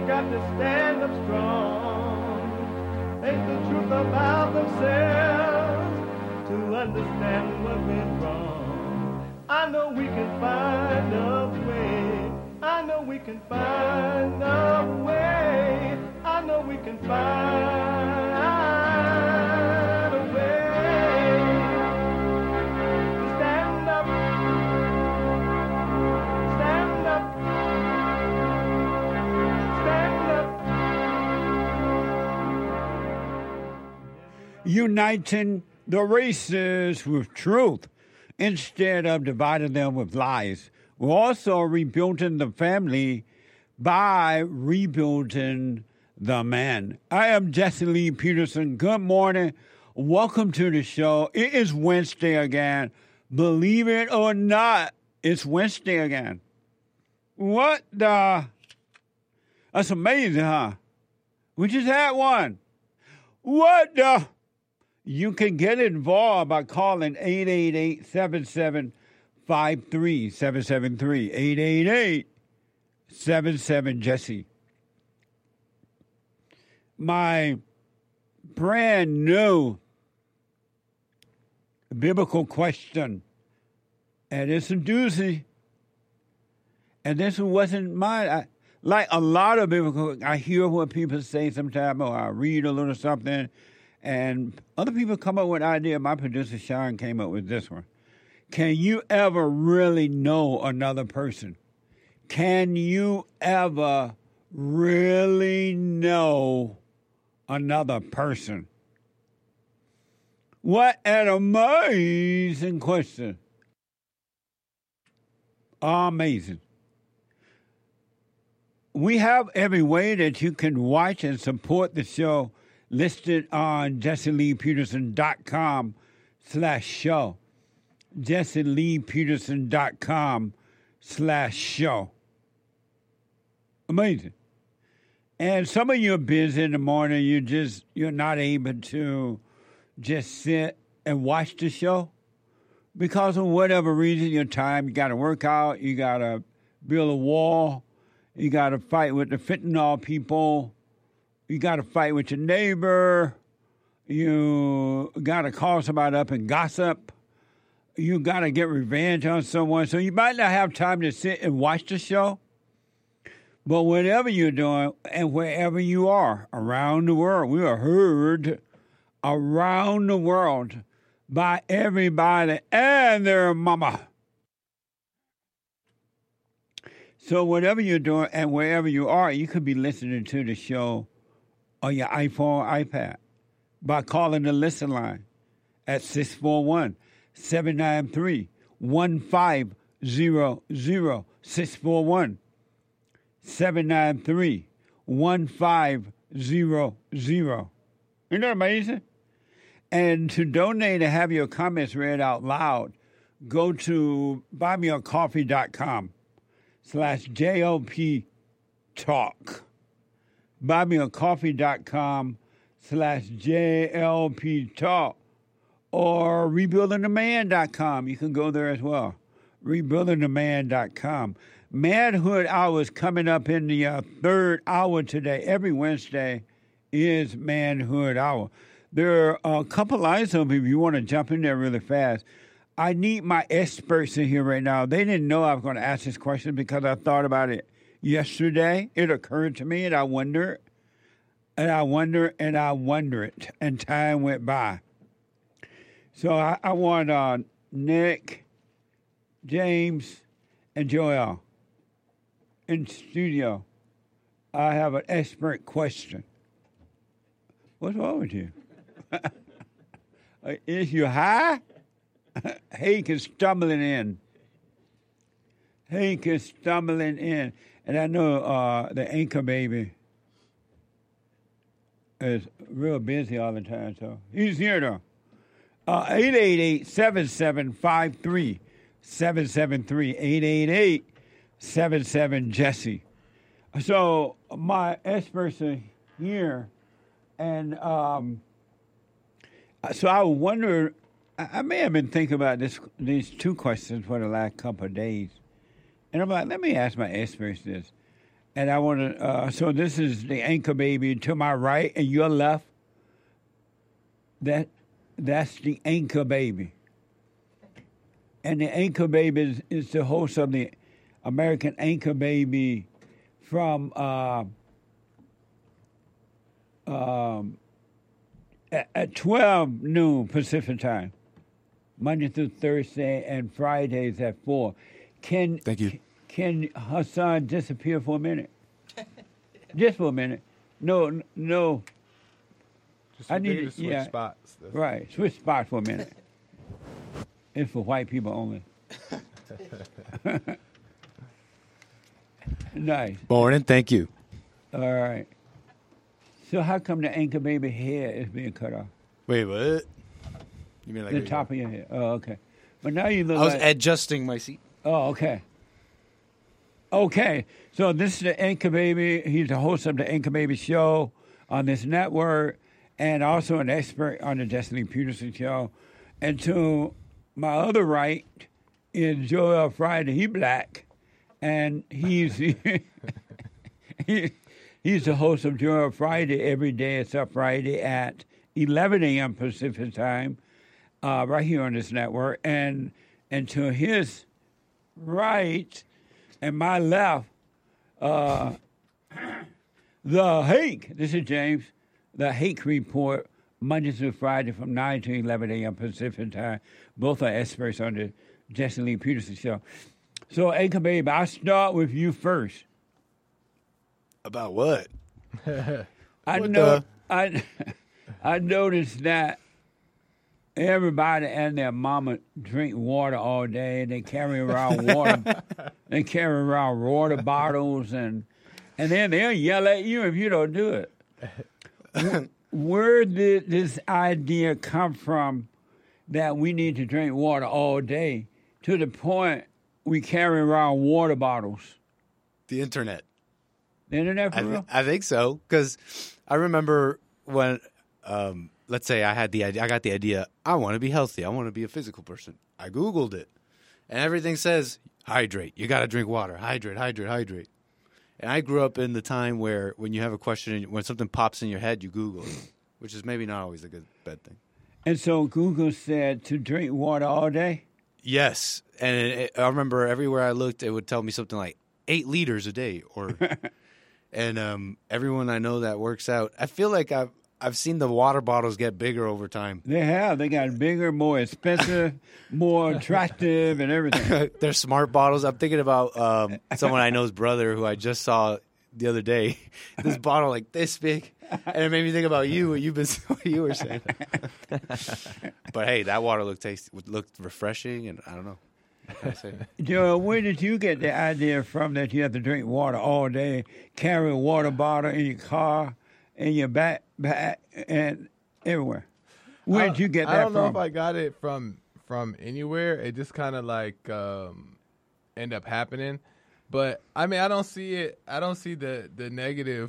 got to stand up strong, face the truth about themselves, to understand what went wrong. I know we can find a way. I know we can find a way. I know we can find a way to stand up, stand up, stand up. Uniting the races with truth instead of dividing them with lies. We're also rebuilding the family by rebuilding the man. I am Jesse Lee Peterson. Good morning. Welcome to the show. It is Wednesday again. Believe it or not, it's Wednesday again. What the? That's amazing, huh? We just had one. What the? You can get involved by calling 888-7753, 773, 888-77-JESSE. My brand new biblical question, and it's a doozy, and this wasn't mine. Like a lot of biblical, I hear what people say sometimes, or I read a little something, and other people come up with an idea. My producer, Sean, came up with this one. Can you ever really know another person? Can you ever really know another person? What an amazing question. Amazing. We have every way that you can watch and support the show listed on JesseLeePeterson.com/show. JesseLeePeterson.com/show. Amazing. And some of you are busy in the morning. You're not able to just sit and watch the show because of whatever reason, your time. You got to work out. You got to build a wall. You got to fight with the fentanyl people. You got to fight with your neighbor. You got to call somebody up and gossip. You got to get revenge on someone. So you might not have time to sit and watch the show. But whatever you're doing and wherever you are around the world, we are heard around the world by everybody and their mama. So whatever you're doing and wherever you are, you could be listening to the show on your iPhone or iPad by calling the listen line at 641-793-1500, 641-793-1500. Isn't that amazing? And to donate and have your comments read out loud, go to buymeacoffee.com/JLP Talk. buymeacoffee.com/JLP Talk. Or rebuildingtheman.com. You can go there as well. rebuildingtheman.com. Manhood Hour is coming up in the third hour today. Every Wednesday is Manhood Hour. There are a couple lines of if you want to jump in there really fast. I need my experts in here right now. They didn't know I was going to ask this question because I thought about it yesterday. It occurred to me, and I wondered, and I wondered, and I wondered, and time went by. So I want Nick, James, and Joel in studio. I have an expert question. What's wrong with you? Is you high? Hank is stumbling in. Hank is stumbling in. And I know the anchor baby is real busy all the time, so he's here though. 888-7753, 773, 888-77-JESSE. So my experts are here, and so I wonder, I may have been thinking about these two questions for the last couple of days. And I'm like, let me ask my experts this. And I want to. So this is the Anchor Baby to my right and your left. That's the Anchor Baby. And the Anchor Baby is the host of the American Anchor Baby from at 12 noon Pacific time, Monday through Thursday, and Fridays at 4. Thank you. Can Hassan disappear for a minute? Just for a minute. No. Just I need to to switch spots. Right, switch spots for a minute. It's for white people only. Nice. Morning. Thank you. All right. So how come the Anchor Baby hair is being cut off? Wait, what? You mean like The top of your head. Oh, okay. But now you look I was like... adjusting my seat. Oh, okay. Okay. So this is the Anchor Baby. He's the host of the Anchor Baby show on this network and also an expert on the Destiny Peterson show. And to my other right is Joel Friday. He black. And he's he's the host of Joel Friday every day except Friday at 11 a.m. Pacific time, right here on this network. And to his right and my left, the Hake. This is James. The Hake Report, Monday through Friday from 9 to 11 a.m. Pacific time. Both are experts on the Jesse Lee Peterson show. So, Anchor Baby, I'll start with you first. About what? I noticed that everybody and their mama drink water all day. They carry around water. They carry around water bottles, and then they'll yell at you if you don't do it. Where did this idea come from that we need to drink water all day to the point we carry around water bottles? The internet. The internet, for real? I think so, because I remember when, let's say I got the idea, I want to be healthy. I want to be a physical person. I Googled it, and everything says, hydrate. You got to drink water. Hydrate, hydrate, hydrate. And I grew up in the time where when you have a question, when something pops in your head, you Google it, which is maybe not always a bad thing. And so Google said to drink water all day? Yes. And I remember everywhere I looked, it would tell me something like 8 liters a day. And everyone I know that works out, I feel like I've seen the water bottles get bigger over time. They have. They got bigger, more expensive, more attractive, and everything. They're smart bottles. I'm thinking about someone I know's brother who I just saw the other day. This bottle like this big, and it made me think about you. What you were saying. But hey, that water looked refreshing, and I don't know. Joe, where did you get the idea from that you have to drink water all day, carry a water bottle in your car, in your back, and everywhere? Where did you get that from? I don't know if I got it from anywhere. It just kind of like end up happening. But I mean, I don't see it. I don't see the negative.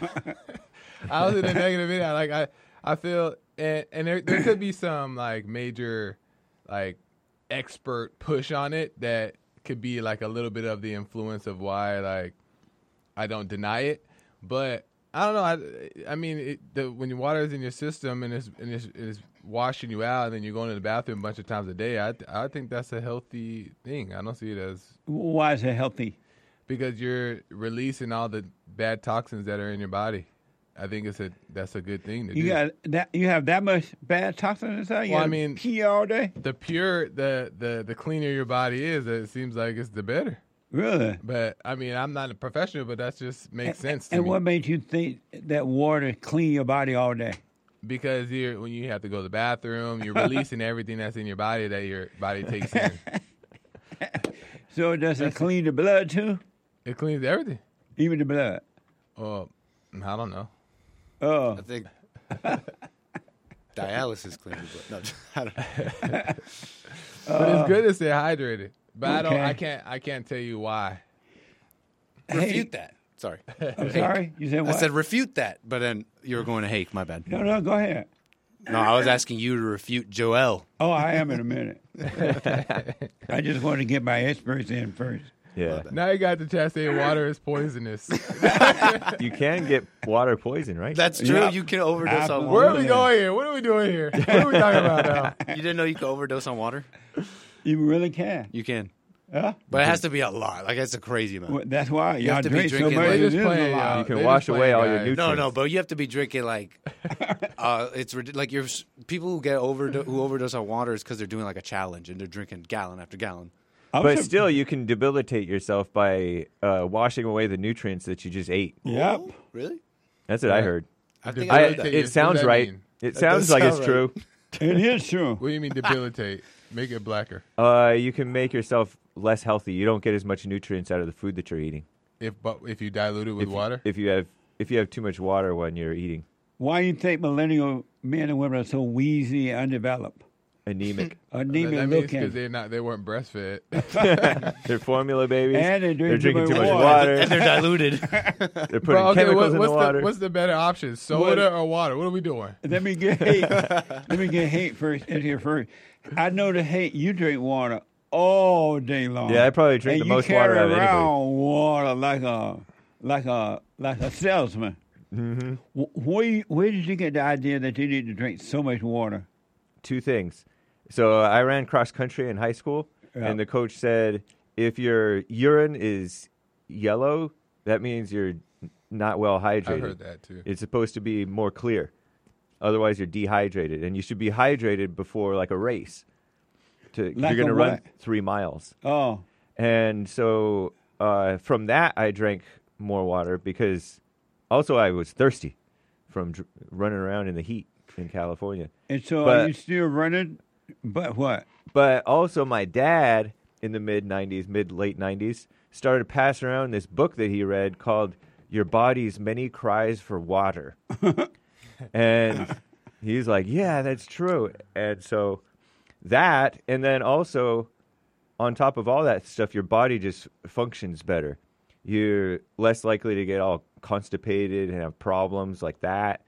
I don't see the negative in it. Like I feel, and there could be some like major like expert push on it that could be like a little bit of the influence of why like I don't deny it. But I don't know. I mean, when your water is in your system and it's washing you out, and then you're going to the bathroom a bunch of times a day, I think that's a healthy thing. I don't see it as. Why is it healthy? Because you're releasing all the bad toxins that are in your body. I think that's a good thing to do. You have that much bad toxins inside? Well, I mean, pee all day? The cleaner your body is, it seems like it's the better. Really? But I mean, I'm not a professional, but that just makes sense to me. And what made you think that water clean your body all day? Because when you have to go to the bathroom, you're releasing everything that's in your body that your body takes in. So does it clean the blood too? It cleans everything. Even the blood? I don't know. Oh. I think dialysis cleans the blood. No, I don't know. But it's good to stay hydrated. But okay. I can't tell you why. Refute that. Sorry. I'm sorry? You said what? I said refute that, but then you were going to Hake. My bad. No, go ahead. No, I was asking you to refute Joel. Oh, I am in a minute. I just wanted to get my experts in first. Yeah. Now you got the chance saying water is poisonous. You can get water poison, right? That's true. Yeah. You can overdose on Absolutely. Where water. are we going here? What are we doing here? What are we talking about now? You didn't know you could overdose on water? You really can. You can. Yeah. But it has to be a lot. Like, it's a crazy amount. Well, that's why You y'all have to be drink so drinking, much. like- It They is just a play, lot. You can they wash just away play, all your guys. nutrients. No, but you have to be drinking like it's like you're people who get who overdose on water is because they're doing like a challenge and they're drinking gallon after gallon. I'm But sur- still, you can debilitate yourself by washing away the nutrients that you just ate. Yep. Really? That's what I heard. I think I, I heard that. Debilitate. it What sounds does that right. mean? It That sounds does like it's sound true. It is true. What do you mean debilitate? Make it blacker. You can make yourself less healthy. You don't get as much nutrients out of the food that you're eating. If you dilute it with if, water? If you have too much water when you're eating, Why you think millennial men and women are so wheezy and undeveloped? anemic. Anemic that means looking. because they weren't breastfed. They're formula babies. And they They're drink drinking too much water. water. and they're diluted. They're putting Bro, okay, chemicals in the what's water. what's the better option? Soda or water? What are we doing? Let me get hate. Let me get hate first. In here first. I know the hate. You drink water all day long. Yeah, I probably drink and the most water out of you carry anybody. around water like a salesman. Mm-hmm. Where did you get the idea that you need to drink so much water? Two things. So I ran cross country in high school, Yeah. and the coach said, if your urine is yellow, that means you're not well hydrated. I heard that too. It's supposed to be more clear. Otherwise, you're dehydrated, and you should be hydrated before like a race. You're Like going to a run what? 3 miles, Oh, and so from that, I drank more water because also I was thirsty from running around in the heat in California. and so But- are you still running? But what? But also, my dad in the late 90s, started passing around this book that he read called Your Body's Many Cries for Water. And he's like, yeah, that's true. And so that, and then also on top of all that stuff, your body just functions better. You're less likely to get all constipated and have problems like that.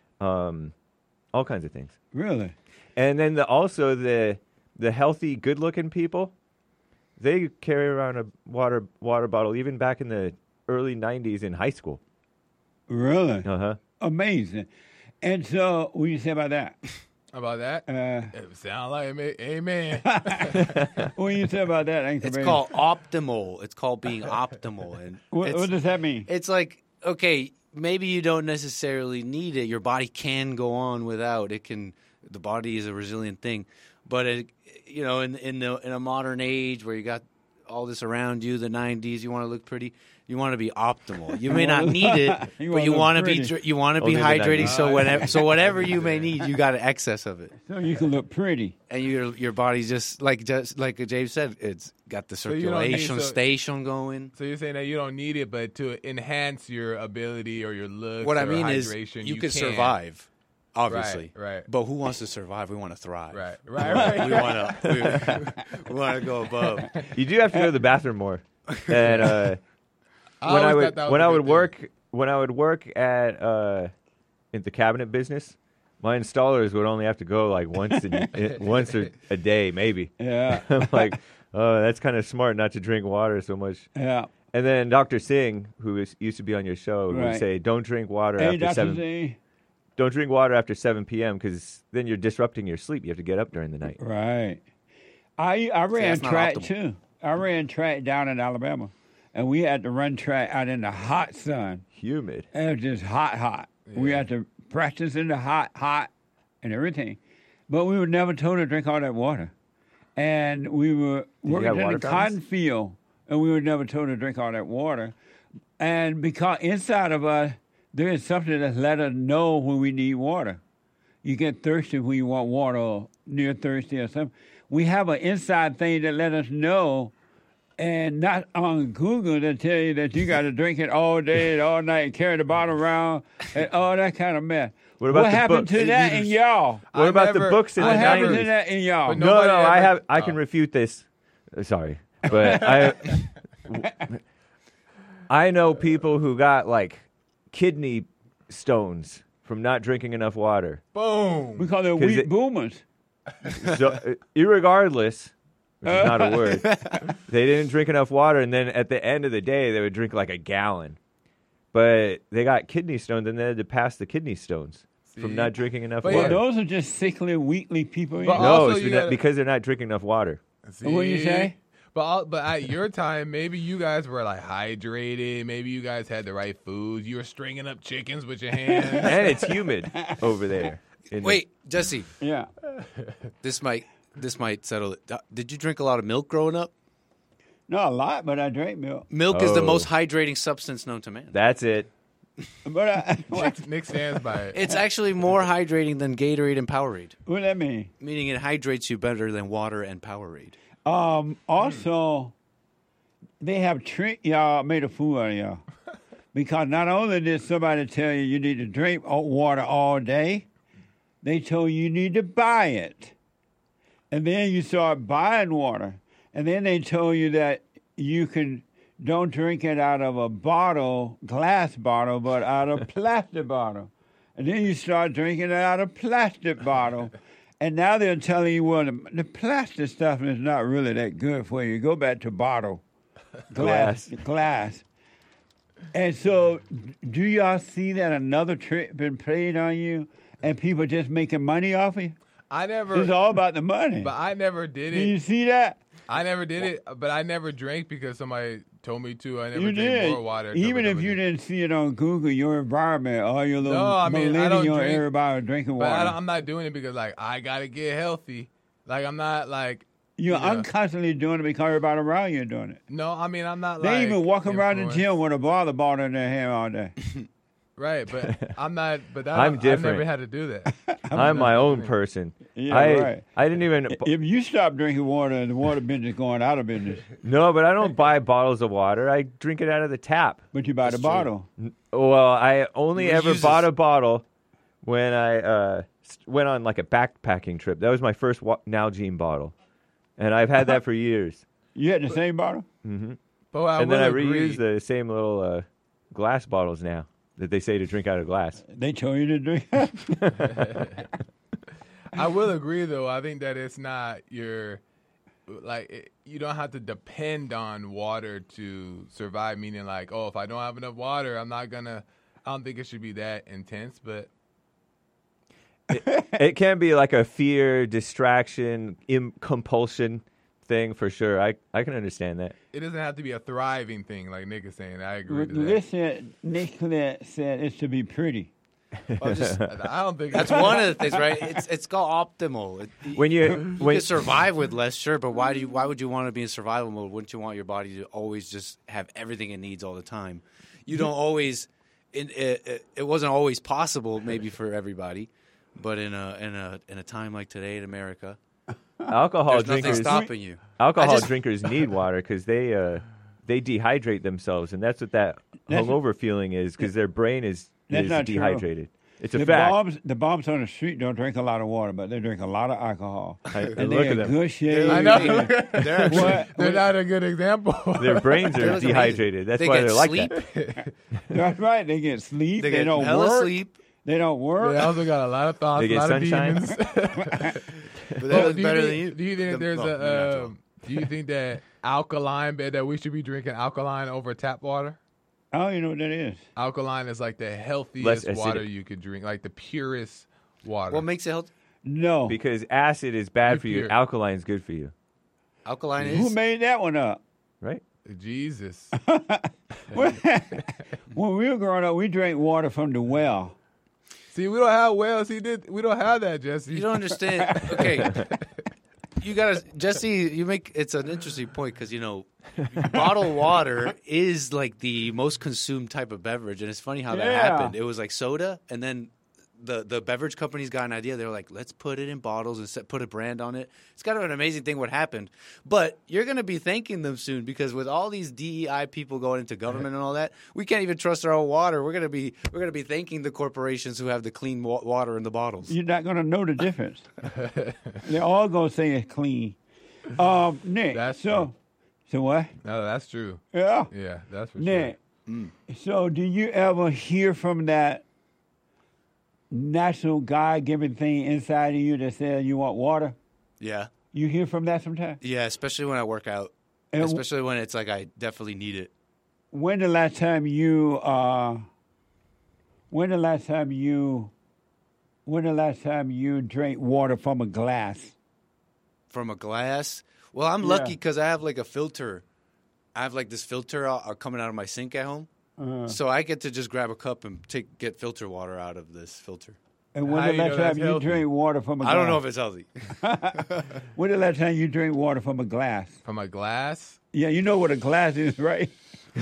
All kinds of things. Really? And then also the healthy, good-looking people, they carry around a water bottle even back in the early 90s in high school. Really? Uh-huh. Amazing. And so, what do you say about that? About that? It sound like amen. What do you say about that? Anchor It's Baby? called optimal. It's called being optimal. And What does that mean? it's like, okay, maybe you don't necessarily need it. Your body can go on without. The body is a resilient thing. But in a modern age where you got all this around you, the 90s, you want to look pretty. You want to be optimal. You may not need it, You but wanna you look want to be pretty. you want to be Only the hydrating. 90s. So whatever you may need, you got an excess of it, So you can look pretty. and your body's just like James said, it's got the you don't need- circulation station going. So you're saying that you don't need it, but to enhance your ability or your looks What I or mean is, hydration, you can could survive, obviously. Right. But who wants to survive? We want to thrive. Right. We want to. We want to go above. You do have to go to the bathroom more. And I when I always would thought that was when a I good would thing. work at in the cabinet business, my installers would only have to go like once a day, maybe. Yeah. I'm like, oh, that's kind of smart not to drink water so much. Yeah. And then Dr. Singh, used to be on your show, would Right. say, don't drink water Hey, after Dr. 7 Z. Don't drink water after 7 p.m. because then you're disrupting your sleep. You have to get up during the night. Right. I ran that's not track optimal. too. I ran track down in Alabama, and we had to run track out in the hot sun. Humid. It was just hot. We had to practice in the hot, and everything. But we were never told to drink all that water. And we were you working have in water the fountains? cotton field, and we were never told to drink all that water. And because inside of us, there is something that let us know when we need water. You get thirsty when you want water, or near thirsty or something. We have an inside thing that let us know, and not on Google to tell you that you got to drink it all day and all night and carry the bottle around and all that kind of mess. What about the happened books? to that in y'all? What I about the never- books in What the happened 90s? to that in y'all? But No, Nobody I ever- can refute this. Sorry, but I know people who got like kidney stones from not drinking enough water. Boom. Because they're 'Cause weak it- boomers. So, irregardless, which is not a word. They didn't drink enough water, and then at the end of the day, they would drink like a gallon. But they got kidney stones, and they had to pass the kidney stones from not drinking enough But Well, water. those are just sickly, weakly people. But you know? No, also it's you gotta- because they're not drinking enough water. What do you say? But at your time, maybe you guys were like hydrated. Maybe you guys had the right foods. You were stringing up chickens with your hands. And it's humid over there. in the- Wait, Jesse, Yeah. this might settle it. Did you drink a lot of milk growing up? Not a lot, but I drink milk. Milk is the Oh. most hydrating substance known to man. That's it. But Nick stands by it. It's actually more hydrating than Gatorade and Powerade, what that mean? meaning it hydrates you better than water and Powerade. Also, they have tricked y'all, made a fool out of y'all. Because not only did somebody tell you you need to drink water all day, they told you need to buy it. And then you start buying water. And then they told you that you don't drink it out of a glass bottle, but out of a plastic bottle. And then you start drinking it out of a plastic bottle. And now they're telling you, well, the plastic stuff is not really that good for you. Go back to bottle, glass. And so, do y'all see that another trick been played on you, and people just making money off of you? I never. It's all about the money. But I never did Do you it. see that? I never did it. But I never drank because somebody told me to. I never You drank did. more water. Even if Never you did. didn't see it on Google, your environment, all your little No, I mean, I don't millennial drink- everybody drinking But water. I'm not doing it because like I gotta get healthy. Like I'm not like. You're Yeah. unconstantly doing it because everybody around you doing it. No, I mean I'm not. They like, even walking around the influenced. gym with a bottle in their hand all day. Right, but I'm not. But that, I'm I've different. never had to do that. I'm my own person. Yeah, right. I didn't even. If you stop drinking water, the water business going out of business. No, but I don't buy bottles of water. I drink it out of the tap. But you buy the bottle. Well, I only Who ever uses- bought a bottle when I went on like a backpacking trip. That was my first Nalgene bottle, and I've had that for years. You had the same bottle? But I And then will I agree. reuse the same little glass bottles now that they say to drink out of glass. They told you to drink. I will agree, though. I think that it's not your you don't have to depend on water to survive. Meaning, like, oh, if I don't have enough water, I'm not gonna. I don't think it should be that intense, but It can be like a fear, distraction, compulsion thing for sure. I can understand that. it doesn't have to be a thriving thing, like Nick is saying. I agree to that. Listen, Nicolette said it's to be pretty. Well, just, I don't think that's one of the things, right? It's called optimal. When You when can survive with less, sure, but why would you want to be in survival mode? Wouldn't you want your body to always just have everything it needs all the time? You don't always. It wasn't always possible, maybe for everybody, but in a time like today in America, alcohol there's nothing drinkers stopping you. alcohol drinkers need water because they dehydrate themselves, and that's what that hungover feeling is because their brain is not true. dehydrated. It's a The fact. bombs on the street don't drink a lot of water, but they drink a lot of alcohol. And And look they're at them. good shape. I know. They're actually, What? They're not a good example. Their brains They are look amazing. dehydrated. That's They why get they're like sleep. that. That's right. They get sleep. they They, get don't hella work. sleep, They don't work. They also got a lot of thoughts, They a get lot sunshine. of demons. but they Well, look better than you. Do you think The- there's no, you're not a? wrong. Do you think that alkaline that we should be drinking alkaline over tap water? I don't even know what that is. Alkaline is like the healthiest Less water acidic. you could drink, like the purest water. What makes it healthy? No. Because acid is bad You're for you. pure. Alkaline is good for you. Alkaline Who is. made that one up? Right? Jesus. When we were growing up, we drank water from the well. See, we don't have wells. We don't have that, Jesse. You don't understand. Okay. You gotta, Jesse. You make it's an interesting point because bottled water is like the most consumed type of beverage, and it's funny how that Yeah. happened. It was like soda, and then the beverage companies got an idea. They were like, let's put it in bottles and put a brand on it. It's kind of an amazing thing what happened, but you're gonna be thanking them soon because with all these DEI people going into government and all that, we can't even trust our own water. We're gonna be thanking the corporations who have the clean water in the bottles. You're not going to know the difference. They're all going to say it's clean. Nick, That's so what? No, that's true. Yeah. Yeah, that's for Nick, so do you ever hear from that natural God-given thing inside of you that says you want water? Yeah. You hear from that sometimes? Yeah, especially when I work out. And Especially when it's like I definitely need it. when the last time you drank water from a glass? From a glass? Well, I'm lucky because I have like a filter. I have like this filter coming out of my sink at home. So I get to just grab a cup and get filter water out of this filter. And when How the you know last time that's you healthy? drank water from a glass? I don't know if it's healthy. When the last time you drank water from a glass? From a glass? Yeah, you know what a glass is, right?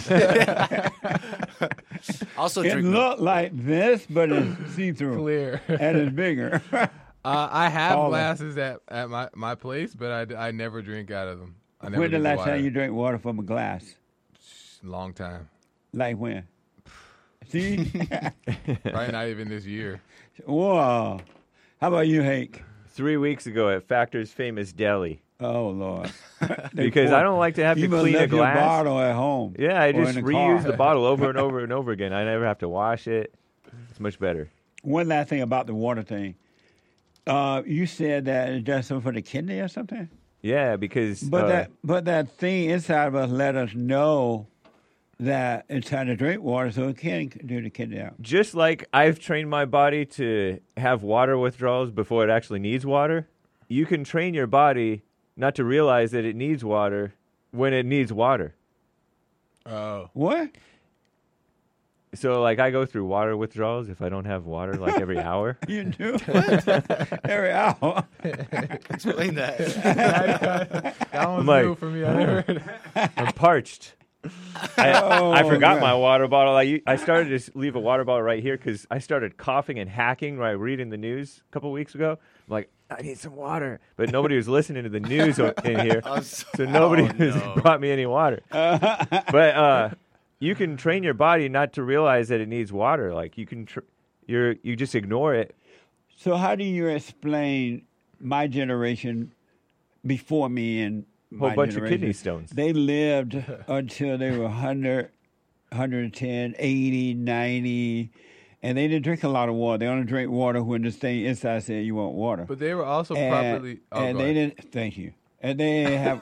Also It drink milk. looked like this, but it's see-through. Clear. And it's bigger. I have Taller. glasses at my place, but I never drink out of them. I never When the drink last water. time you drank water from a glass? Long time. Like when? See? Probably not even this year. Whoa. How about you, Hank? 3 weeks ago at Factor's Famous Deli. Oh, Lord. Because I don't like to have You to must clean a left your glass. bottle at home. Yeah, I or just in the reuse car. the bottle over and over and over again. I never have to wash it. It's much better. One last thing about the water thing. You said that it does something for the kidney or something? Yeah, because But that thing inside of us let us know that it's time to drink water, so it can do the kidney out. just like I've trained my body to have water withdrawals before it actually needs water, you can train your body not to realize that it needs water when it needs water. Oh. What? So, like, I go through water withdrawals if I don't have water, like, every hour. You do? Every hour. Explain that. That one's Mike. new for me. I never heard that. I'm parched. I forgot God. my water bottle. I started to just leave a water bottle right here because I started coughing and hacking while reading the news a couple weeks ago. I'm like, I need some water. But nobody was listening to the news in here, so nobody brought me any water. But you can train your body not to realize that it needs water. Like, you can you just ignore it. So how do you explain my generation before me and my Whole bunch of generation? kidney stones. They lived until they were 100, 110, 80, 90, and they didn't drink a lot of water. They only drank water when the thing inside said you want water. But they were also and, properly. Oh, and go they ahead. didn't. Thank you. And they didn't have.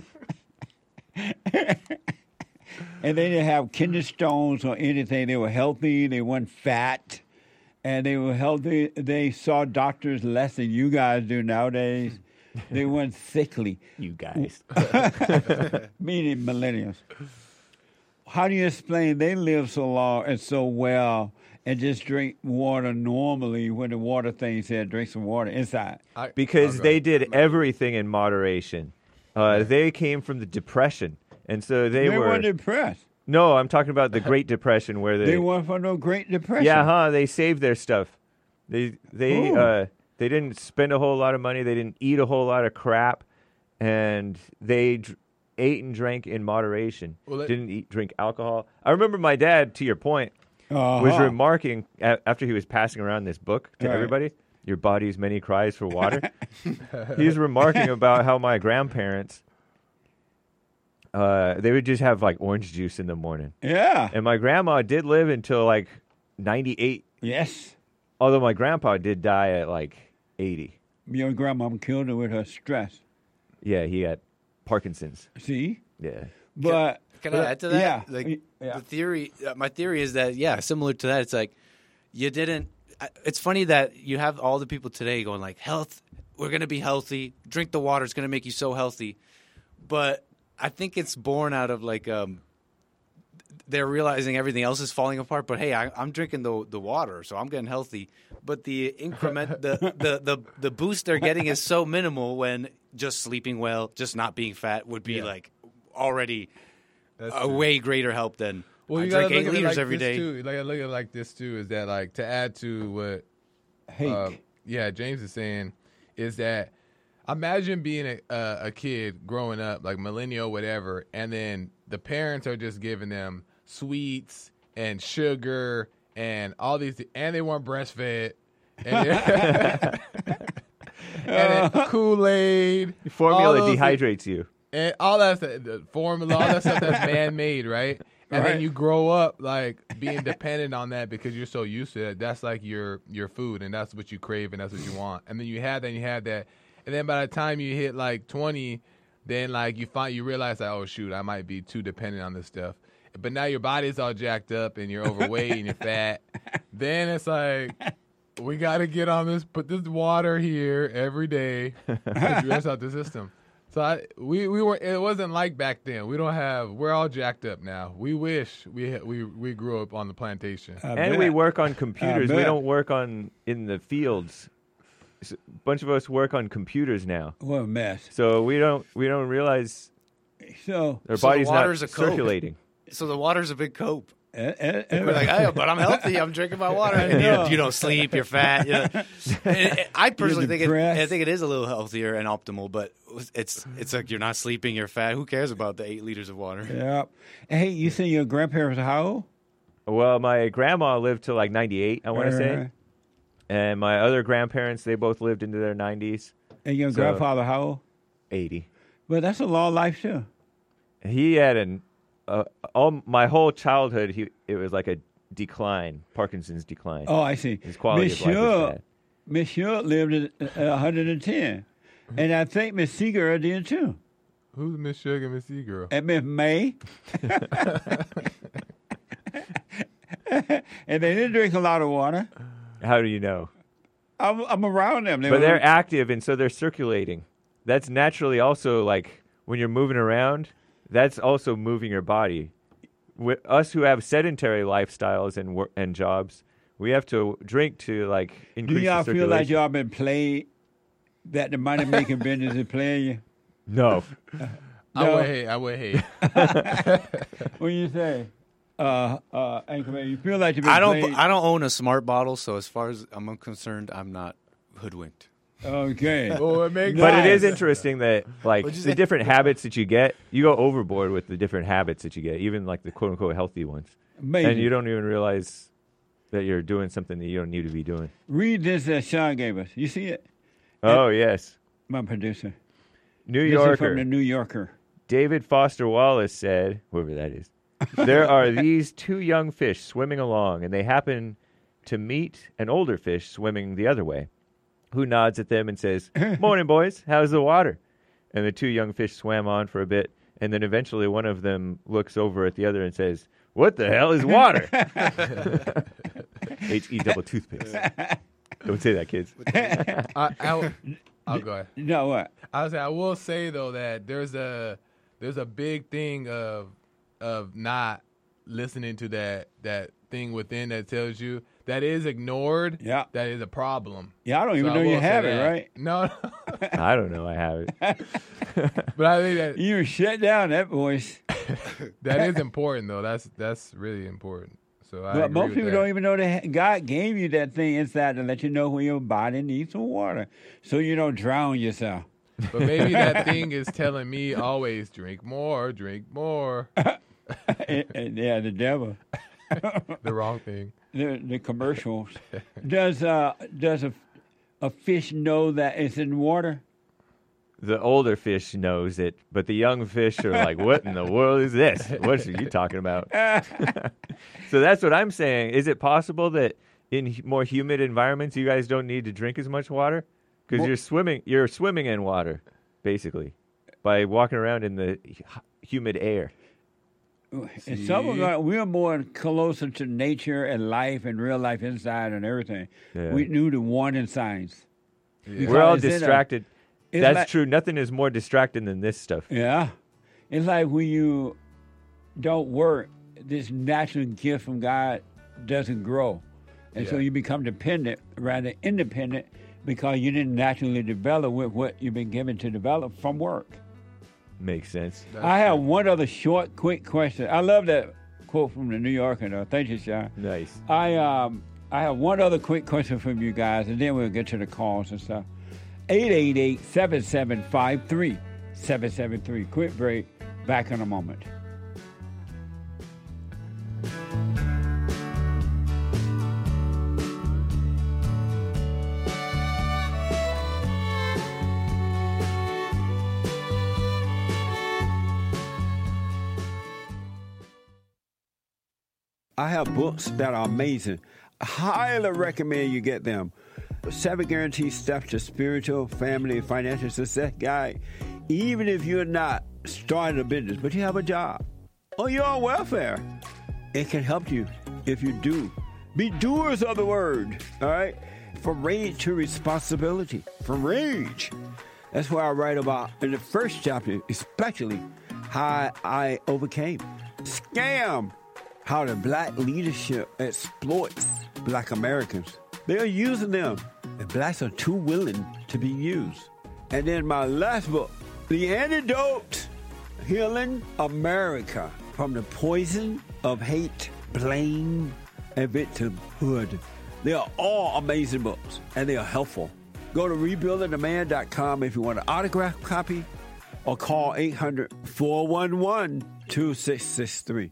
And they didn't have kidney stones or anything. They were healthy. They weren't fat, and they were healthy. They saw doctors less than you guys do nowadays. They weren't sickly, You guys. meaning millennials. How do you explain they live so long and so well and just drink water normally when the water thing said drink some water inside? Because Oh, go they ahead. did everything in moderation. They came from the Depression, and so they were. weren't depressed. No, I'm talking about the Great Depression, where They weren't from no Great Depression. Yeah, they saved their stuff. They Ooh. they didn't spend a whole lot of money. They didn't eat a whole lot of crap, and they ate and drank in moderation. Well, Didn't drink alcohol. I remember my dad, to your point, was Uh-huh. remarking after he was passing around this book to Right. everybody. Your body's many cries for water. He was remarking about how my grandparents, they would just have like orange juice in the morning. Yeah. And my grandma did live until like 98, Yes. although my grandpa did die at like 80. Your grandmama killed her with her stress. Yeah, he had Parkinson's. See? Yeah. But Can I add to that? Yeah. Like Yeah. the theory, my theory is that similar to that. It's like you didn't. It's funny that you have all the people today going like, health. We're gonna be healthy. Drink the water. It's gonna make you so healthy. But I think it's born out of like they're realizing everything else is falling apart. But hey, I'm drinking the water, so I'm getting healthy. But the increment, the boost they're getting is so minimal when just sleeping well, just not being fat would be like already That's a true. way greater help than Well, I you gotta drink 8 look at it liters like every this day. Too. Like, look at it like this too. Is that like to add to what? Hank. James is saying is that imagine being a kid growing up, like millennial, whatever, and then the parents are just giving them sweets and sugar and all these, and they weren't breastfed, and then Kool-Aid, all Formula those- dehydrates you. and all that stuff, the formula, all that stuff that's man-made, right? And Right. then you grow up like being dependent on that because you're so used to it. That's like your food, and that's what you crave, and that's what you want. And then you have that, And then by the time you hit like 20, then like you realize like, oh shoot, I might be too dependent on this stuff. But now your body's all jacked up and you're overweight and you're fat. Then it's like, we got to get on this, put this water here every day to dress out the system. So we were. It wasn't like back then. We're all jacked up now. We wish we grew up on the plantation. And we work on computers. We don't work in the fields. A bunch of us work on computers now. What a mess. So we don't realize So our body's the water's not a Coke. circulating. So the water's a big cope. we're We're like, hey, but I'm healthy. I'm drinking my water. And you don't sleep. You're fat. I personally think it is a little healthier and optimal, but it's like you're not sleeping. You're fat. Who cares about the 8 liters of water? Yeah. Hey, you say your grandparents are how old? Well, my grandma lived till like 98, I want to say. And my other grandparents, they both lived into their 90s. And your grandfather how old? 80. Well, that's a long life too. He had all my whole childhood, it was like a decline, Parkinson's decline. Oh, I see. His quality of life was bad. Monsieur lived at 110. And I think Miss Seager did too. Who's Miss Sugar and Miss E-Girl? And Miss May. And they didn't drink a lot of water. How do you know? I'm around them. But they're active, and so they're circulating. That's naturally also like when you're moving around, that's also moving your body. With us who have sedentary lifestyles and jobs, we have to drink to like increase Do y'all the circulation. feel like y'all been played, that the money-making business is playing you? No. I would hate. What do you say? Anchorman, you feel like you've been played? I don't own a smart bottle, so as far as I'm concerned, I'm not hoodwinked. Okay. Well, it makes But it Nice. is interesting that like What'd you the say? different habits that you get, you go overboard with the different habits that you get, even like the quote-unquote healthy ones. Amazing. And you don't even realize that you're doing something that you don't need to be doing. Read this that Sean gave us. You see it? Oh, yes. My producer. New This is from Yorker. the New Yorker. David Foster Wallace said, whoever that is, there are these 2 young fish swimming along, and they happen to meet an older fish swimming the other way, who nods at them and says, "Morning, boys. How's the water?" And the 2 young fish swam on for a bit, and then eventually one of them looks over at the other and says, "What the hell is water?" H-E double toothpicks. Don't say that, kids. I'll go ahead. No, what? I will say though that there's a big thing of not listening to that thing within that tells you that is ignored. Yeah. That is a problem. Yeah, I don't even So I know you will say have it, that. right? No. I don't know. I have it. But I think that You shut down that voice. that is important though. That's really important. So I But agree most with people that. don't even know that God gave you that thing inside to let you know when your body needs some water, so you don't drown yourself. But maybe that thing is telling me always drink more, drink more. Yeah, the devil. The wrong thing. The commercials. Does a fish know that it's in water? The older fish knows it, but the young fish are like, "What in the world is this? What are you talking about?" So that's what I'm saying. Is it possible that in more humid environments, you guys don't need to drink as much water because Well- you're swimming in water, basically, by walking around in the humid air. And some of us, we're more closer to nature and life and real life inside and everything. Yeah. We knew the warning signs. We're all Because it's in a- distracted. it's That's like- true. Nothing is more distracting than this stuff. Yeah. It's like when you don't work, this natural gift from God doesn't grow. And so Yeah. you become dependent rather than independent because you didn't naturally develop with what you've been given to develop from work. Makes sense. I have one other short, quick question. I love that quote from the New Yorker, though. Thank you, Sean. Nice. I have one other quick question from you guys, and then we'll get to the calls and stuff. 888-7753-773. Quick break. Back in a moment. I have books that are amazing. I highly recommend you get them. 7 guaranteed steps to spiritual, family, and financial success guide. Even if you're not starting a business, but you have a job or you're on welfare, it can help you if you do. Be doers of the word, all right? From rage to responsibility. From rage. That's what I write about in the first chapter, especially how I overcame. Scam. How the black leadership exploits black Americans. They're using them, and blacks are too willing to be used. And then my last book, The Antidote, Healing America from the Poison of Hate, Blame, and Victimhood. They are all amazing books, and they are helpful. Go to rebuildingtheman.com if you want an autographed copy, or call 800-411-2663.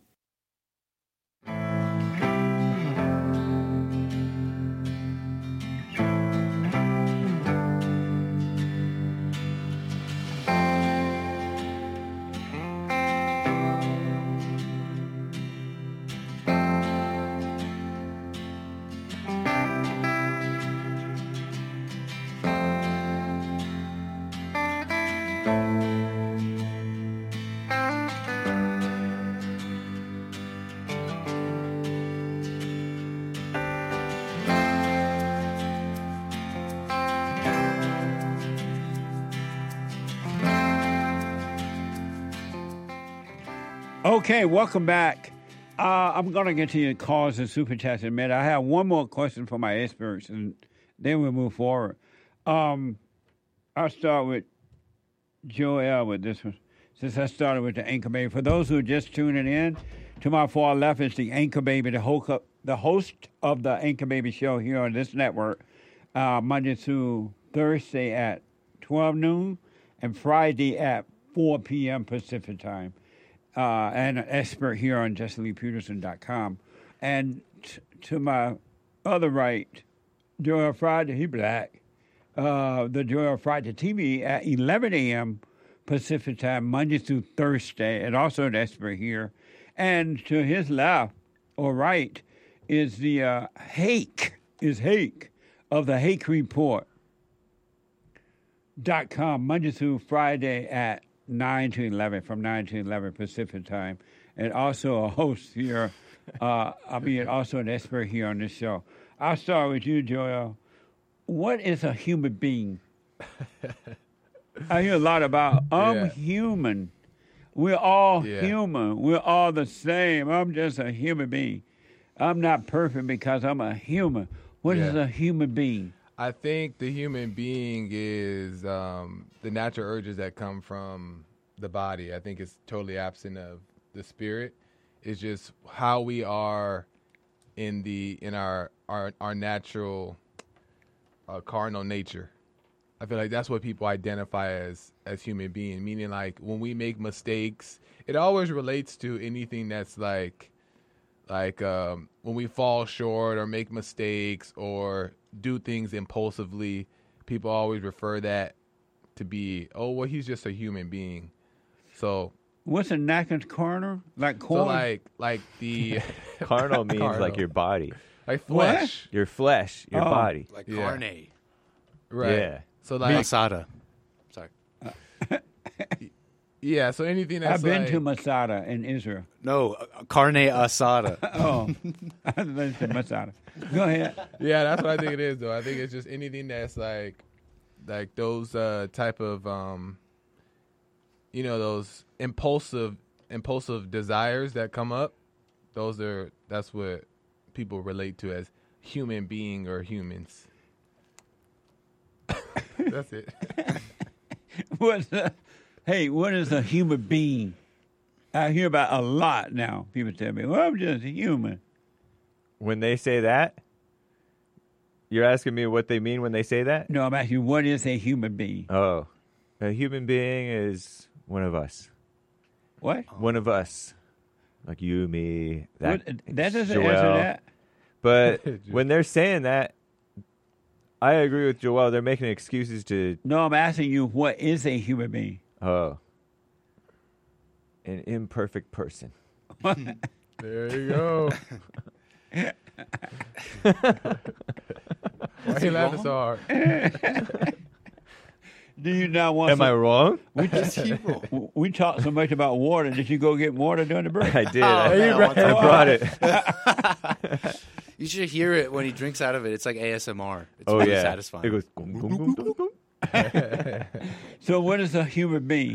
Okay, welcome back. I'm going to get to your calls and super chats in a minute. I have one more question for my experts, and then we'll move forward. I'll start with Joel with this one, since I started with the Anchor Baby. For those who are just tuning in, to my far left is the Anchor Baby, the host of the Anchor Baby show here on this network, Monday through Thursday at 12 noon and Friday at 4 p.m. Pacific time. And an expert here on JustineLeePeterson.com. And to my other right, Joel Friday, he black. The Joel Friday TV at 11 a.m. Pacific time, Monday through Thursday, and also an expert here. And to his left or right is the Hake of the Hake Report.com, Monday through Friday at 9 to 11, from 9 to 11 Pacific time, and also a host here. Also an expert here on this show. I'll start with you, Joel. What is a human being? I hear a lot about, I'm human. We're all human. We're all the same. I'm just a human being. I'm not perfect because I'm a human. What is a human being? I think the human being is the natural urges that come from the body. I think it's totally absent of the spirit. It's just how we are in our natural carnal nature. I feel like that's what people identify as human being, meaning like when we make mistakes, it always relates to anything that's like when we fall short or make mistakes or do things impulsively, people always refer that to be, he's just a human being. So what's a knackered corner? Like corn? So like the carnal means like your body. Like flesh. Your flesh, your body. Like carne. Right. Yeah. So like Masada. Sorry. Yeah, so anything that's I've been to Masada in Israel. No, carne asada. I've been to Masada. Go ahead. Yeah, that's what I think it is, though. I think it's just anything that's like those type of those impulsive desires that come up. That's what people relate to as human being or humans. That's it. What is a human being? I hear about a lot now. People tell me, well, I'm just a human. When they say that, you're asking me what they mean when they say that? No, I'm asking you, what is a human being? Oh, a human being is one of us. What? One of us. Like you, me, that. That doesn't Joel. answer that. But when they're saying that, I agree with Joel. They're making excuses to... No, I'm asking you, what is a human being? Oh. An imperfect person. There you go. Is you he laughing wrong? so hard? Do you not want? Am I wrong? Is he wrong? We talked so much about water. Did you go get water during the break? I did. Oh, I, man, I I want brought it. You should hear it when he drinks out of it. It's like ASMR. It's Oh really yeah, satisfying. it goes. Gung, gung, gung, gung, gung. So, what is a human being?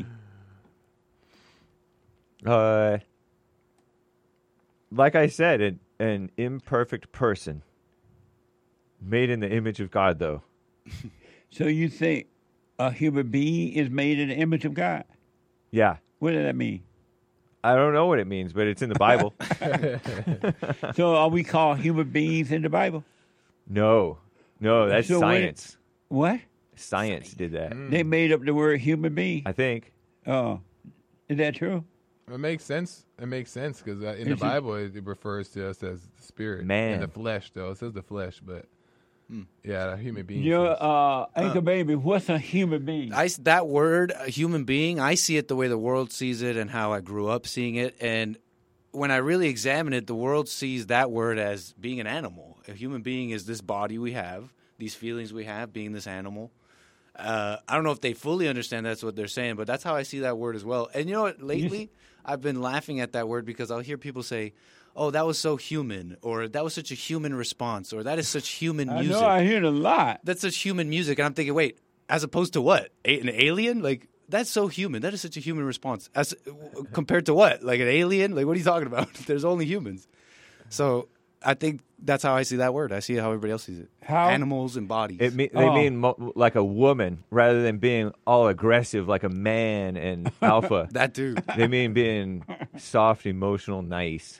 Like I said, an imperfect person, made in the image of God, though. So, you think a human being is made in the image of God? Yeah, What does that mean? I don't know what it means, but it's in the Bible. So, are we called human beings in the Bible? No, that's So when- science. What? Science did that. They made up the word human being. I think. Oh, is that true? It makes sense. It makes sense because in the Is it- Bible it refers to us as the spirit. Man. In the flesh, though. It says the flesh, but yeah, the human being. Anchor baby, what's a human being? That word, a human being, I see it the way the world sees it and how I grew up seeing it. And when I really examine it, the world sees that word as being an animal. A human being is this body we have, these feelings we have, being this animal. I don't know if they fully understand that's what they're saying, but that's how I see that word as well. And you know what? Lately, I've been laughing at that word because I'll hear people say, oh, that was so human, or that was such a human response, or that is such human I music. know I hear it a lot. That's such human music. And I'm thinking, wait, as opposed to what? An alien? Like, that's so human. That is such a human response. As compared to what? Like an alien? Like, what are you talking about? There's only humans. So I think that's how I see that word. I see how everybody else sees it. How? Animals and bodies. They Oh. mean like a woman rather than being all aggressive like a man and alpha. that too. They mean being soft, emotional, nice.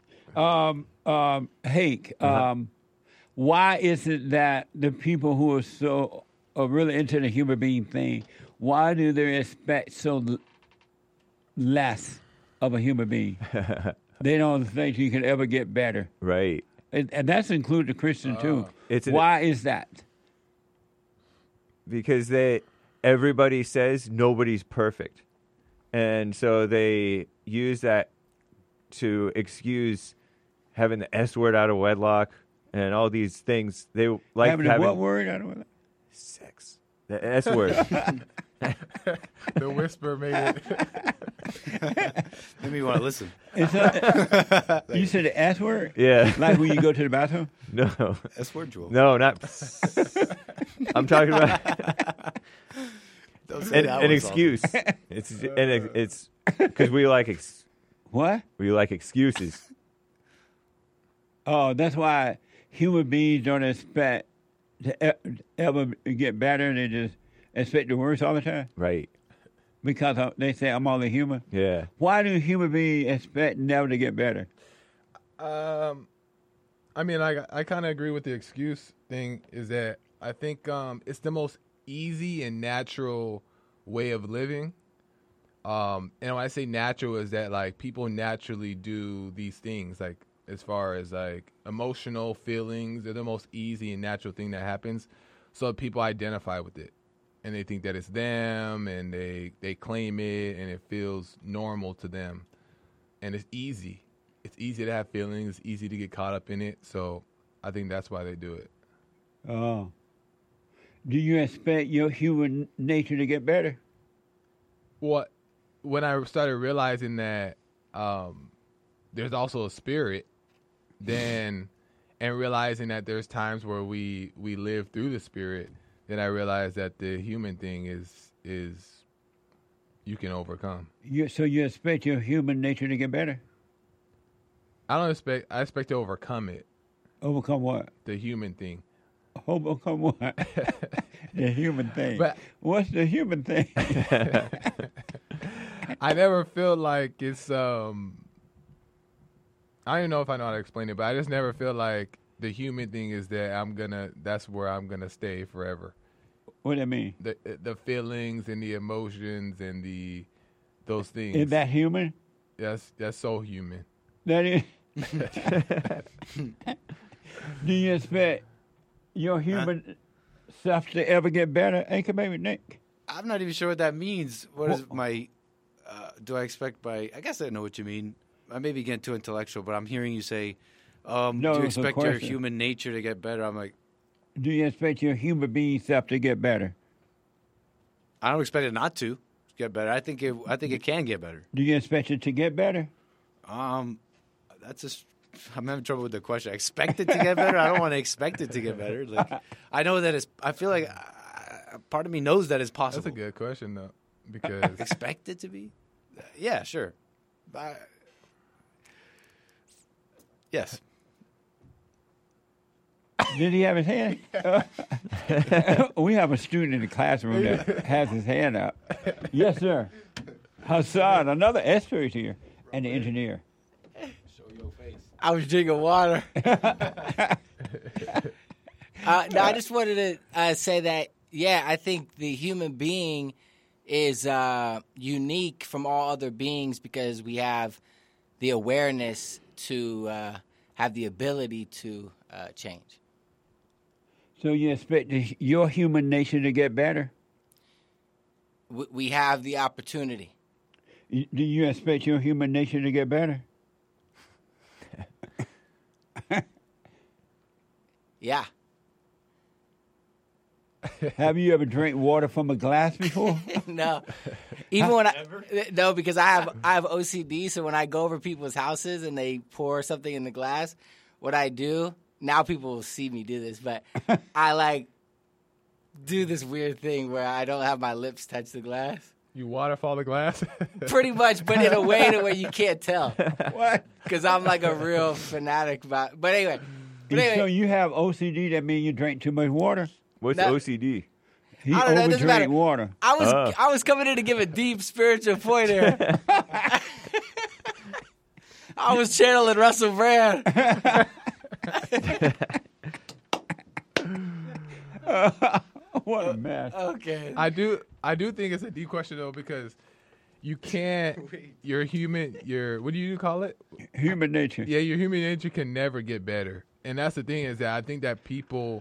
Hank, why is it that the people who are really into the human being thing, why do they expect less of a human being? They don't think you can ever get better. Right. And that's include the Christian too. It's Why is that? Because everybody says nobody's perfect. And so they use that to excuse having the S word out of wedlock and all these things. They like Having what word? I don't know. sex. The S word. The whisper made it. Made me want to listen. Is that, you said the S word? Yeah. Like when you go to the bathroom? No. That's word, Jewel. No, not. I'm talking about Don't say that an one, excuse. It's because we like What? excuses. Oh, that's why human beings don't expect to ever get better. They just expect the worst all the time Right. because they say I'm only human. Yeah. Why do human beings expect never to get better? I mean, I kind of agree with the excuse thing. Is that I think it's the most easy and natural way of living. And when I say natural, is that like people naturally do these things, like as far as like emotional feelings, they're the most easy and natural thing that happens. So people identify with it, and they think that it's them, and they claim it, and it feels normal to them, and it's easy. It's easy to have feelings. It's easy to get caught up in it. So I think that's why they do it. Oh. Do you expect your human nature to get better? What when I started realizing that there's also a spirit, then and realizing that there's times where we live through the spirit, then I realized that the human thing is you can overcome. So you expect your human nature to get better? I expect to overcome it, Overcome what? the human thing. Overcome what? The human thing. But- What's the human thing? I never feel like it's I don't even know if I know how to explain it, but I just never feel like the human thing is that that's where I'm gonna stay forever. What do that mean? The feelings and the emotions and those things. Is that human? That's so human. That is. Do you expect your human self to ever get better? Anchor baby Nick. I'm not even sure what that means. What is my? Do I expect by? I guess I know what you mean. I may be getting too intellectual, but I'm hearing you say, No, "Do you it's a expect your question. human nature to get better?" I'm like, Do you expect your human being self to get better? I don't expect it not to get better. I think it can get better. Do you expect it to get better? That's just. I'm having trouble with the question. Expect it to get better? I don't want to expect it to get better. Like, I know that it's. I feel like part of me knows that it's possible. That's a good question though, because Expect it to be? Yeah, sure. Yes. Did he have his hand? We have a student in the classroom that has his hand up. Yes, sir. Hassan, another expert here, and the engineer. I was drinking water. No, I just wanted to say that, yeah, I think the human being is unique from all other beings because we have the awareness to have the ability to change. So you expect your human nature to get better? We have the opportunity. Do you expect your human nature to get better? Yeah. Have you ever drank water from a glass before? No. Even when no, because I have OCD, so when I go over people's houses and they pour something in the glass, what I do, now people will see me do this, but I like do this weird thing where I don't have my lips touch the glass. you waterfall the glass. Pretty much, but in a way to where you can't tell. What? Because I'm like a real fanatic about. But anyway, So you have OCD, that means you drink too much water? What's No. OCD? He I don't know, it doesn't overdrank matter. water. I was coming in to give a deep spiritual pointer. I was channeling Russell Brand. What a mess. Okay. I do think it's a deep question though, because you can't your what do you call it? Human nature. Yeah, your human nature can never get better. And that's the thing, is that I think that people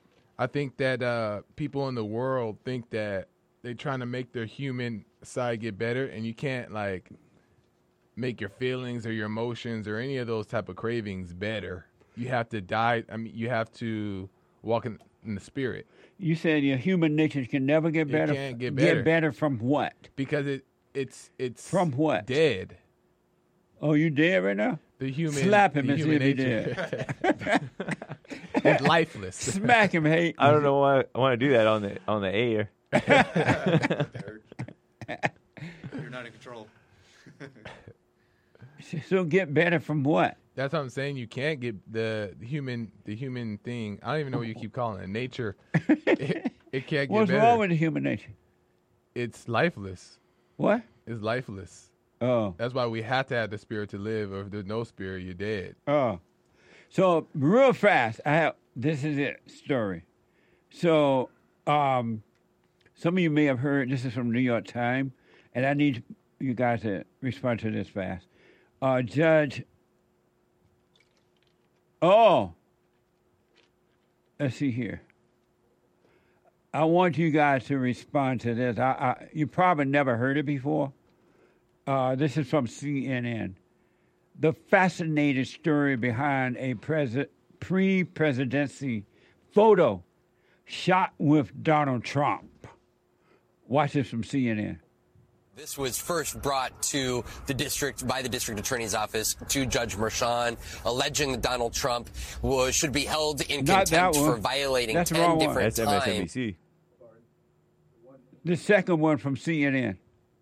in the world think that they're trying to make their human side get better, and you can't like make your feelings or your emotions or any of those type of cravings better. You have to die. I mean, you have to walk in the spirit. You said your human nature can never get better? can't get better. Get better from what? Because it's From what? dead. Oh, you dead right now? The human Slap him the and see human if he nature. It's lifeless. Smack him, hey. I don't know why I want to do that on the air. You're not in control. So get better from what? That's what I'm saying. You can't get the human thing. I don't even know what you keep calling it. Nature. It can't get What's better. wrong with the human nature? It's lifeless. What? It's lifeless. Oh. That's why we have to have the spirit to live. Or if there's no spirit, you're dead. Oh. So real fast, this is it, story. So some of you may have heard, this is from New York Times, and I need you guys to respond to this fast. Judge, let's see here. I want you guys to respond to this. You probably never heard it before. This is from CNN. The fascinating story behind a pre-presidency photo shot with Donald Trump. Watch this from CNN. This was first brought to the district by the district attorney's office to Judge Merchan, alleging that Donald Trump should be held in contempt for violating 10 different That's times. MSNBC. The second one from CNN.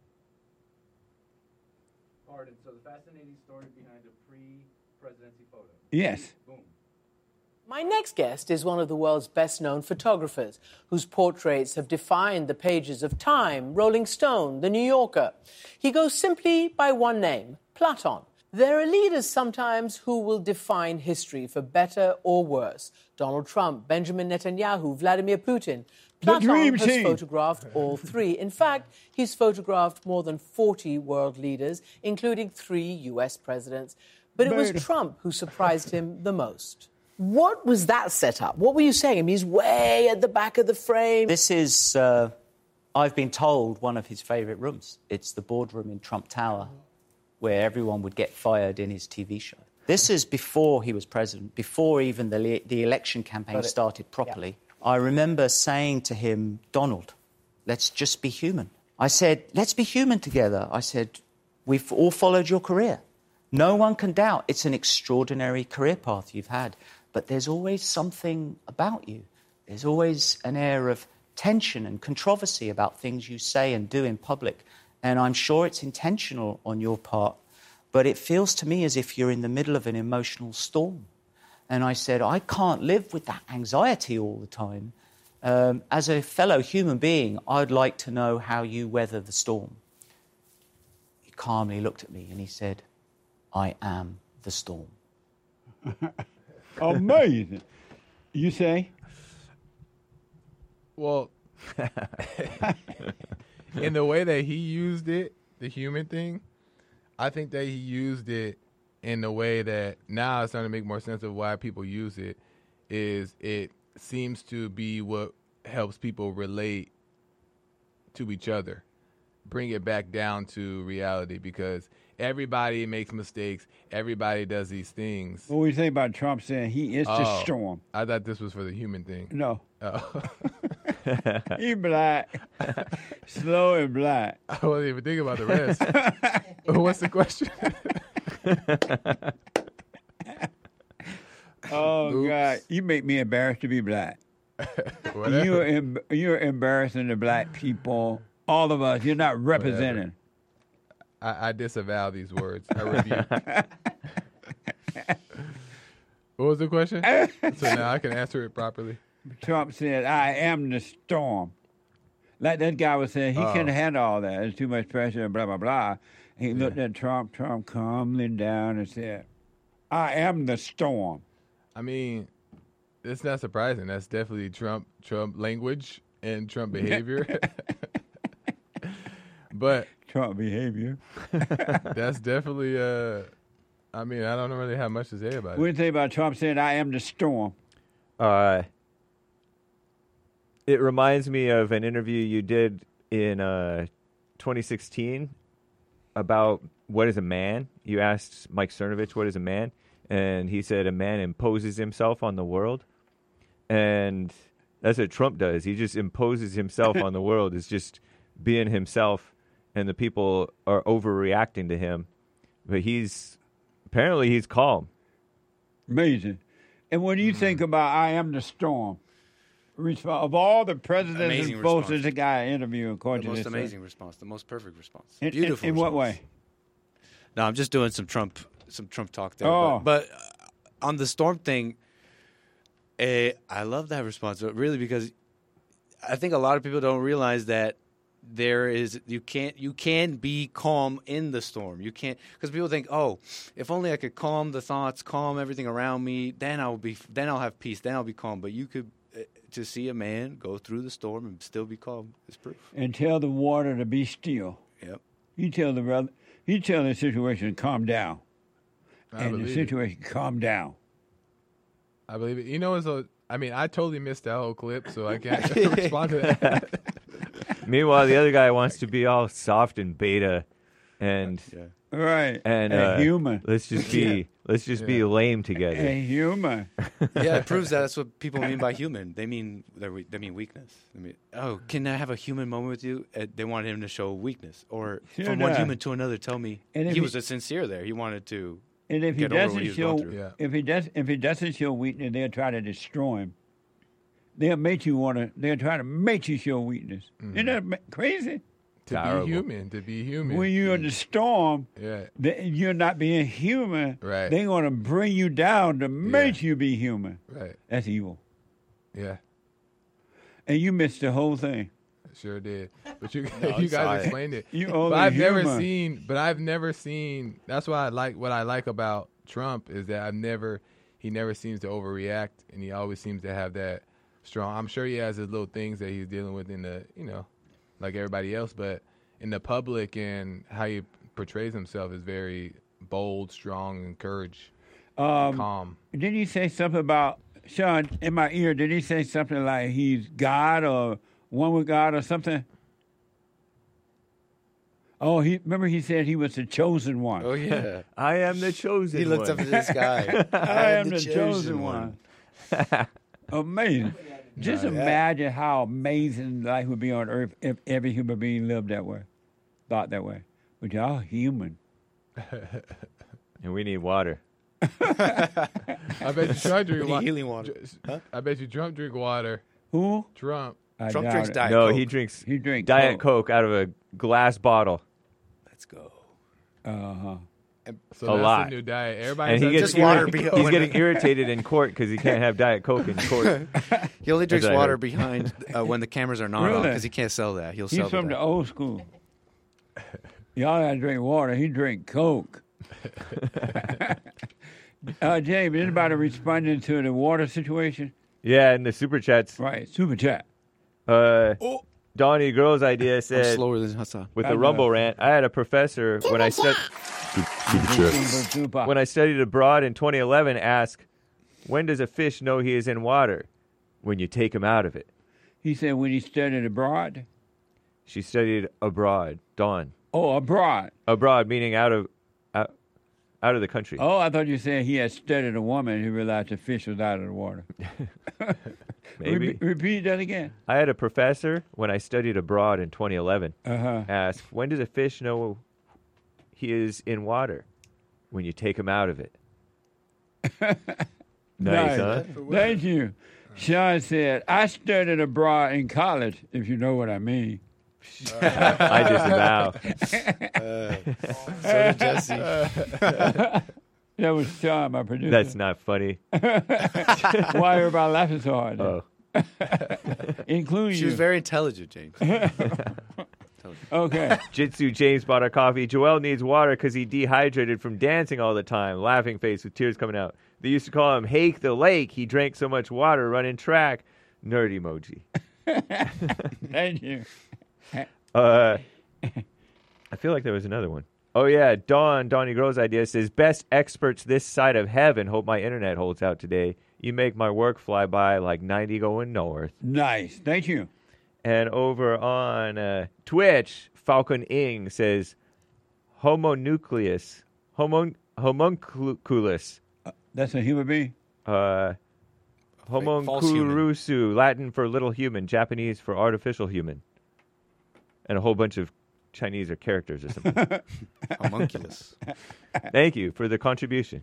Pardon. So the fascinating story behind a pre-presidency photo. Yes. Boom. My next guest is one of the world's best-known photographers, whose portraits have defined the pages of Time, Rolling Stone, The New Yorker. He goes simply by one name, Platon. There are leaders sometimes who will define history for better or worse. Donald Trump, Benjamin Netanyahu, Vladimir Putin. Platon has photographed all three. In fact, he's photographed more than 40 world leaders, including 3 U.S. presidents. But it was Trump who surprised him the most. What was that setup? What were you saying? I mean, he's way at the back of the frame. This is, I've been told, one of his favourite rooms. It's the boardroom in Trump Tower, where everyone would get fired in his TV show. This is before he was president, before even the election campaign started properly. Yeah. I remember saying to him, Donald, let's just be human. I said, let's be human together. I said, we've all followed your career. No one can doubt it's an extraordinary career path you've had. But there's always something about you. There's always an air of tension and controversy about things you say and do in public. And I'm sure it's intentional on your part. But it feels to me as if you're in the middle of an emotional storm. And I said, I can't live with that anxiety all the time. As a fellow human being, I'd like to know how you weather the storm. He calmly looked at me and he said, I am the storm. Amazing. You say? Well, in the way that he used it, the human thing, I think that he used it in the way that now it's starting to make more sense of why people use it, is it seems to be what helps people relate to each other, bring it back down to reality, because everybody makes mistakes. Everybody does these things. What do you think about Trump saying he is the storm? I thought this was for the human thing. No. Oh. He black. Slow and black. I wasn't even thinking about the rest. What's the question? Oh, oops. God. You make me embarrassed to be black. You're embarrassing the black people. All of us. You're not representing. I disavow these words. I rebuke. What was the question? So now I can answer it properly. Trump said, I am the storm. Like that guy was saying, he couldn't handle all that. There's too much pressure and blah, blah, blah. He looked at Trump calmly down and said, I am the storm. I mean, it's not surprising. That's definitely Trump language and Trump behavior. But Trump behavior. That's definitely, I mean, I don't really have much to say about it. What do you think about Trump saying, I am the storm? It reminds me of an interview you did in 2016 about what is a man. You asked Mike Cernovich, what is a man? And he said a man imposes himself on the world. And that's what Trump does. He just imposes himself on the world. It's just being himself, and the people are overreacting to him. But apparently he's calm. Amazing. And when you think about I am the storm, of all the presidents and folks, there's a guy interviewing, according to this. The most amazing response, the most perfect response. Beautiful. In what way? No, I'm just doing some Trump talk there. Oh. But on the storm thing, I love that response, really, because I think a lot of people don't realize that you can be calm in the storm. You can't, because people think, oh, if only I could calm the thoughts, calm everything around me, then I'll have peace, then I'll be calm. But you could, to see a man go through the storm and still be calm is proof. And tell the water to be still. Yep. You tell the situation to calm down. And the situation calm down. I believe it. You know, I totally missed that whole clip, so I can't respond to that. Meanwhile, the other guy wants to be all soft and beta, and right, and human. Let's just be lame together. A human. Yeah, it proves that's what people mean by human. They mean weakness. Oh, can I have a human moment with you? They wanted him to show weakness, or from one human to another. Tell me, he was sincere there. He wanted to. And if he doesn't show, if he doesn't show weakness, they'll try to destroy him. They'll try to make you show weakness. Mm-hmm. Isn't that crazy? To be human. When you're in the storm, you're not being human. Right. They're going to bring you down to make you be human. Right. That's evil. Yeah. And you missed the whole thing. Sure did. But you guys explained it. I've never seen. That's why what I like about Trump is that he never seems to overreact, and he always seems to have that strong. I'm sure he has his little things that he's dealing with in the, like everybody else, but in the public and how he portrays himself is very bold, strong, and calm. Didn't he say something about, Sean, in my ear, did he say something like he's God or one with God or something? Oh, remember he said he was the chosen one. Oh, yeah. I am the chosen one. He looked up at the sky. I am the chosen one. Amazing. Just imagine how amazing life would be on earth if every human being lived that way, thought that way. But y'all human. And we need water. I bet you Trump drink water. Healing water. Huh? I bet you Trump drink water. Who? Trump. Trump drinks Diet No, Coke. he drinks Diet Coke out of a glass bottle. Let's go. Uh-huh. So A that's lot. the new diet. Everybody And he gets Just water he's getting irritated in court because he can't have Diet Coke in court. He only drinks That's what I water heard. behind when the cameras are not on Really? because he can't sell that. He'll He's sell from that. the old school. Y'all gotta drink water. He drink Coke. James, anybody responding to the water situation? Yeah, in the super chats. Right, super chat. Donnie Girl's idea I'm said, slower than Hassan. with I the know. Rumble rant, I had a professor when I studied abroad in 2011 ask, when does a fish know he is in water? When you take him out of it. He said when he studied abroad. She studied abroad. Dawn. Oh, abroad. Abroad meaning out of the country. Oh, I thought you said he had studied a woman who realized the fish was out of the water. Maybe. Repeat that again. I had a professor when I studied abroad in 2011 Uh-huh. ask, when does a fish know he is in water? When you take him out of it. Nice, huh? Thank you. Sean said, I studied abroad in college, if you know what I mean. I disavow. So did Jesse. That was Sean, my producer. That's not funny. Why everybody laughing so hard? Oh. Including She you. was very intelligent, James. Okay. Jitsu James bought a coffee. Joel needs water because he dehydrated from dancing all the time. Laughing face with tears coming out. They used to call him Hake the Lake. He drank so much water running track. Nerd emoji. Thank you. I feel like there was another one. Oh, yeah. Donnie Gro's idea says, best experts this side of heaven. Hope my internet holds out today. You make my work fly by like 90 going north. Nice. Thank you. And over on Twitch, Falcon Ing says, homunculus. That's a human being? Homuncurusu, Latin for little human, Japanese for artificial human. And a whole bunch of Chinese or characters or something. Homunculus. Thank you for the contribution.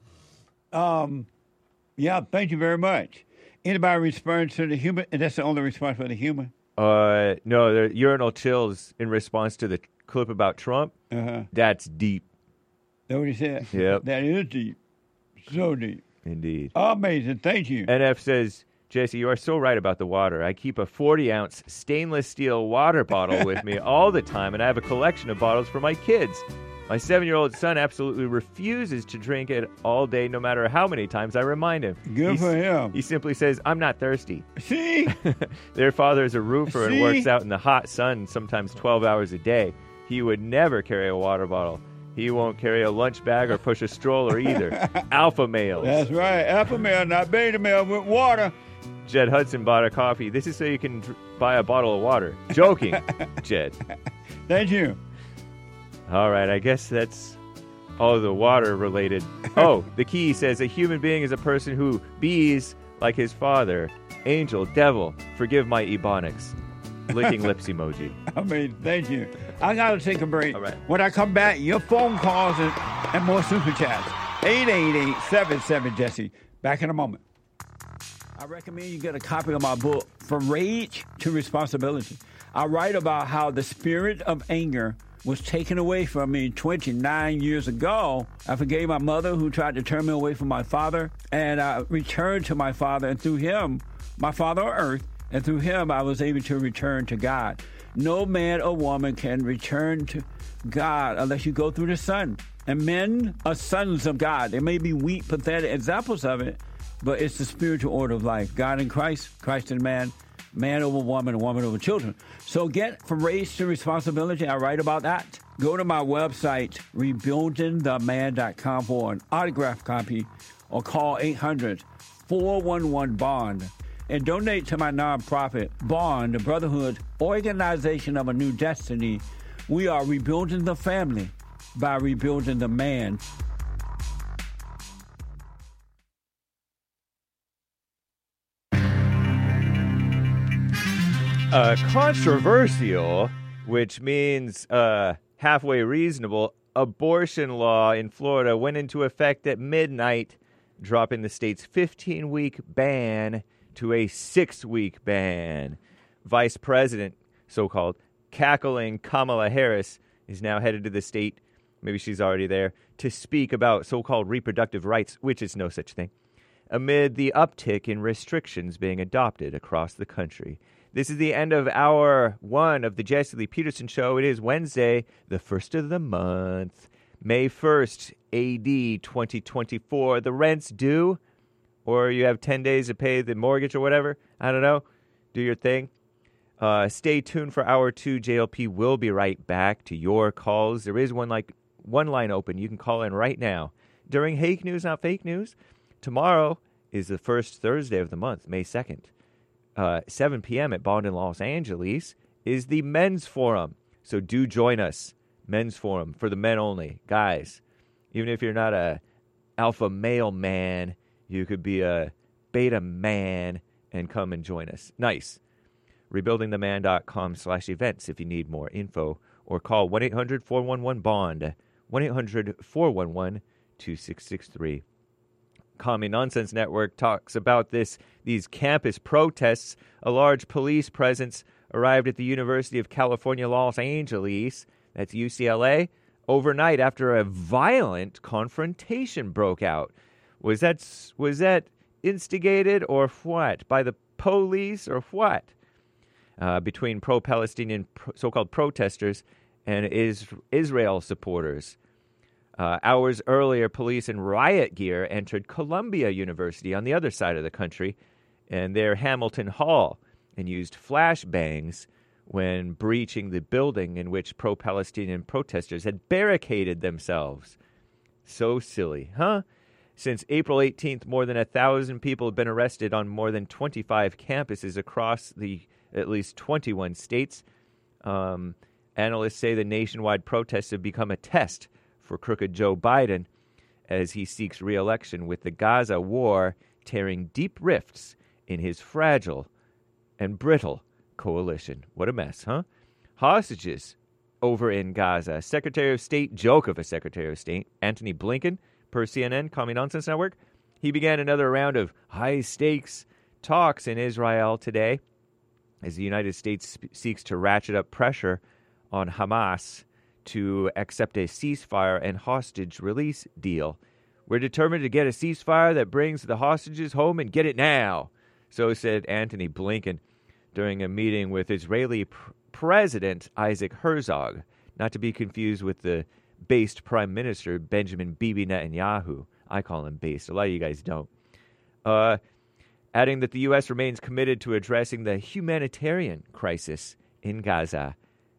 Yeah, thank you very much. Anybody respond to the human? And that's the only response for the human? No, the urinal chills in response to the clip about Trump. Uh-huh. That's deep. That's what he said? Yep. That is deep. So deep. Indeed. Amazing. Thank you. NF says, Jesse, you are so right about the water. I keep a 40-ounce stainless steel water bottle with me all the time, and I have a collection of bottles for my kids. My 7-year-old son absolutely refuses to drink it all day, no matter how many times I remind him. Good for him. He simply says, I'm not thirsty. See? Their father is a roofer and See? works out in the hot sun sometimes 12 hours a day. He would never carry a water bottle. He won't carry a lunch bag or push a stroller either. Alpha males. That's right. Alpha male, not beta male, with water. Jed Hudson bought a coffee. This is so you can buy a bottle of water. Joking, Jed. Thank you. All right, I guess that's all the water related. Oh, the key says a human being is a person who bees like his father. Angel, devil, forgive my ebonics. Licking lips emoji. I mean, thank you. I got to take a break. All right. When I come back, your phone calls and more super chats. 888-77-JESSE. Back in a moment. I recommend you get a copy of my book, From Rage to Responsibility. I write about how the spirit of anger was taken away from me 29 years ago. I forgave my mother who tried to turn me away from my father, and I returned to my father, and through him, my father on earth, and through him I was able to return to God. No man or woman can return to God unless you go through the Son. And men are sons of God. They may be weak, pathetic examples of it, but it's the spiritual order of life. God in Christ, Christ in man, man over woman, and woman over children. So get From Rage to Responsibility. I write about that. Go to my website, rebuildingtheman.com for an autographed copy, or call 800-411-BOND. And donate to my nonprofit, Bond, the Brotherhood Organization of a New Destiny, We are rebuilding the family by rebuilding the man. Controversial, which means halfway reasonable, abortion law in Florida went into effect at midnight, dropping the state's 15-week ban to a 6-week ban. Vice President, so-called, cackling Kamala Harris is now headed to the state, maybe she's already there, to speak about so-called reproductive rights, which is no such thing, amid the uptick in restrictions being adopted across the country. This is the end of hour 1 of the Jesse Lee Peterson Show. It is Wednesday, the 1st of the month, May 1st, AD 2024. The rent's due, or you have 10 days to pay the mortgage or whatever. I don't know. Do your thing. Stay tuned for hour 2. JLP will be right back to your calls. There is one line open. You can call in right now. During Hake News, Not Fake News, tomorrow is the first Thursday of the month, May 2nd. 7 p.m. at Bond in Los Angeles is the Men's Forum. So do join us. Men's Forum for the men only. Guys, even if you're not a alpha male man, you could be a beta man and come and join us. Nice. Rebuildingtheman.com/events if you need more info, or call 1-800-411-BOND, 1-800-411-2663. Commie Nonsense Network talks about these campus protests. A large police presence arrived at the University of California, Los Angeles, that's UCLA, overnight after a violent confrontation broke out. Was that instigated or what? By the police or what? Between pro-Palestinian so-called protesters and Israel supporters. Hours earlier, police in riot gear entered Columbia University on the other side of the country and their Hamilton Hall and used flashbangs when breaching the building in which pro-Palestinian protesters had barricaded themselves. So silly, huh? Since April 18th, more than 1,000 people have been arrested on more than 25 campuses across the at least 21 states. Analysts say the nationwide protests have become a test for crooked Joe Biden as he seeks re-election, with the Gaza war tearing deep rifts in his fragile and brittle coalition. What a mess, huh? Hostages over in Gaza. Secretary of State, joke of a Secretary of State, Antony Blinken, per CNN, Commie Nonsense Network, he began another round of high-stakes talks in Israel today as the United States seeks to ratchet up pressure on Hamas to accept a ceasefire and hostage release deal. We're determined to get a ceasefire that brings the hostages home and get it now, so said Antony Blinken during a meeting with Israeli President Isaac Herzog, not to be confused with the based Prime Minister Benjamin Bibi Netanyahu. I call him based. A lot of you guys don't. Adding that the U.S. remains committed to addressing the humanitarian crisis in Gaza.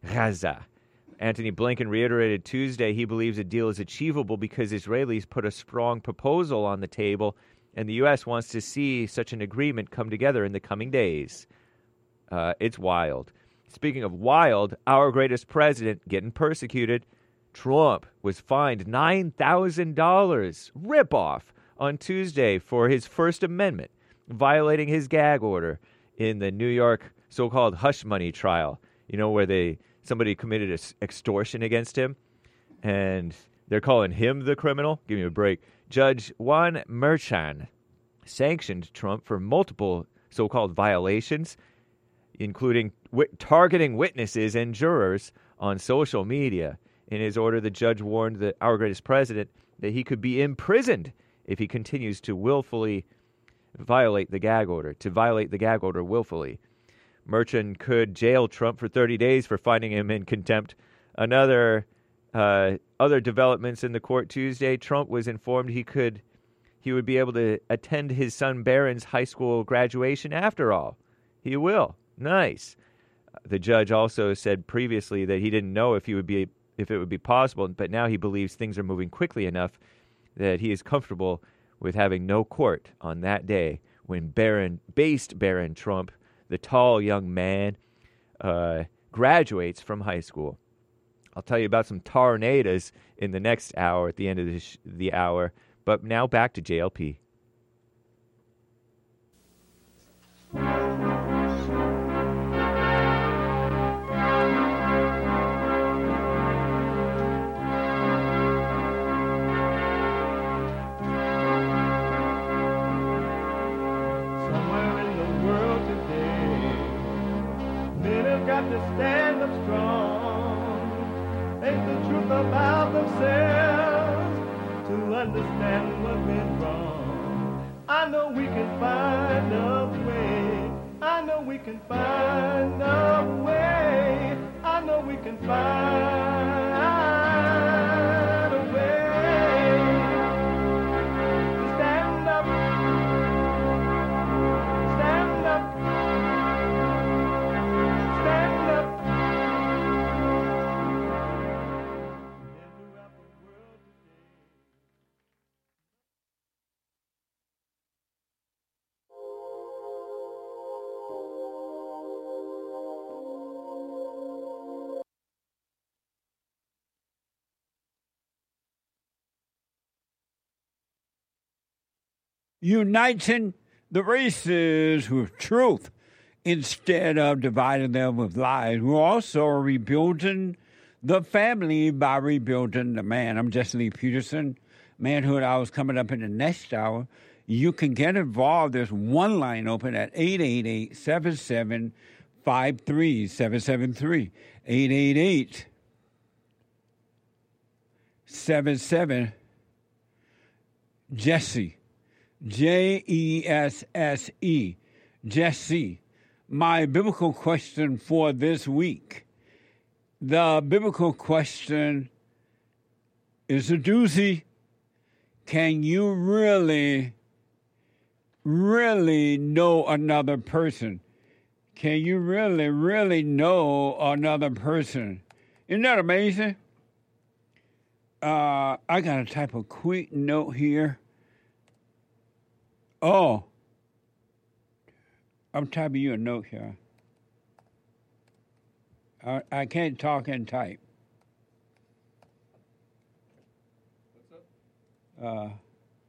Antony Blinken reiterated Tuesday he believes a deal is achievable because Israelis put a strong proposal on the table, and the U.S. wants to see such an agreement come together in the coming days. It's wild. Speaking of wild, our greatest president getting persecuted. Trump was fined $9,000 rip-off on Tuesday for his First Amendment, violating his gag order in the New York so-called hush money trial. You know, where somebody committed extortion against him, and they're calling him the criminal? Give me a break. Judge Juan Merchan sanctioned Trump for multiple so-called violations, including targeting witnesses and jurors on social media. In his order, the judge warned our greatest president that he could be imprisoned if he continues to willfully violate the gag order, willfully. Merchant could jail Trump for 30 days for finding him in contempt. Other developments in the court Tuesday, Trump was informed he would be able to attend his son Barron's high school graduation after all. He will. Nice. The judge also said previously that he didn't know if it would be possible, but now he believes things are moving quickly enough that he is comfortable with having no court on that day when Barron Trump, the tall young man, graduates from high school. I'll tell you about some tornadoes in the next hour at the end of the hour. But now back to JLP. Got to stand up strong, face the truth about themselves, to understand what went wrong. I know we can find a way. I know we can find a way. I know we can find a way to stand up, stand up. Uniting the races with truth instead of dividing them with lies. We're also rebuilding the family by rebuilding the man. I'm Jesse Lee Peterson. Manhood Hour is coming up in the next hour. You can get involved. There's one line open at 888-7753-773. 888-77 Jesse. Jesse. Jesse. My biblical question for this week. The biblical question is a doozy. Can you really know another person? Can you really know another person? Isn't that amazing? I got to type a quick note here. Oh, I'm typing you a note here. I can't talk and type. What's up?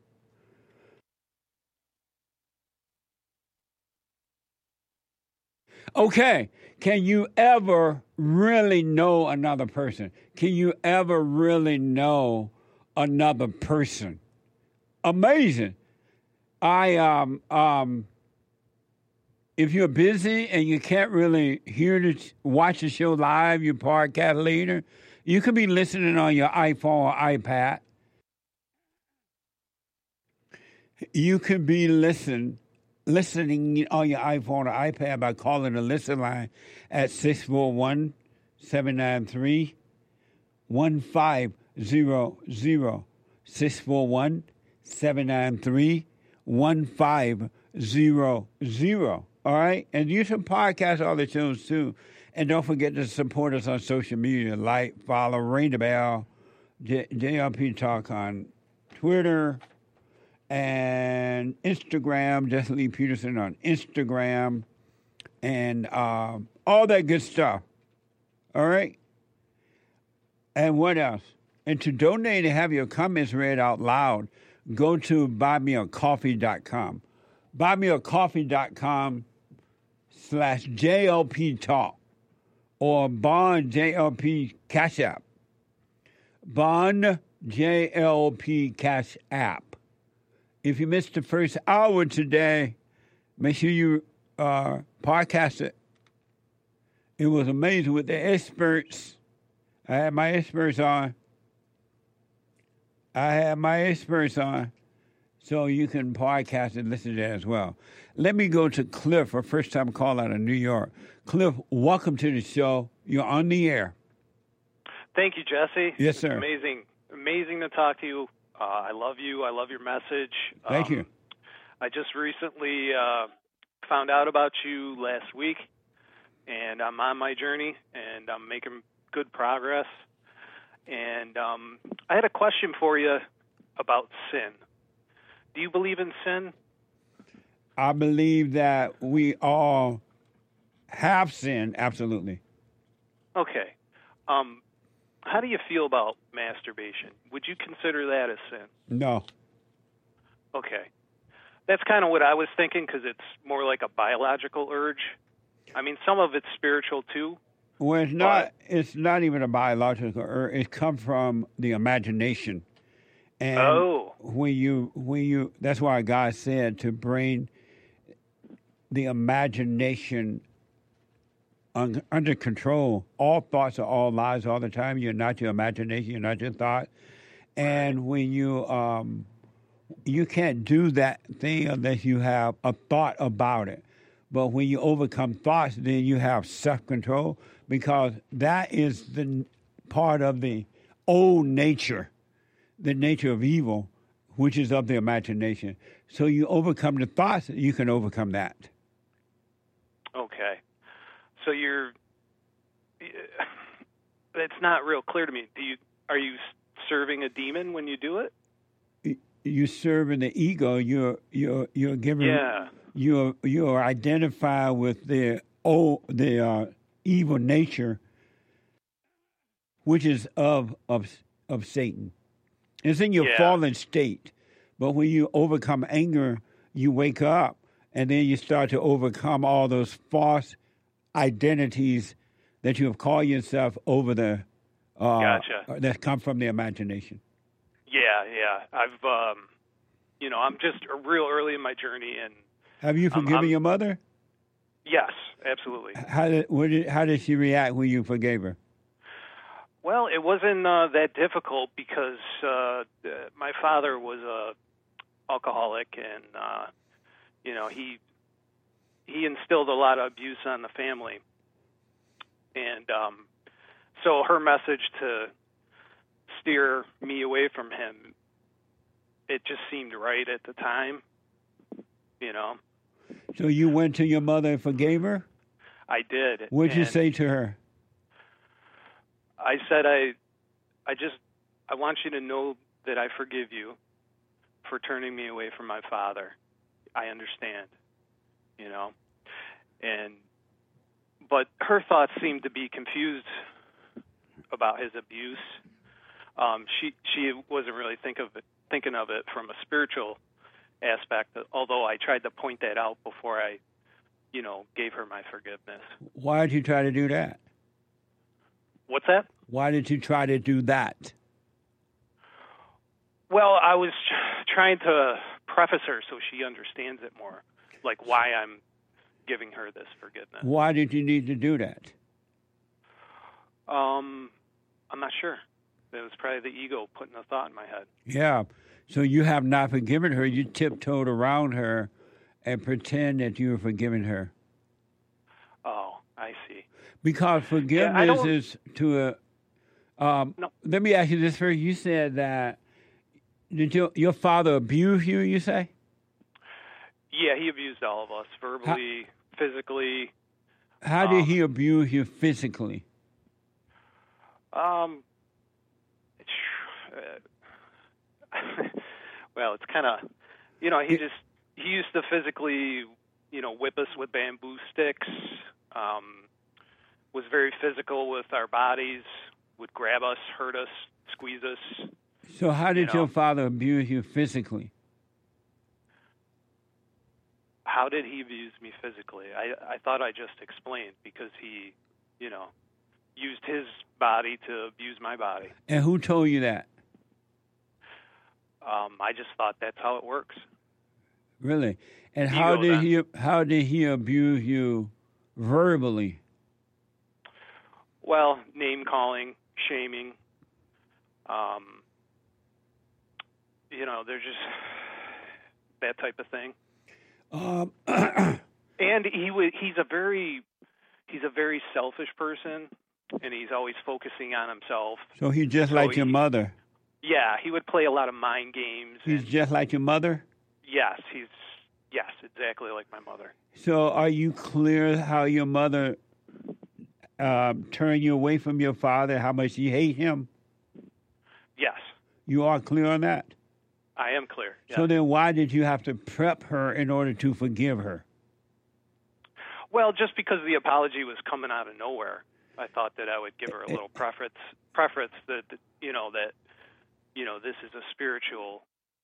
Okay. Can you ever really know another person? Can you ever really know another person? Amazing. If you're busy and you can't really watch the show live, your podcast later, you could be listening on your iPhone or iPad. You could be listening on your iPhone or iPad by calling the listen line at 641-793-1500. 641-793-1500. All right? And you should podcast all the shows, too. And don't forget to support us on social media. Like, follow, ring the bell, JLP Talk on Twitter and Instagram, Jesse Lee Peterson on Instagram, and all that good stuff. All right? And what else? And to donate and have your comments read out loud, go to buymeacoffee.com. buymeacoffee.com/JLP Talk or Bond JLP Cash App. Bond JLP Cash App. If you missed the first hour today, make sure you podcast it. It was amazing with the experts. I had my experts on. So you can podcast and listen to that as well. Let me go to Cliff, our first-time call out of New York. Cliff, welcome to the show. You're on the air. Thank you, Jesse. Yes, sir. Amazing to talk to you. I love you. I love your message. Thank you. I just recently found out about you last week, and I'm on my journey, and I'm making good progress. And I had a question for you about sin. Do you believe in sin? I believe that we all have sinned, absolutely. Okay. how do you feel about masturbation? Would you consider that a sin? No. Okay. That's kind of what I was thinking, because it's more like a biological urge. I mean, some of it's spiritual too. Well, it's not. It's not even a biological urge. It comes from the imagination. And when you, that's why God said to bring the imagination under control. All thoughts are all lies all the time. You're not your imagination. You're not your thought. And when you can't do that thing unless you have a thought about it. But when you overcome thoughts, then you have self-control, because that is the part of the old nature, the nature of evil, which is of the imagination. So you overcome the thoughts, you can overcome that. Okay. So it's not real clear to me. Are you serving a demon when you do it? You serving the ego. You're giving. Yeah. You are identified with the evil nature, which is of Satan. It's in your fallen state, but when you overcome anger, you wake up, and then you start to overcome all those false identities that you have called yourself over the that come from the imagination. Yeah. I've I'm just real early in my journey, and have you forgiven your mother? Yes, absolutely. How did she react when you forgave her? Well, it wasn't that difficult, because my father was a alcoholic, and he instilled a lot of abuse on the family, and so her message to steer me away from him, it just seemed right at the time, So you went to your mother and forgave her? I did. What did you say to her? I said, I want you to know that I forgive you for turning me away from my father. I understand, but her thoughts seemed to be confused about his abuse. She wasn't really thinking of it from a spiritual aspect, although I tried to point that out before I, gave her my forgiveness. Why did you try to do that? What's that? Why did you try to do that? Well, I was trying to preface her so she understands it more, like why I'm giving her this forgiveness. Why did you need to do that? I'm not sure. It was probably the ego putting a thought in my head. Yeah. So you have not forgiven her. You tiptoed around her and pretend that you have forgiven her. Oh, I see. Because forgiveness is to a... no. Let me ask you this first. You said that... Did your father abuse you, you say? Yeah, he abused all of us, verbally, physically. How did he abuse you physically? Well, it's kind of, he used to physically, whip us with bamboo sticks, was very physical with our bodies, would grab us, hurt us, squeeze us. So how did your father abuse you physically? How did he abuse me physically? I thought I just explained, because he, used his body to abuse my body. And who told you that? I just thought that's how it works. Really? And how did he abuse you verbally? Well, name calling, shaming. There's just that type of thing. And he's a very selfish person, and he's always focusing on himself. So he's just like your mother. Yeah, he would play a lot of mind games. He's just like your mother? Yes, exactly like my mother. So are you clear how your mother turned you away from your father, how much you hate him? Yes. You are clear on that? I am clear, yes. So then why did you have to prep her in order to forgive her? Well, just because the apology was coming out of nowhere. I thought that I would give her a little preface that this is a spiritual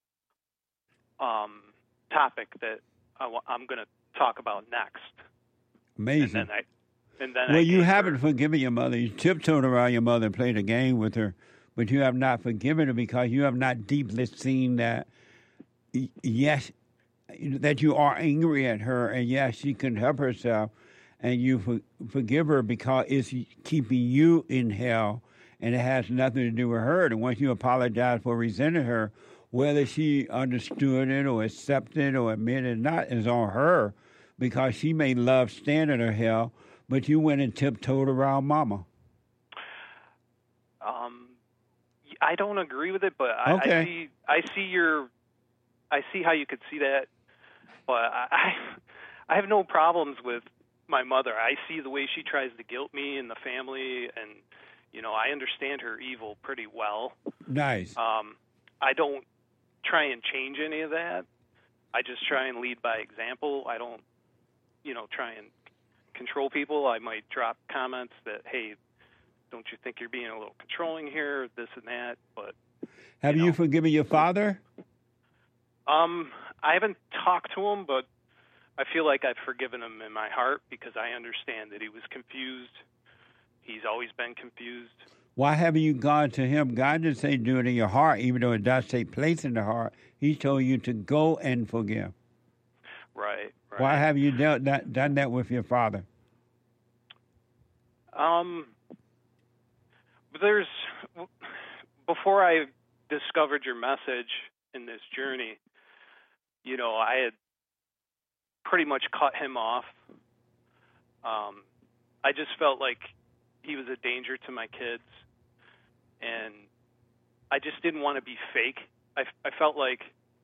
topic that I'm going to talk about next. Amazing. And then well, you haven't forgiven your mother. You tiptoed around your mother and played a game with her, but you have not forgiven her because you have not deeply seen that, yes, that you are angry at her, and yes, she can help herself, and you forgive her because it's keeping you in hell, and it has nothing to do with her. And once you apologize for resenting her, whether she understood it or accepted it or admitted it or not is on her, because she may love staying in her hell, but you went and tiptoed around Mama. I don't agree with it, but okay. I see how you could see that, but I have no problems with my mother. I see the way she tries to guilt me and the family, and I understand her evil pretty well. Nice. I don't try and change any of that. I just try and lead by example. I don't, try and control people. I might drop comments that, hey, don't you think you're being a little controlling here, this and that, but... Have you forgiven your father? I haven't talked to him, but I feel like I've forgiven him in my heart because I understand that he was confused. He's always been confused. Why haven't you gone to him? God didn't say do it in your heart, even though it does take place in the heart. He told you to go and forgive. Right. Why have you done that with your father? Before I discovered your message in this journey, I had pretty much cut him off. I just felt like he was a danger to my kids, and I just didn't want to be fake. I felt like,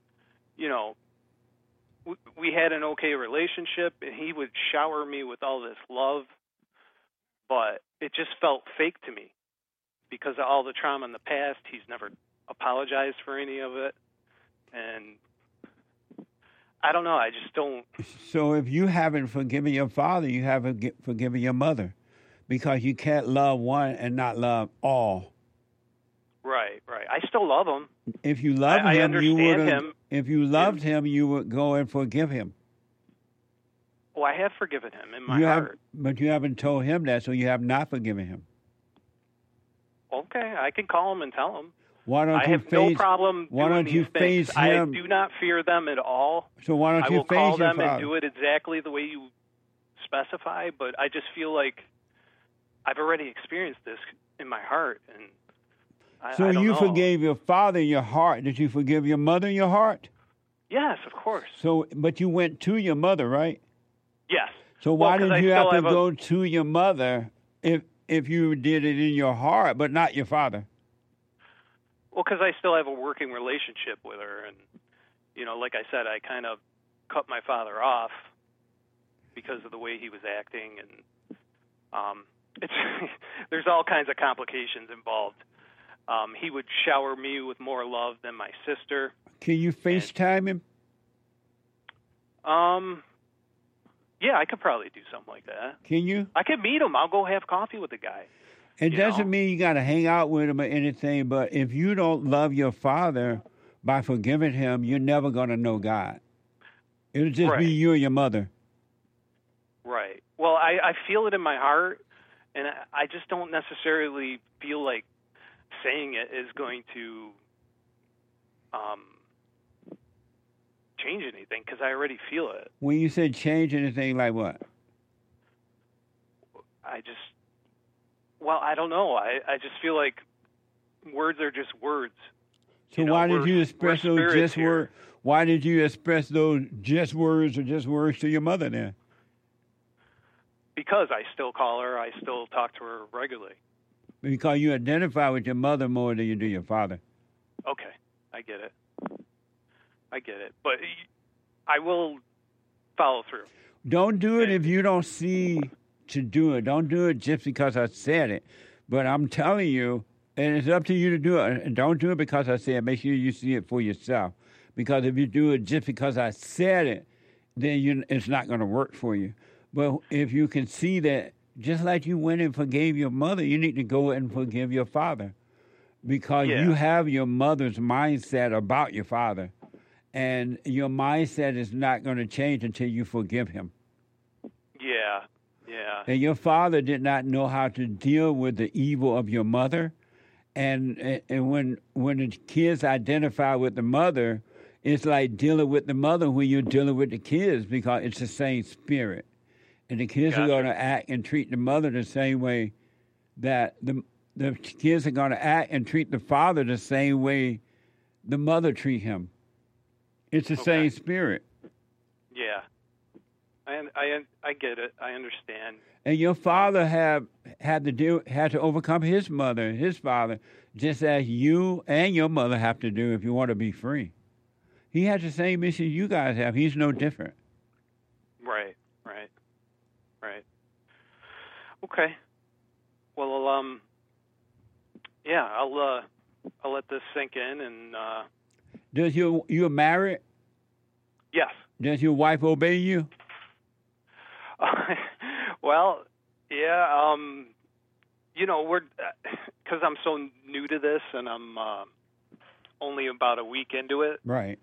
we had an okay relationship, and he would shower me with all this love, but it just felt fake to me because of all the trauma in the past. He's never apologized for any of it, and I don't know. I just don't. So if you haven't forgiven your father, you haven't forgiven your mother, because you can't love one and not love all. Right. I still love him. If you love him, I understand him. If you loved him, you would go and forgive him. Well, I have forgiven him in my heart. But you haven't told him that, so you have not forgiven him. Okay, I can call him and tell him. I have no problem doing these things. Him? I do not fear them at all. So why don't you face him? I will call them and do it exactly the way you specify, but I just feel like I've already experienced this in my heart. And I don't know. Forgave your father in your heart. Did you forgive your mother in your heart? Yes, of course. But you went to your mother, right? Yes. So why did you have to go to your mother if you did it in your heart, but not your father? Well, because I still have a working relationship with her, and like I said, I kind of cut my father off because of the way he was acting, and there's all kinds of complications involved. He would shower me with more love than my sister. Can you FaceTime him? Yeah, I could probably do something like that. Can you? I could meet him. I'll go have coffee with the guy. It doesn't mean you got to hang out with him or anything, but if you don't love your father by forgiving him, you're never going to know God. It'll just be you and your mother. Right. Well, I feel it in my heart, and I just don't necessarily feel like saying it is going to change anything, because I already feel it. When you said change anything, like what? I don't know. I just feel like words are just words. So why did you express those just words? Why did you express those just words or just words to your mother then? Because I still call her. I still talk to her regularly. Because you identify with your mother more than you do your father. Okay, I get it. But I will follow through. Don't do it if you don't see to do it. Don't do it just because I said it. But I'm telling you, and it's up to you to do it. And don't do it because I said it. Make sure you see it for yourself. Because if you do it just because I said it, then it's not going to work for you. But if you can see that Just like you went and forgave your mother, you need to go and forgive your father. Because you have your mother's mindset about your father. And your mindset is not going to change until you forgive him. Yeah. And your father did not know how to deal with the evil of your mother. And when the kids identify with the mother, it's like dealing with the mother when you're dealing with the kids because it's the same spirit. And the kids are going to act and treat the mother the same way that the kids are going to act and treat the father the same way the mother treat him. It's the same spirit. Yeah. I get it. I understand. And your father had to overcome his mother and his father, just as you and your mother have to do if you want to be free. He has the same issue you guys have. He's no different. Right. Okay. Well, yeah, I'll let this sink in and. Does you're married? Yes. Does your wife obey you? Well, yeah. We're because I'm so new to this, and I'm only about a week into it. Right.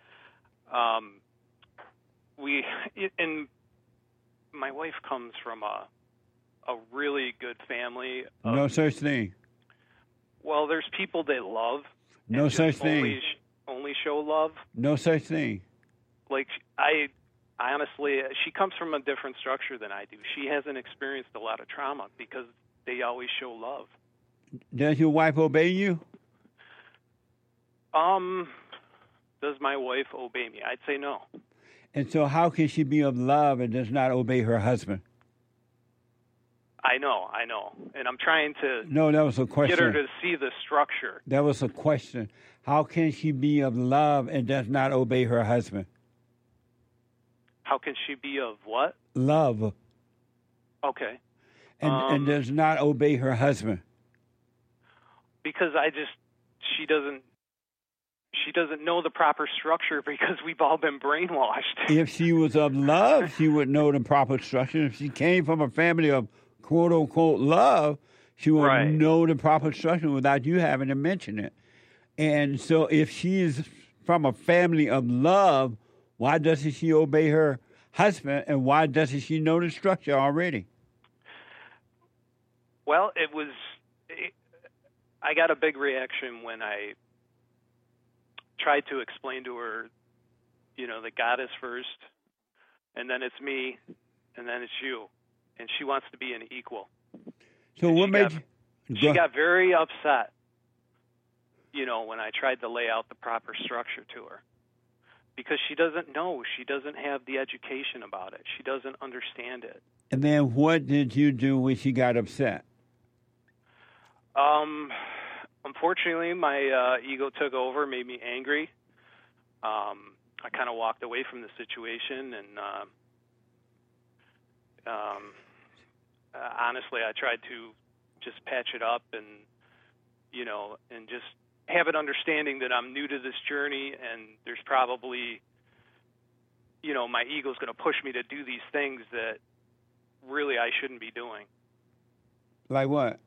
My wife comes from a really good family. No such thing. Well, there's people they love. No such thing. Only show love. No such thing. Like I honestly, she comes from a different structure than I do. She hasn't experienced a lot of trauma because they always show love. Does your wife obey you? Does my wife obey me? I'd say no. And so how can she be of love and does not obey her husband? I know. And I'm trying to No, that was a question. Get her to see the structure. That was a question. How can she be of love and does not obey her husband? How can she be of what? Love. Okay. And does not obey her husband? Because she doesn't know the proper structure because we've all been brainwashed. If she was of love, she would know the proper structure. If she came from a family of quote-unquote love, she would know the proper structure without you having to mention it. And so if she is from a family of love, why doesn't she obey her husband, and why doesn't she know the structure already? Well, I got a big reaction when I tried to explain to her, that God is first, and then it's me, and then it's you. And she wants to be an equal. So what made you... She got very upset, when I tried to lay out the proper structure to her. Because she doesn't know. She doesn't have the education about it. She doesn't understand it. And then what did you do when she got upset? Unfortunately, my ego took over, made me angry. I kind of walked away from the situation, and honestly, I tried to just patch it up and just have an understanding that I'm new to this journey, and there's probably, my ego's going to push me to do these things that really I shouldn't be doing. Like what?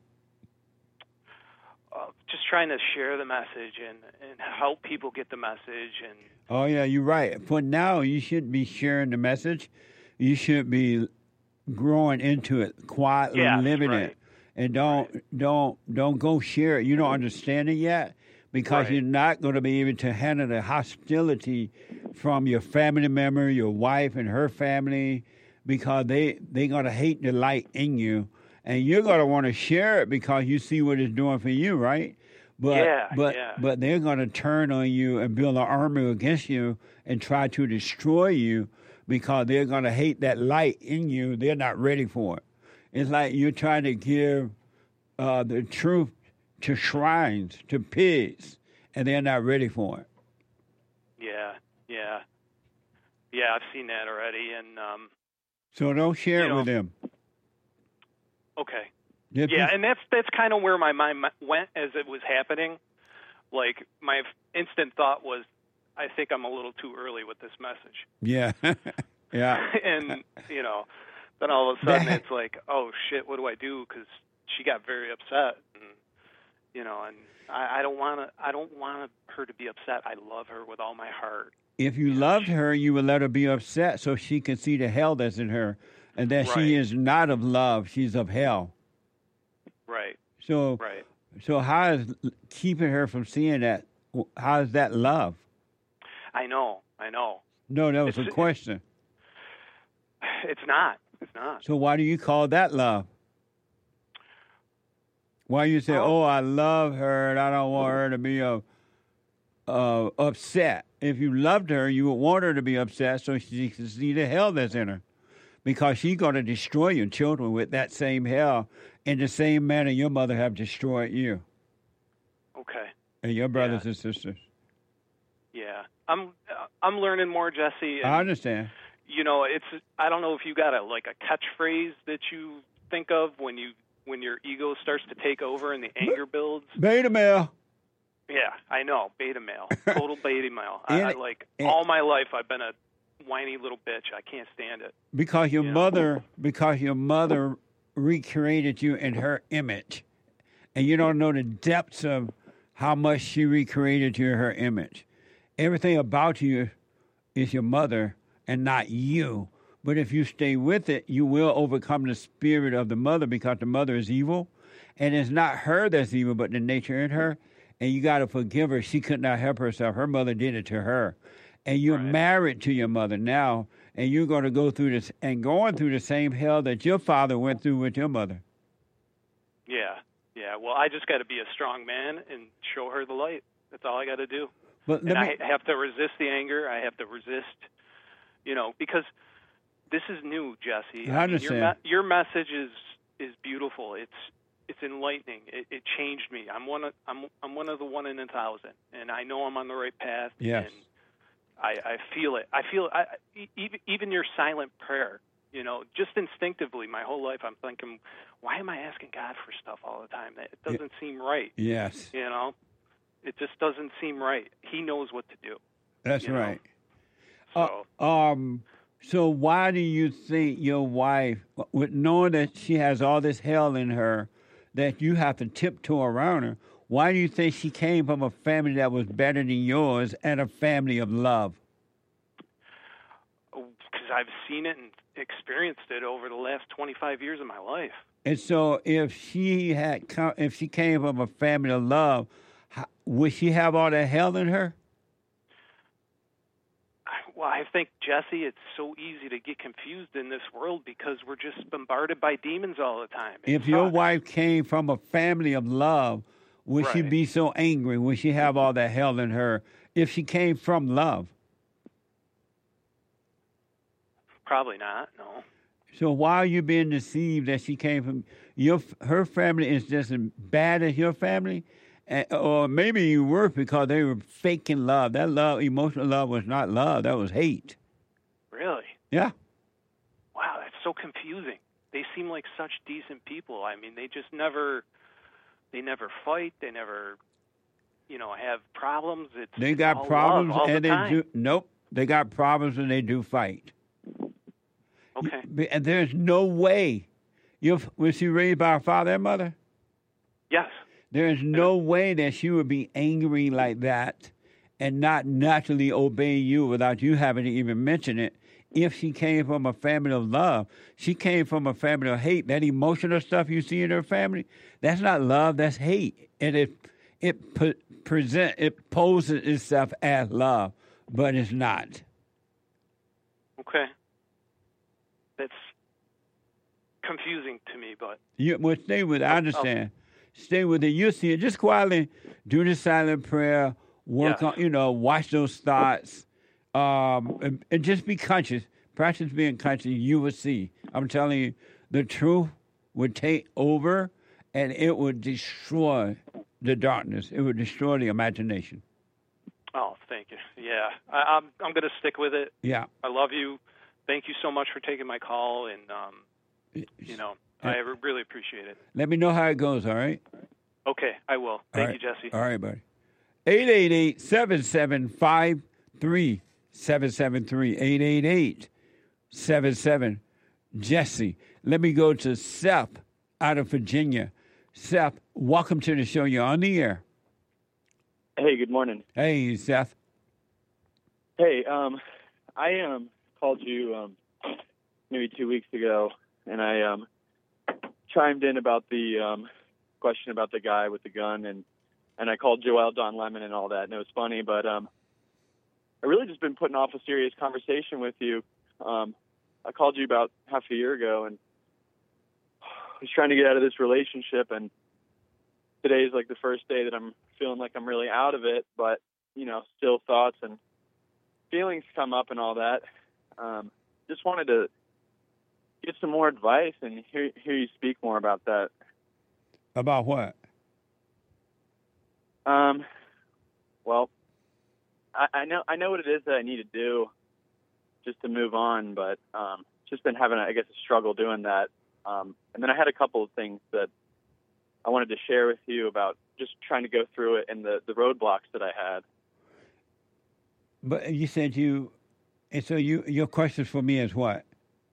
Just trying to share the message and help people get the message. And oh yeah, you're right. For now, you shouldn't be sharing the message. You should be growing into it, quietly living it, and don't go share it. You don't understand it yet because you're not going to be able to handle the hostility from your family member, your wife, and her family, because they're going to hate the light in you. And you're going to want to share it because you see what it's doing for you, right? But they're going to turn on you and build an army against you and try to destroy you because they're going to hate that light in you. They're not ready for it. It's like you're trying to give the truth to shrines, to pigs, and they're not ready for it. Yeah, I've seen that already. And so don't share it with them. Okay. Yeah, and that's kind of where my mind went as it was happening. Like, my instant thought was, I think I'm a little too early with this message. Yeah. Yeah. And, then all of a sudden it's like, oh shit, what do I do? Because she got very upset, and and I don't want her to be upset. I love her with all my heart. If you loved her, you would let her be upset so she can see the hell that's in her, and that she is not of love; she's of hell. Right. So how is keeping her from seeing that? How is that love? I know. No, that was a question. It's not. So why do you call that love? Why you say, "Oh, I love her and I don't want her to be upset"? If you loved her, you would want her to be upset so she can see the hell that's in her, because she's going to destroy your children with that same hell in the same manner your mother have destroyed you. Okay. And your brothers and sisters. Yeah, I'm learning more, Jesse. And, I understand. I don't know if you got a catchphrase that you think of when your ego starts to take over and the anger builds. Beta male. Yeah, I know, beta male, total beta male. All my life I've been a whiny little bitch. I can't stand it. Because your mother recreated you in her image, and you don't know the depths of how much she recreated you in her image. Everything about you is your mother and not you. But if you stay with it, you will overcome the spirit of the mother, because the mother is evil. And it's not her that's evil, but the nature in her. And you got to forgive her. She could not help herself. Her mother did it to her. And you're married to your mother now, and you're going to go through this and going through the same hell that your father went through with your mother. Yeah. Well, I just got to be a strong man and show her the light. That's all I got to do. I have to resist the anger. I have to resist, because this is new, Jesse. I understand. Your message is beautiful. It's enlightening. It changed me. I'm one of the 1 in 1,000, and I know I'm on the right path. Yes. And I feel it. Even your silent prayer. Just instinctively, my whole life, I'm thinking, why am I asking God for stuff all the time? It doesn't seem right. Yes. It just doesn't seem right. He knows what to do. That's right. So. So why do you think your wife, with knowing that she has all this hell in her, that you have to tiptoe around her, why do you think she came from a family that was better than yours and a family of love? Because I've seen it and experienced it over the last 25 years of my life. And so if she came from a family of love, would she have all that hell in her? Well, I think, Jesse, it's so easy to get confused in this world because we're just bombarded by demons all the time. If your wife came from a family of love, would she be so angry? Would she have all that hell in her if she came from love? Probably not, no. So why are you being deceived that she came from her family is just as bad as your family? Or maybe you were because they were faking love. That love, emotional love, was not love. That was hate. Really? Yeah. Wow, that's so confusing. They seem like such decent people. I mean, they never fight. They never, have problems. They got problems and they do. Nope. They got problems and they do fight. Okay. And there's no way. Was she raised by her father and mother? Yes. There's no way that she would be angry like that and not naturally obey you without you having to even mention it if she came from a family of love. She came from a family of hate. That emotional stuff you see in her family, that's not love, that's hate. And it poses itself as love, but it's not. Okay. That's confusing to me, but... Stay with it. I understand. Stay with it. You'll see it. Just quietly do the silent prayer. Work on, watch those thoughts, and just be conscious. Practice being conscious. You will see. I'm telling you, the truth would take over, and it would destroy the darkness. It would destroy the imagination. Oh, thank you. Yeah, I'm going to stick with it. Yeah, I love you. Thank you so much for taking my call, and I really appreciate it. Let me know how it goes, all right? Okay, I will. Thank you, Jesse. All right, buddy. 888-775-3773. 888-77. Jesse. Let me go to Seth out of Virginia. Seth, welcome to the show. You're on the air. Hey, good morning. Hey, Seth. Hey, I called you maybe 2 weeks ago, and I chimed in about the question about the guy with the gun, and I called Joel Don Lemon and all that, and it was funny, but I really just been putting off a serious conversation with you. I called you about half a year ago, and I was trying to get out of this relationship, and today is like the first day that I'm feeling like I'm really out of it, but, you know, still thoughts and feelings come up and all that. Just wanted to get some more advice and hear you speak more about that. About what? Well, I know what it is that I need to do just to move on, but just been having, I guess, a struggle doing that. And then I had a couple of things that I wanted to share with you about just trying to go through it and the roadblocks that I had. But you said your question for me is what?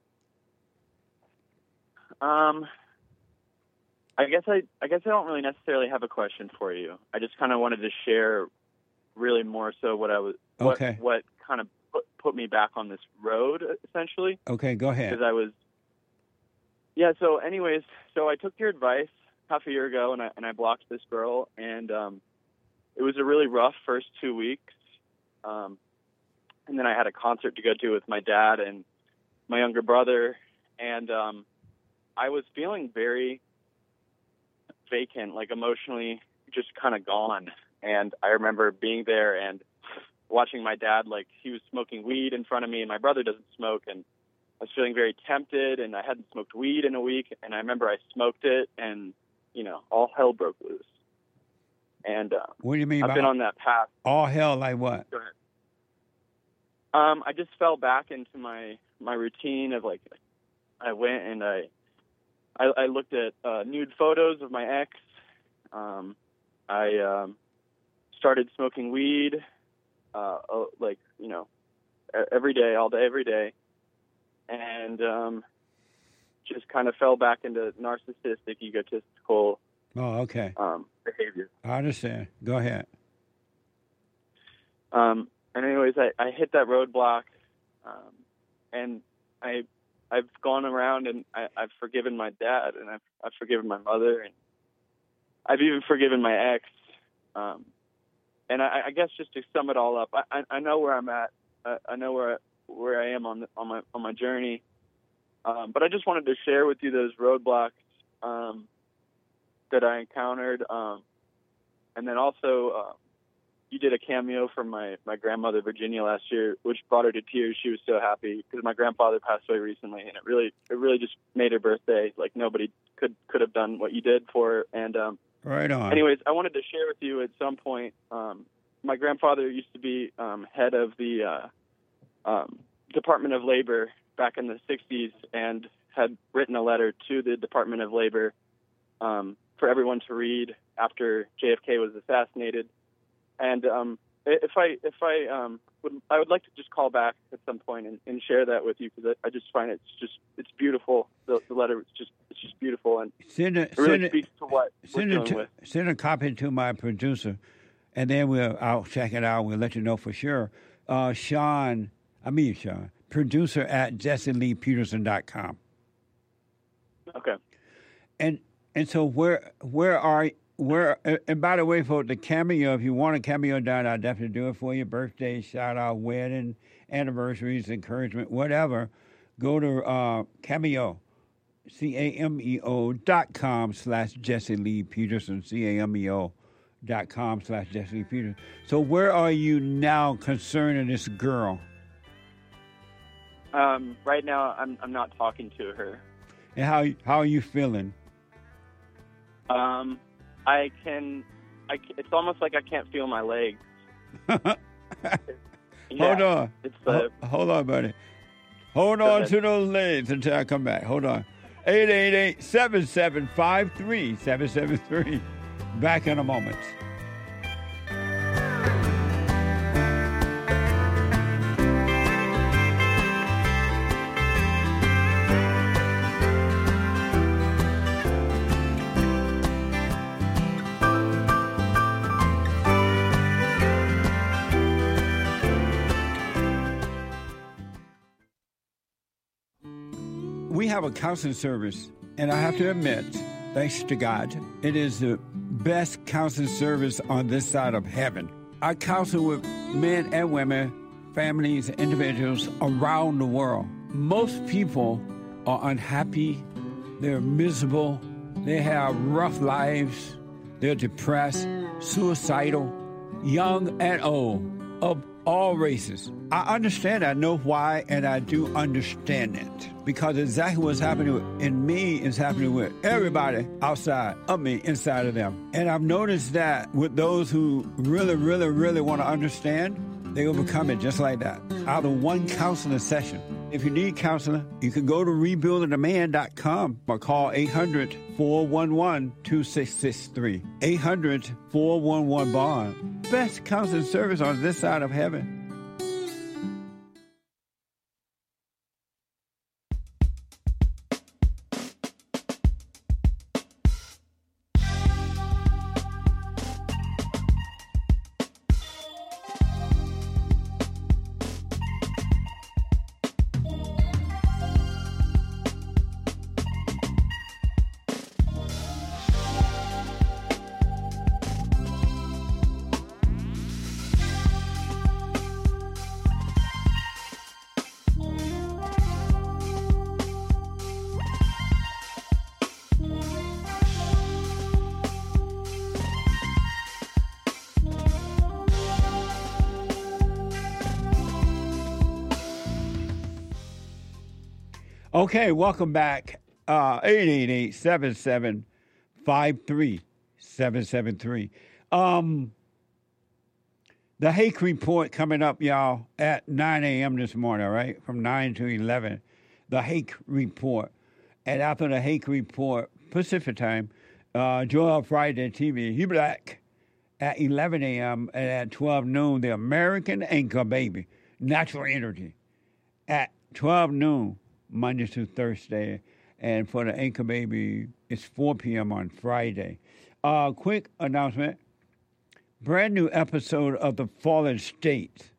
I guess I don't really necessarily have a question for you. I just kind of wanted to share really more so what kind of put me back on this road, essentially. Okay, go ahead. Because so anyways, I took your advice half a year ago, and I blocked this girl, and it was a really rough first 2 weeks. And then I had a concert to go to with my dad and my younger brother, and I was feeling very vacant, like emotionally just kind of gone. And I remember being there and watching my dad, like he was smoking weed in front of me, and my brother doesn't smoke, and I was feeling very tempted, and I hadn't smoked weed in a week, and I remember I smoked it, and, you know, all hell broke loose. And what do you mean I've been on that path. All hell, like what? Go ahead. I just fell back into my routine of, like, I went and I looked at nude photos of my ex. I started smoking weed, like, you know, every day, all day, every day. And just kind of fell back into narcissistic, egotistical behavior. I understand. Go ahead. And anyways, I hit that roadblock, and I've gone around and I've forgiven my dad, and I've forgiven my mother, and I've even forgiven my ex. And I guess just to sum it all up, I know where I'm at. I know where I am on my journey. But I just wanted to share with you those roadblocks that I encountered, and then also you did a cameo from my grandmother Virginia last year, which brought her to tears. She was so happy because my grandfather passed away recently, and it really just made her birthday. Like nobody could have done what you did for her. And right on. Anyways, I wanted to share with you at some point. My grandfather used to be head of the Department of Labor back in the 60s, and had written a letter to the Department of Labor for everyone to read after JFK was assassinated. And I would like to just call back at some point and share that with you, because I just find it's beautiful. The letter it's just beautiful, and it really speaks to what we're dealing with. Send a copy to my producer, and then I'll check it out. We'll let you know for sure. Sean, producer at JesseLeePeterson.com. Okay. And so where and by the way, for the cameo, if you want a cameo done, I'll definitely do it for you. Birthday, shout out, wedding, anniversaries, encouragement, whatever. Go to Cameo, CAMEO.com/Jesse Lee Peterson, CAMEO.com/Jesse Lee Peterson. So where are you now concerning this girl? Right now, I'm not talking to her. And how are you feeling? It's almost like I can't feel my legs. Hold on. Hold on, buddy. Hold on to those legs until I come back. Hold on. 888-7753-773. Back in a moment. we have a counseling service, and I have to admit, thanks to God, it is the best counseling service on this side of heaven. I counsel with men and women, families, individuals around the world. Most people are unhappy, they're miserable, they have rough lives, they're depressed, suicidal, young and old, of all races. I understand, I know why, and I do understand it. Because exactly what's happening in me is happening with everybody outside of me, inside of them. And I've noticed that with those who really, really, really want to understand, they will become it just like that, out of one counseling session. If you need counseling, you can go to rebuildingtheman.com or call 800-411-2663. 800-411-BOND. Best counseling service on this side of heaven. Okay, welcome back. 888-7753-773. The Hake Report coming up, y'all, at 9 a.m. this morning, all right? From 9 to 11. The Hake Report. And after the Hake Report, Pacific time, Joel Friday TV, He Black, at 11 a.m. and at 12 noon, the American Anchor Baby, Natural Energy, at 12 noon. Monday through Thursday. And for the Anchor Baby, it's 4 p.m. on Friday. Quick announcement. Brand new episode of The Fallen State.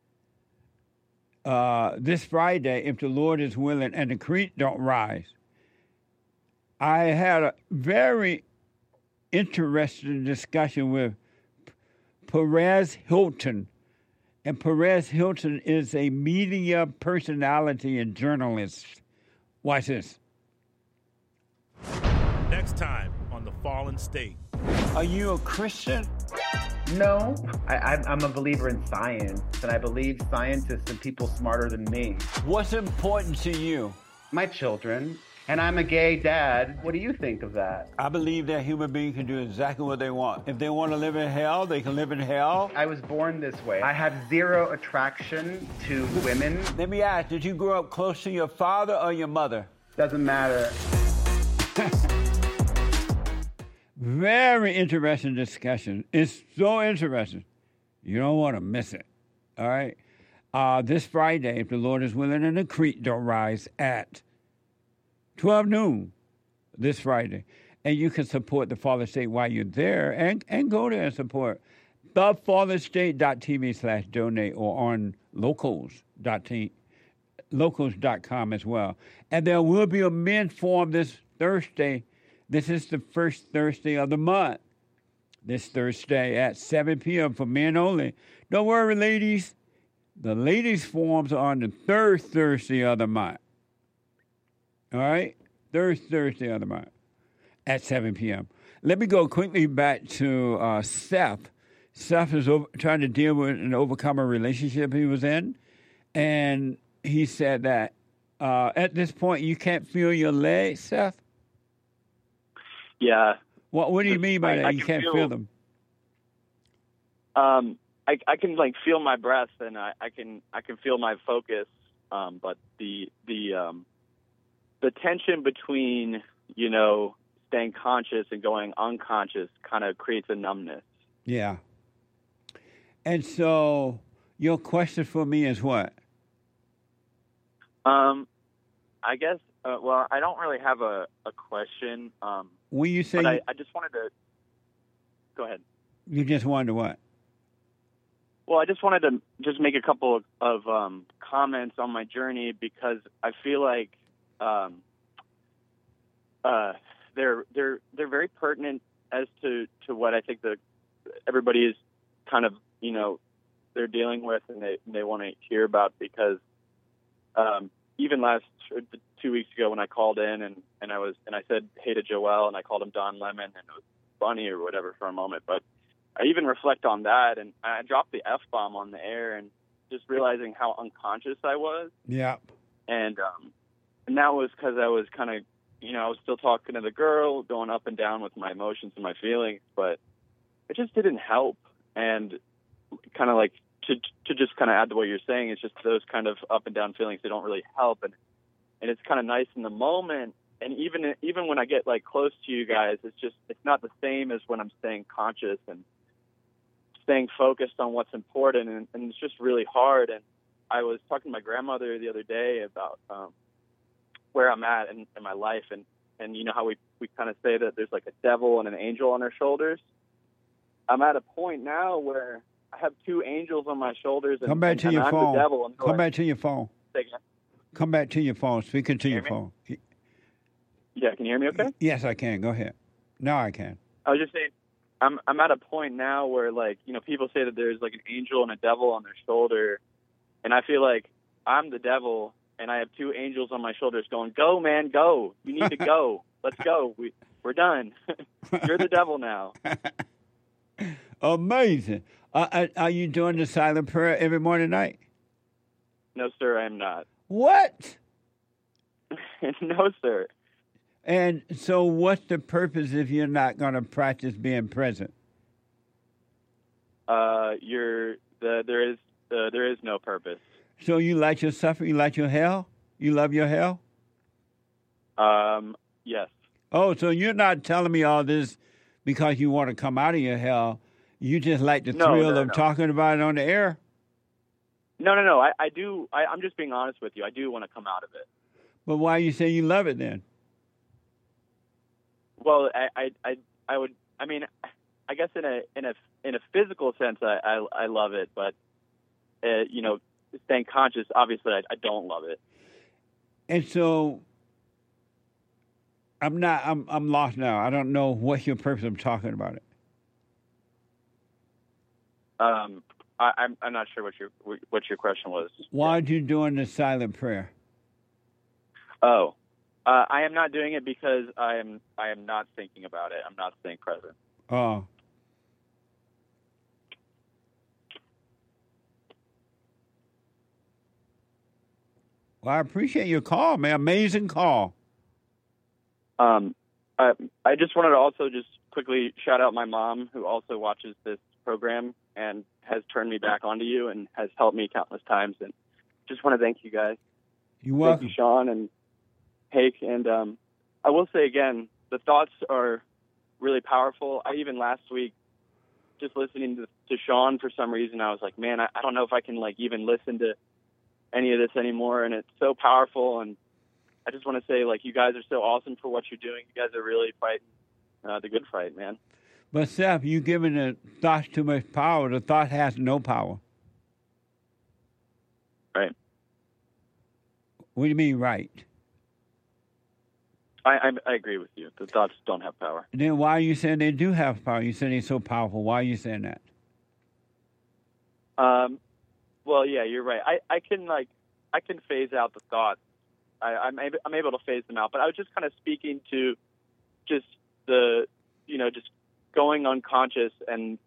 This Friday, if the Lord is willing and the creek don't rise. I had a very interesting discussion with Perez Hilton. And Perez Hilton is a media personality and journalist. Watch this. Next time on The Fallen State. Are you a Christian? No. I'm a believer in science, and I believe scientists and people smarter than me. What's important to you? My children. And I'm a gay dad. What do you think of that? I believe that human beings can do exactly what they want. If they want to live in hell, they can live in hell. I was born this way. I have zero attraction to women. Let me ask, did you grow up close to your father or your mother? Doesn't matter. Very interesting discussion. It's so interesting. You don't want to miss it. All right? This Friday, if the Lord is willing and the creek don't rise, at 12 noon this Friday. And you can support the Fallen State while you're there and go there and support thefallenstate.tv/donate or on locals.com as well. And there will be a men's forum this Thursday. This is the first Thursday of the month. This Thursday at 7 p.m. for men only. Don't worry, ladies. The ladies' forums are on the third Thursday of the month. All right? Third Thursday of the month at 7 p.m. Let me go quickly back to Seth. Seth is trying to deal with and overcome a relationship he was in. And he said that at this point you can't feel your legs, Seth? Yeah. What do you mean by that? You can't feel them? I can feel my breath and I can feel my focus. But the tension between, staying conscious and going unconscious kind of creates a numbness. Yeah. And so your question for me is what? I guess, I don't really have a question. When you say... But I just wanted to... Go ahead. You just wanted to what? Well, I just wanted to just make a couple of comments on my journey because I feel like they're very pertinent as to what I think everybody is kind of, they're dealing with and they want to hear about, because even 2 weeks ago when I called in and I said hey to Joel and I called him Don Lemon, and it was funny or whatever for a moment, but I even reflect on that, and I dropped the F-bomb on the air and just realizing how unconscious I was. Yeah. And that was because I was kind of, I was still talking to the girl, going up and down with my emotions and my feelings, but it just didn't help. And kind of like to just kind of add to what you're saying, it's just those kind of up and down feelings, they don't really help. And it's kind of nice in the moment. And even when I get like close to you guys, it's not the same as when I'm staying conscious and staying focused on what's important. And it's just really hard. And I was talking to my grandmother the other day about where I'm at in my life. And you know how we kind of say that there's like a devil and an angel on our shoulders. I'm at a point now where I have two angels on my shoulders. And, Come back to and your I'm phone. The devil. Come back to your phone. Say again? Come back to your phone. Speaking to your phone. Yeah, can you hear me okay? Yes, I can. Go ahead. Now I can. I was just saying, I'm at a point now where, like, people say that there's like an angel and a devil on their shoulder, and I feel like I'm the devil, and I have two angels on my shoulders going, "Go, man, go! You need to go. Let's go. We're done. You're the devil now." Amazing. Are you doing the silent prayer every morning night? No, sir, I am not. What? No, sir. And so what's the purpose if you're not going to practice being present? There is no purpose. So you like your suffering? You like your hell? You love your hell? Yes. Oh, so you're not telling me all this because you want to come out of your hell. You just like the thrill of talking about it on the air? No. I do. I'm just being honest with you. I do want to come out of it. But why you say you love it then? Well, I would. I mean, I guess in a physical sense, I love it, but staying conscious, obviously, I don't love it. And so, I'm lost now. I don't know what's your purpose of talking about it. I'm not sure what your question was. Why are you doing the silent prayer? Oh. I am not doing it because I am not thinking about it. I'm not staying present. Oh. Well, I appreciate your call, man. Amazing call. I just wanted to also just quickly shout out my mom, who also watches this program and has turned me back onto you and has helped me countless times. And just want to thank you guys. You're welcome. Thank you, Sean and Hake. And I will say again, the thoughts are really powerful. I even last week, just listening to Sean, for some reason, I was like, man, I don't know if I can like even listen to any of this anymore. And it's so powerful. And I just want to say, like, you guys are so awesome for what you're doing. You guys are really fighting the good fight, man. But Seth, you giving the thoughts too much power. The thought has no power. Right. What do you mean, right? I agree with you. The thoughts don't have power. Then why are you saying they do have power? You said they're so powerful. Why are you saying that? Well, yeah, you're right. I can phase out the thoughts. I'm able to phase them out. But I was just kind of speaking to just just going unconscious and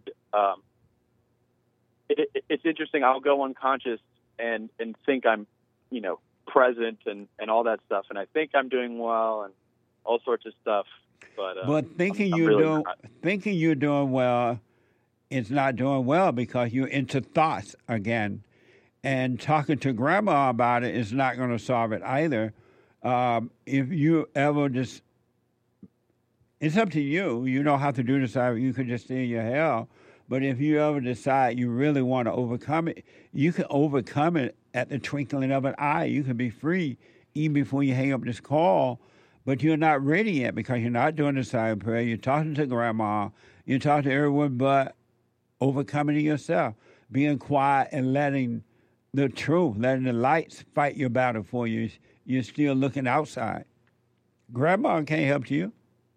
it's interesting. I'll go unconscious and think I'm present and all that stuff, and I think I'm doing well and all sorts of stuff. But thinking you're doing well, it's not doing well because you're into thoughts again, and talking to grandma about it is not going to solve it either. If you ever just, it's up to you. You don't have to do this. You could just stay in your hell. But if you ever decide you really want to overcome it, you can overcome it at the twinkling of an eye. You can be free even before you hang up this call. But you're not ready yet because you're not doing the silent prayer. You're talking to grandma. You're talking to everyone but overcoming it yourself. Being quiet and letting the truth, letting the lights fight your battle for you. you're still looking outside. Grandma can't help you.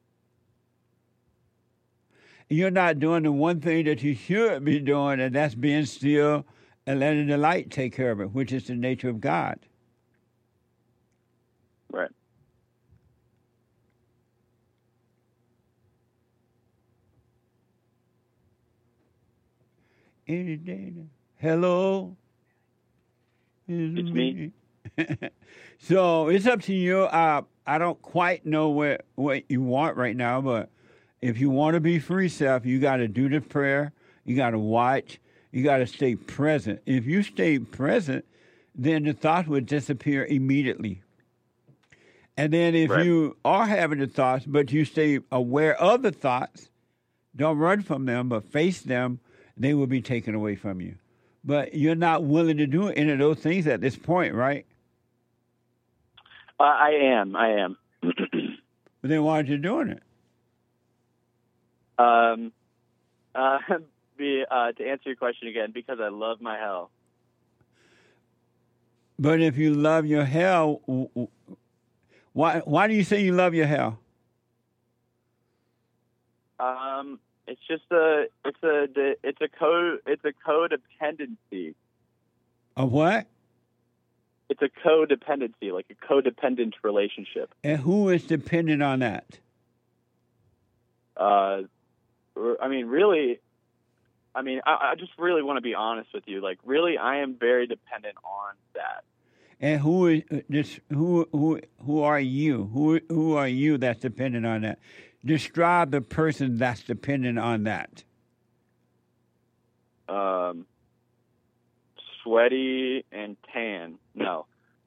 You're not doing the one thing that you should be doing, and that's being still and letting the light take care of it, which is the nature of God. Right. Any day. Hello. It's me. So it's up to you. I don't quite know what you want right now, but if you want to be free self, you got to do the prayer. You got to watch. You got to stay present. If you stay present, then the thoughts would disappear immediately. And then if you are having the thoughts, but you stay aware of the thoughts, don't run from them, but face them, they will be taken away from you. But you're not willing to do any of those things at this point, right? I am. But then why aren't you doing it? To answer your question again, because I love my hell. But if you love your hell, why do you say you love your hell? It's just it's a codependency. A what? It's a codependency, like a codependent relationship. And who is dependent on that? I just really want to be honest with you. Like, really, I am very dependent on that. And who is this? Who are you? Who are you that's dependent on that? Describe the person that's dependent on that. Sweaty and tan. No.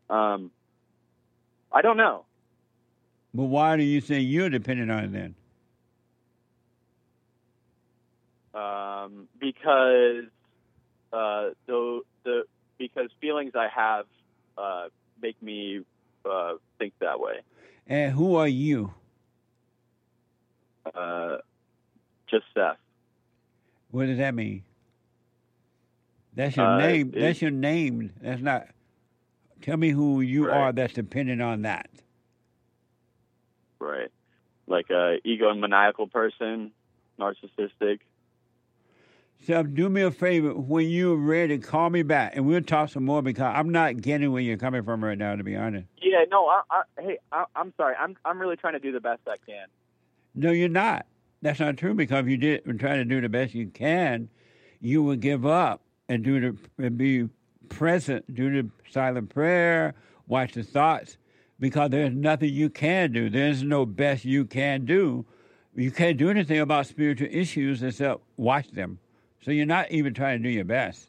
I don't know. But why do you say you're dependent on it then? Because because feelings I have make me think that way. And who are you? Just Seth. What does that mean? That's your name. That's your name. That's not. Tell me who you are that's dependent on that. Right. Like a egomaniacal person, narcissistic. Seth, do me a favor. When you're ready, call me back, and we'll talk some more because I'm not getting where you're coming from right now, to be honest. Yeah, no, I'm sorry. I'm really trying to do the best I can. No, you're not. That's not true because if you did try to do the best you can, you would give up and be present, do the silent prayer, watch the thoughts, because there's nothing you can do. There's no best you can do. You can't do anything about spiritual issues except watch them. So you're not even trying to do your best.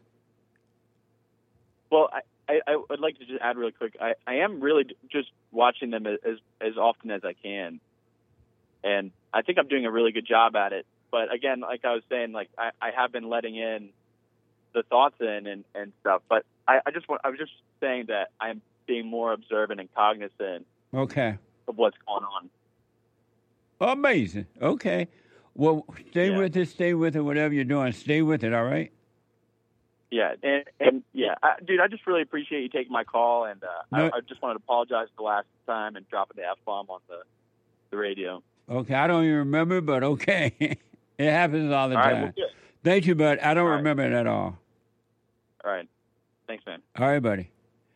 Well, I would like to just add really quick. I am really just watching them as often as I can. And I think I'm doing a really good job at it. But again, like I was saying, like I have been letting in the thoughts in and stuff. But I was just saying that I'm being more observant and cognizant of what's going on. Amazing. Okay. Well, stay with it, whatever you're doing. Stay with it, all right? Yeah, and dude, I just really appreciate you taking my call, and I just wanted to apologize for the last time and dropping the F-bomb on the radio. Okay, I don't even remember, but okay. It happens all the time. Right, well, thank you, bud. I don't remember it at all. All right. Thanks, man. All right, buddy.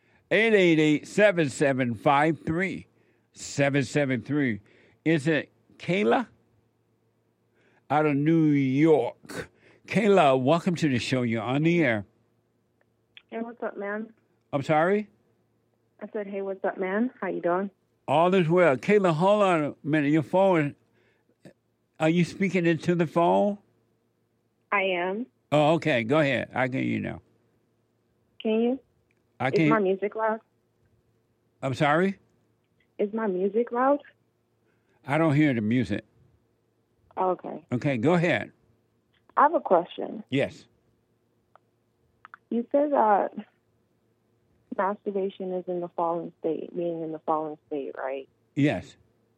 888-7753-773. Is it Kayla? Out of New York. Kayla, welcome to the show. You're on the air. Hey, what's up, man? I'm sorry? I said, hey, what's up, man? How you doing? All is well. Kayla, hold on a minute. Your phone, are you speaking into the phone? I am. Oh, okay. Go ahead. I can hear you now. Can you? I can. Is my music loud? I'm sorry? Is my music loud? I don't hear the music. Oh, okay. Okay, go ahead. I have a question. Yes. You said that masturbation is in the fallen state, being in the fallen state, right? Yes.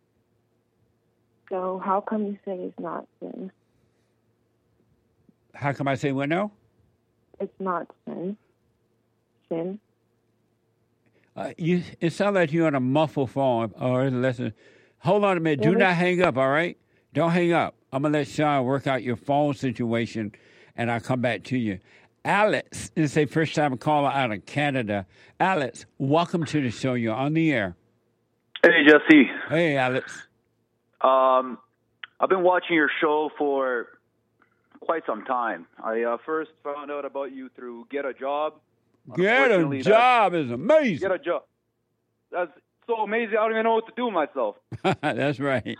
So how come you say it's not sin? How come I say what now? It's not sin. Sin? It sounds like you're on a muffled phone. Or listen, hold on a minute. Do not hang up, all right? Don't hang up. I'm going to let Sean work out your phone situation, and I'll come back to you. Alex is a first-time caller out of Canada. Alex, welcome to the show. You're on the air. Hey, Jesse. Hey, Alex. I've been watching your show for quite some time. I first found out about you through Get a Job. Get a Job is amazing. Get a Job. That's so amazing. I don't even know what to do with myself. That's right.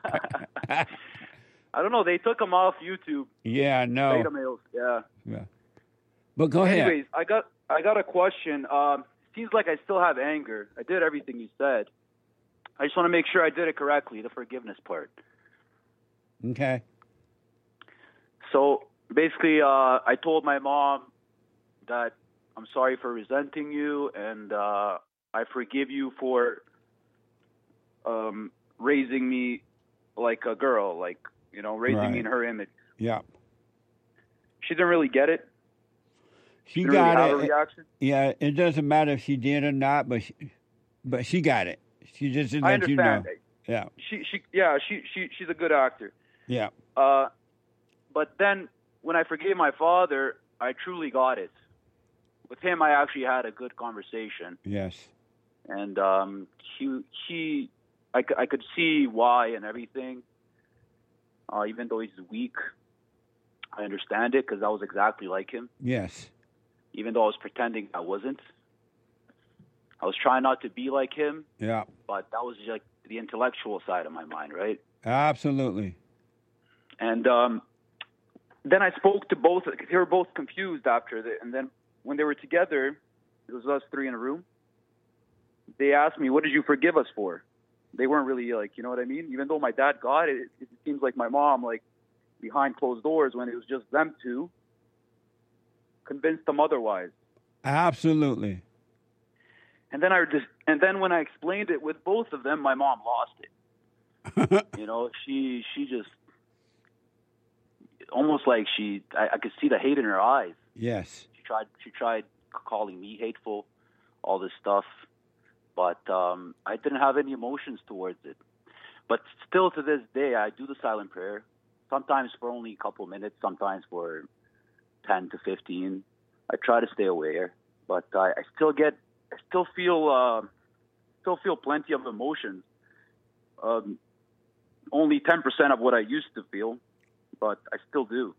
I don't know. They took them off YouTube. Yeah, I know. Beta males. Yeah. But go ahead. Anyways, I got a question. Seems like I still have anger. I did everything you said. I just want to make sure I did it correctly, the forgiveness part. Okay. So basically, I told my mom that I'm sorry for resenting you, and I forgive you for raising me like a girl, like, raising me in her image. Yeah. She didn't really get it. She didn't got really have it. a reaction. Yeah, it doesn't matter if she did or not, but she got it. She just didn't let you know. I understand. Yeah. She's a good actor. Yeah. But then when I forgave my father, I truly got it. With him, I actually had a good conversation. Yes. And I could see why and everything. Even though he's weak, I understand it because I was exactly like him. Yes. Even though I was pretending I wasn't. I was trying not to be like him. Yeah. But that was like the intellectual side of my mind, right? Absolutely. And then I spoke to both. They were both confused after that. And then when they were together, it was us three in a room. They asked me, "What did you forgive us for?" They weren't really like, you know what I mean? Even though my dad got it, it seems like my mom, like behind closed doors, when it was just them two, convinced them otherwise. Absolutely. And then when I explained it with both of them, my mom lost it. She just almost like I could see the hate in her eyes. Yes. She tried calling me hateful, all this stuff, but I didn't have any emotions towards it. But still to this day, I do the silent prayer, sometimes for only a couple minutes, sometimes for 10 to 15. I try to stay aware, but I still feel plenty of emotions. Only 10% of what I used to feel, but I still do.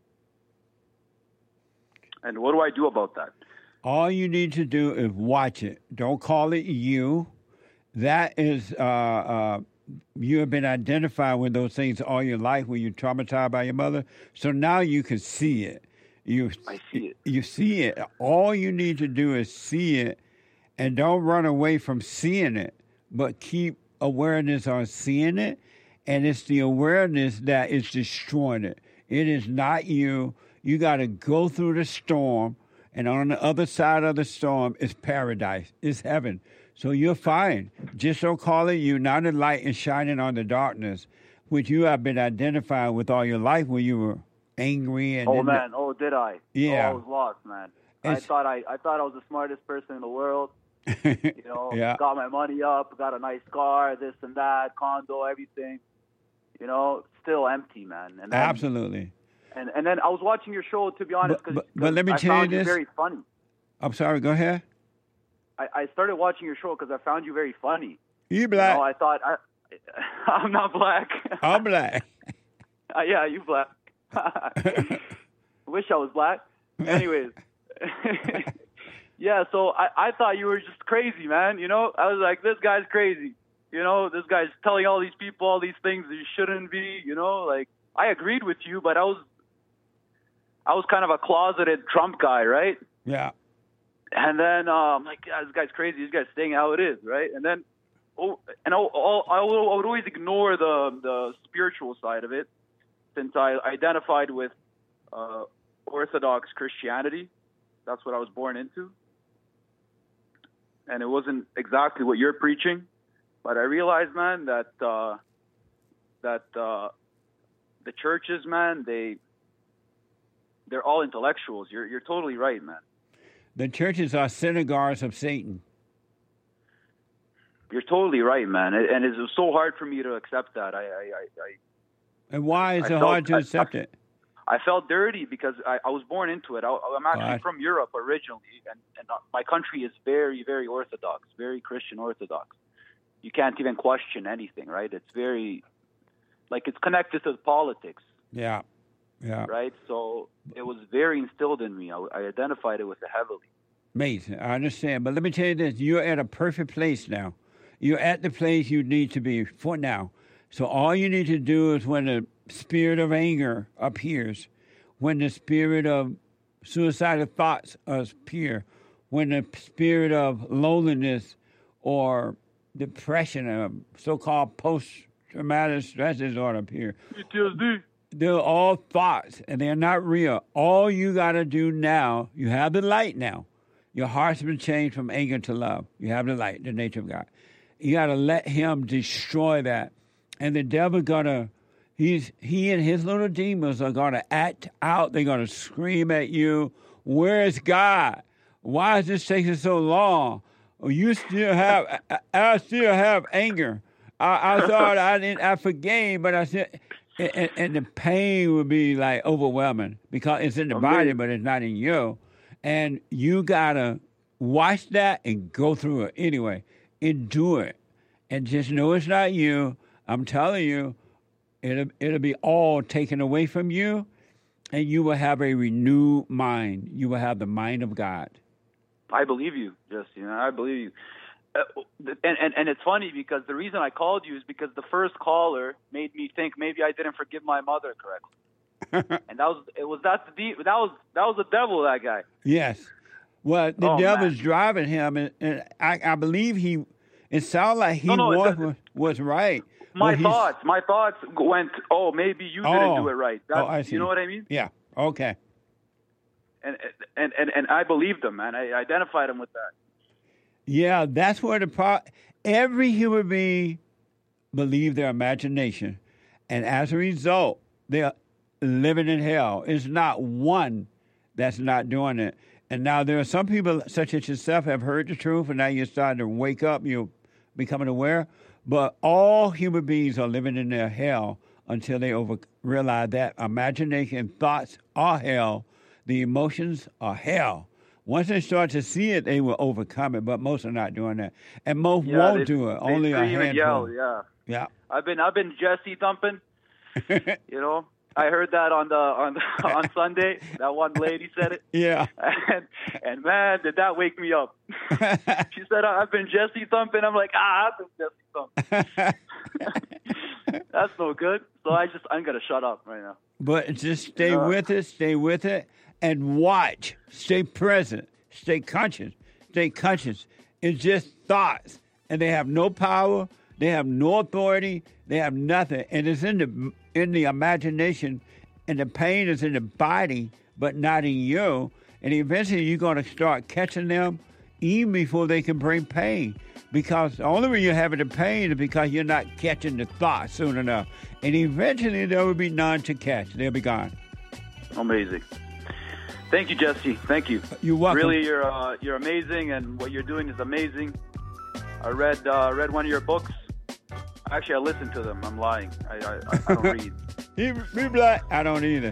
And what do I do about that? All you need to do is watch it. Don't call it you. That is, you have been identified with those things all your life when you're traumatized by your mother. So now you can see it. I see it. You see it. All you need to do is see it, and don't run away from seeing it, but keep awareness on seeing it. And it's the awareness that is destroying it. It is not you. You got to go through the storm, and on the other side of the storm is paradise. It's heaven. So you're fine. Just don't call it you. Now the light is shining on the darkness, which you have been identified with all your life when you were angry. And did I? Yeah. I was lost, man. I thought I was the smartest person in the world. Yeah. Got my money up, got a nice car, this and that, condo, everything. Still empty, man. And then, absolutely. And then I was watching your show, to be honest, because let me I tell found you you this. very funny. I'm sorry, go ahead. I started watching your show because I found you very funny. You black. I thought, I'm not black. I'm black. Yeah, you black. Wish I was black. Anyways. Yeah, so I thought you were just crazy, man. I was like, this guy's crazy. This guy's telling all these people all these things that you shouldn't be, like, I agreed with you, but I was kind of a closeted Trump guy, right? Yeah. And then I'm like, yeah, this guy's crazy. This guy's saying how it is, right? And then, I would always ignore the spiritual side of it, since I identified with Orthodox Christianity. That's what I was born into. And it wasn't exactly what you're preaching, but I realized, man, that the churches, man, they're all intellectuals. You're totally right, man. The churches are synagogues of Satan. You're totally right, man. And it was so hard for me to accept that. And why is it hard to accept it? I felt dirty because I was born into it. I'm actually from Europe originally, and my country is very, very Orthodox, very Christian Orthodox. You can't even question anything, right? It's very, like, it's connected to politics. Yeah. Right? So it was very instilled in me. I identified it with it heavily. Amazing. I understand. But let me tell you this. You're at a perfect place now. You're at the place you need to be for now. So all you need to do is when the spirit of anger appears, when the spirit of suicidal thoughts appear, when the spirit of loneliness or depression, so-called post-traumatic stress disorder appear. PTSD. They're all thoughts, and they're not real. All you got to do now, you have the light now. Your heart's been changed from anger to love. You have the light, the nature of God. You got to let him destroy that. And the devil he and his little demons are going to act out. They're going to scream at you. Where's God? Why is this taking so long? You still have, I still have anger. I thought I forgave, but I said, and the pain would be like overwhelming because it's in the body, but it's not in you. And you got to watch that and go through it anyway. Endure it. And just know it's not you. I'm telling you, it'll be all taken away from you, and you will have a renewed mind. You will have the mind of God. I believe you, Jesse. I believe you. And it's funny because the reason I called you is because the first caller made me think maybe I didn't forgive my mother correctly. And that was the devil, that guy. Yes. Well, the devil's driving him, and I believe it sounded like he was right. My thoughts went, maybe you didn't do it right. I see. You know what I mean? Yeah. Okay. And I believed him, man. I identified him with that. Yeah, that's where every human being believes their imagination, and as a result, they're living in hell. It's not one that's not doing it. And now there are some people, such as yourself, have heard the truth, and now you're starting to wake up. You're becoming aware. But all human beings are living in their hell until they realize that imagination, thoughts are hell. The emotions are hell. Once they start to see it, they will overcome it. But most are not doing that, and most won't do it. Only a handful. Yell, yeah. I've been Jesse thumping. You know, I heard that on Sunday. That one lady said it. Yeah. And man, did that wake me up? She said, "I've been Jesse thumping." I'm like, I've been Jesse thumping. That's no good. So I'm gonna shut up right now. But just stay with it. Stay with it. And watch. Stay present. Stay conscious. Stay conscious. It's just thoughts. And they have no power. They have no authority. They have nothing. And it's in the imagination. And the pain is in the body, but not in you. And eventually you're going to start catching them even before they can bring pain. Because the only way you're having the pain is because you're not catching the thoughts soon enough. And eventually there will be none to catch. They'll be gone. Amazing. Thank you, Jesse. Thank you. You're welcome. Really, you're amazing, and what you're doing is amazing. I read one of your books. Actually, I listened to them. I'm lying. I don't read. You black? I don't either.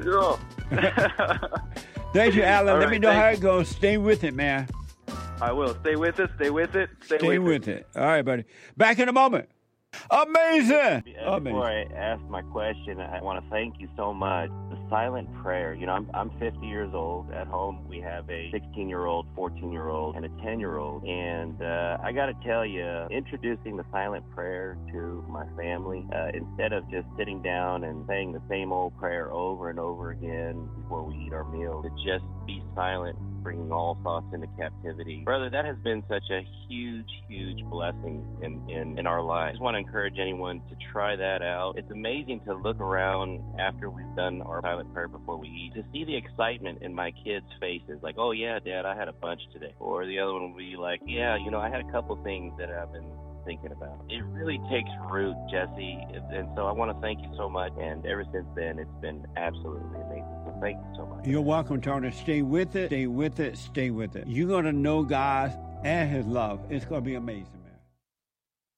Yeah. Thank you, Alan. All Let right, me know how it goes. Stay with it, man. I will. Stay with it. Stay with it. Stay with it. All right, buddy. Back in a moment. Amazing. Before I ask my question, I want to thank you so much. The silent prayer. You know, I'm 50 years old. At home, we have a 16-year-old, 14-year-old, and a 10-year-old. And I got to tell you, introducing the silent prayer to my family, instead of just sitting down and saying the same old prayer over and over again before we eat our meal, to just be silent, bringing all thoughts into captivity. Brother, that has been such a huge, huge blessing in our lives. I just want to encourage anyone to try that out. It's amazing to look around after we've done our silent prayer before we eat, to see the excitement in my kids' faces, like, oh yeah, Dad, I had a bunch today. Or the other one will be like, yeah, you know, I had a couple things that I've been thinking about. It really takes root, Jesse, and so I want to thank you so much, and ever since then, it's been absolutely amazing. So thank you so much. You're welcome, Tony. Stay with it, stay with it, stay with it. You're going to know God and His love. It's going to be amazing.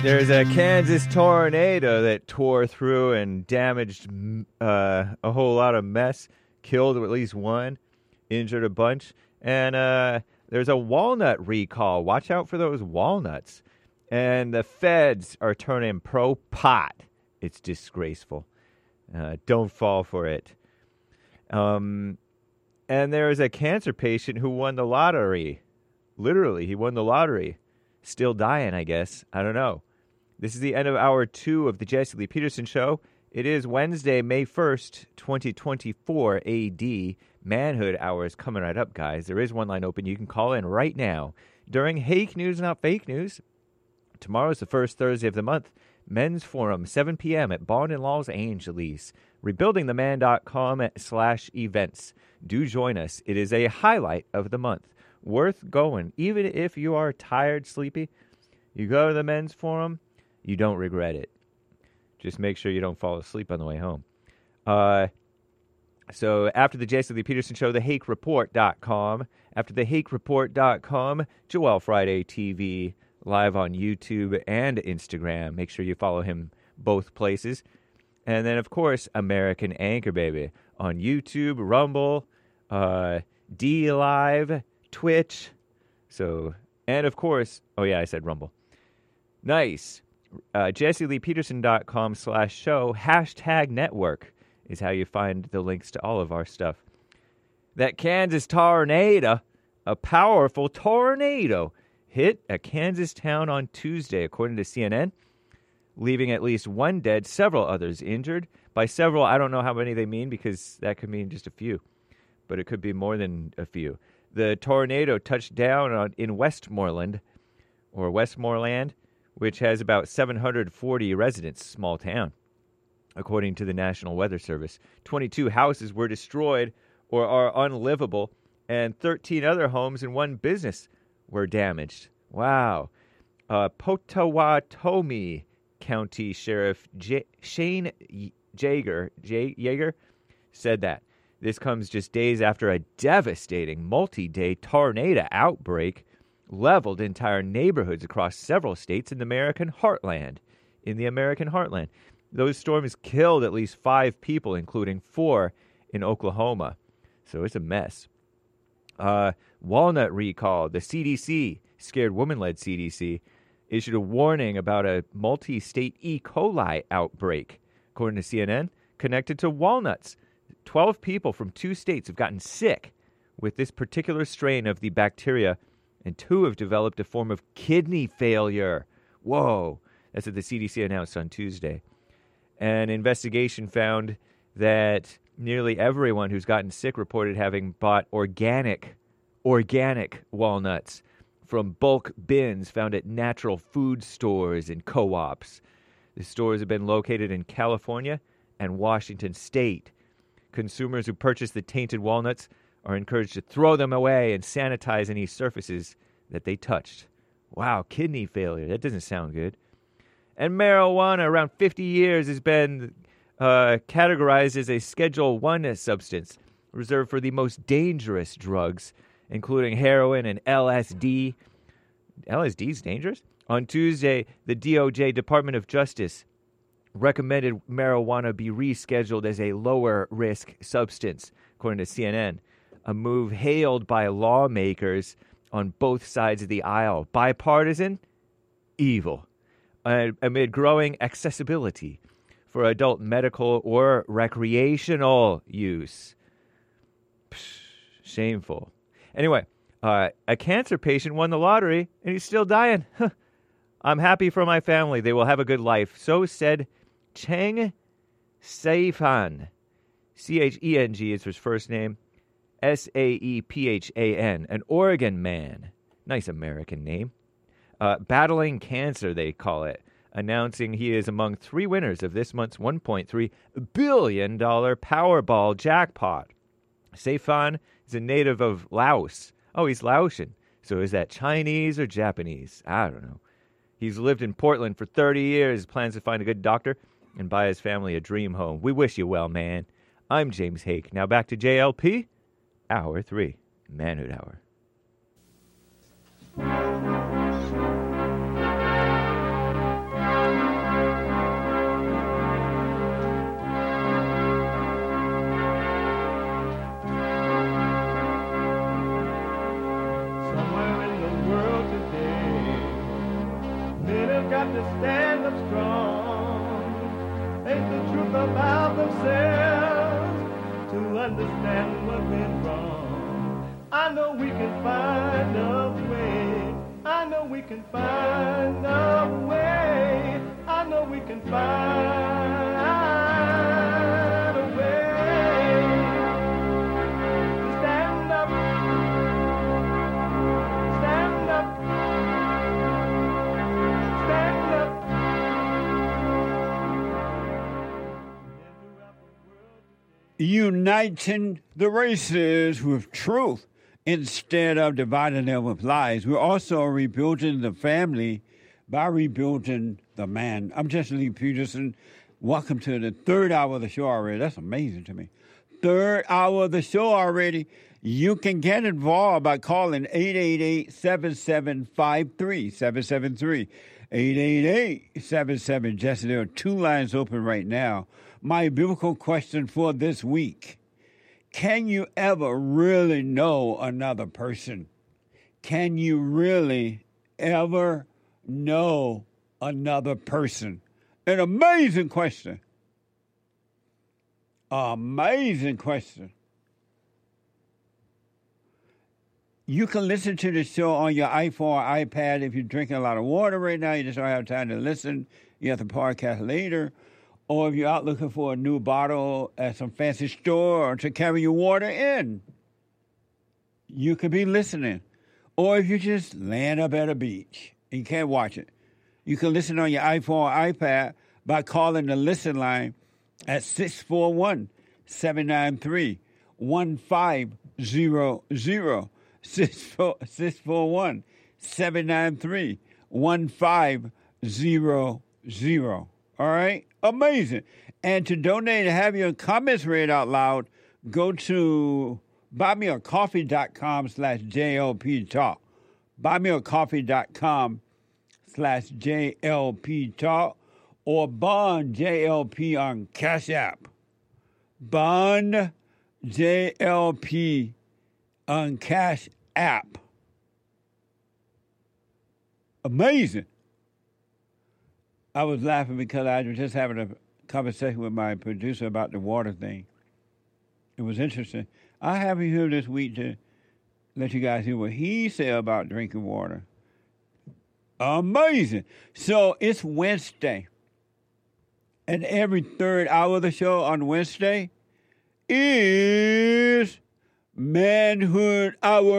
There's a Kansas tornado that tore through and damaged a whole lot of mess, killed at least one, injured a bunch, and there's a walnut recall. Watch out for those walnuts. And the feds are turning pro-pot. It's disgraceful. Don't fall for it. And there's a cancer patient who won the lottery. Literally, he won the lottery. Still dying, I guess. I don't know. This is the end of hour 2 of the Jesse Lee Peterson Show. It is Wednesday, May 1st, 2024 AD. Manhood Hour is coming right up, guys. There is one line open. You can call in right now. During Hake News, Not Fake News, tomorrow's the first Thursday of the month. Men's Forum, 7 p.m. at Bond and Los Angeles. RebuildingTheMan.com/events. Do join us. It is a highlight of the month. Worth going. Even if you are tired, sleepy, you go to the Men's Forum, you don't regret it. Just make sure you don't fall asleep on the way home. So after the Jesse Lee Peterson Show, thehakereport.com. After thehakereport.com, Joel Friday TV, live on YouTube and Instagram. Make sure you follow him both places. And then, of course, American Anchor Baby on YouTube, Rumble, D Live, Twitch. So, and of course, oh yeah, I said Rumble. Nice. JesseLeePeterson.com/show, #network is how you find the links to all of our stuff. That Kansas tornado, a powerful tornado, hit a Kansas town on Tuesday, according to CNN, leaving at least one dead, several others injured. By several, I don't know how many they mean, because that could mean just a few, but it could be more than a few. The tornado touched down in Westmoreland, which has about 740 residents, small town, according to the National Weather Service. 22 houses were destroyed or are unlivable, and 13 other homes and one business were damaged. Wow. Potawatomi County Sheriff Shane Yeager said that. This comes just days after a devastating multi-day tornado outbreak leveled entire neighborhoods across several states in the American heartland. Those storms killed at least 5 people, including 4 in Oklahoma. So it's a mess. Walnut recall. The CDC, scared woman-led CDC, issued a warning about a multi-state E. coli outbreak, according to CNN, connected to walnuts. 12 people from 2 states have gotten sick with this particular strain of the bacteria, and 2 have developed a form of kidney failure. Whoa. That's what the CDC announced on Tuesday. An investigation found that nearly everyone who's gotten sick reported having bought organic walnuts from bulk bins found at natural food stores and co-ops. The stores have been located in California and Washington State. Consumers who purchase the tainted walnuts are encouraged to throw them away and sanitize any surfaces that they touched. Wow, kidney failure. That doesn't sound good. And marijuana, around 50 years, has been categorized as a Schedule I substance, reserved for the most dangerous drugs, including heroin and LSD. LSD's dangerous? On Tuesday, the DOJ, Department of Justice, recommended marijuana be rescheduled as a lower-risk substance, according to CNN, a move hailed by lawmakers on both sides of the aisle. Bipartisan? Evil. Amid growing accessibility for adult medical or recreational use. Shameful. Anyway, a cancer patient won the lottery, and he's still dying. I'm happy for my family. They will have a good life. So said Cheng Saifan. Cheng is his first name. Saephan, an Oregon man. Nice American name. Battling cancer, they call it. Announcing he is among 3 winners of this month's $1.3 billion Powerball jackpot. Saifan is a native of Laos. Oh, he's Laotian. So is that Chinese or Japanese? I don't know. He's lived in Portland for 30 years, plans to find a good doctor and buy his family a dream home. We wish you well, man. I'm James Hake. Now back to JLP, Hour 3, Manhood Hour. got to stand up strong. Ain't the truth about themselves to understand what went wrong. I know we can find a way. I know we can find a way. I know we can find a way to stand up, stand up, stand up. Uniting the races with truth instead of dividing them with lies. We're also rebuilding the family by rebuilding the man. I'm Jesse Lee Peterson. Welcome to the third hour of the show already. That's amazing to me. Third hour of the show already. You can get involved by calling 888-7753-773. 888-77 Jesse. There are two lines open right now. My biblical question for this week. Can you ever really know another person? Can you really ever know another person? An amazing question. Amazing question. You can listen to the show on your iPhone or iPad. If you're drinking a lot of water right now, you just don't have time to listen. You have to podcast later. Or if you're out looking for a new bottle at some fancy store or to carry your water in, you could be listening. Or if you're just laying up at a beach and you can't watch it, you can listen on your iPhone or iPad by calling the listen line at 641-793-1500. 641-793-1500. All right? Amazing. And to donate and have your comments read out loud, go to buymeacoffee.com/JLP Talk. Buymeacoffee.com/JLP Talk or Bond JLP on Cash App. Bond JLP on Cash App. Amazing. I was laughing because I was just having a conversation with my producer about the water thing. It was interesting. I have you here this week to let you guys hear what he said about drinking water. Amazing. So it's Wednesday. And every third hour of the show on Wednesday is Manhood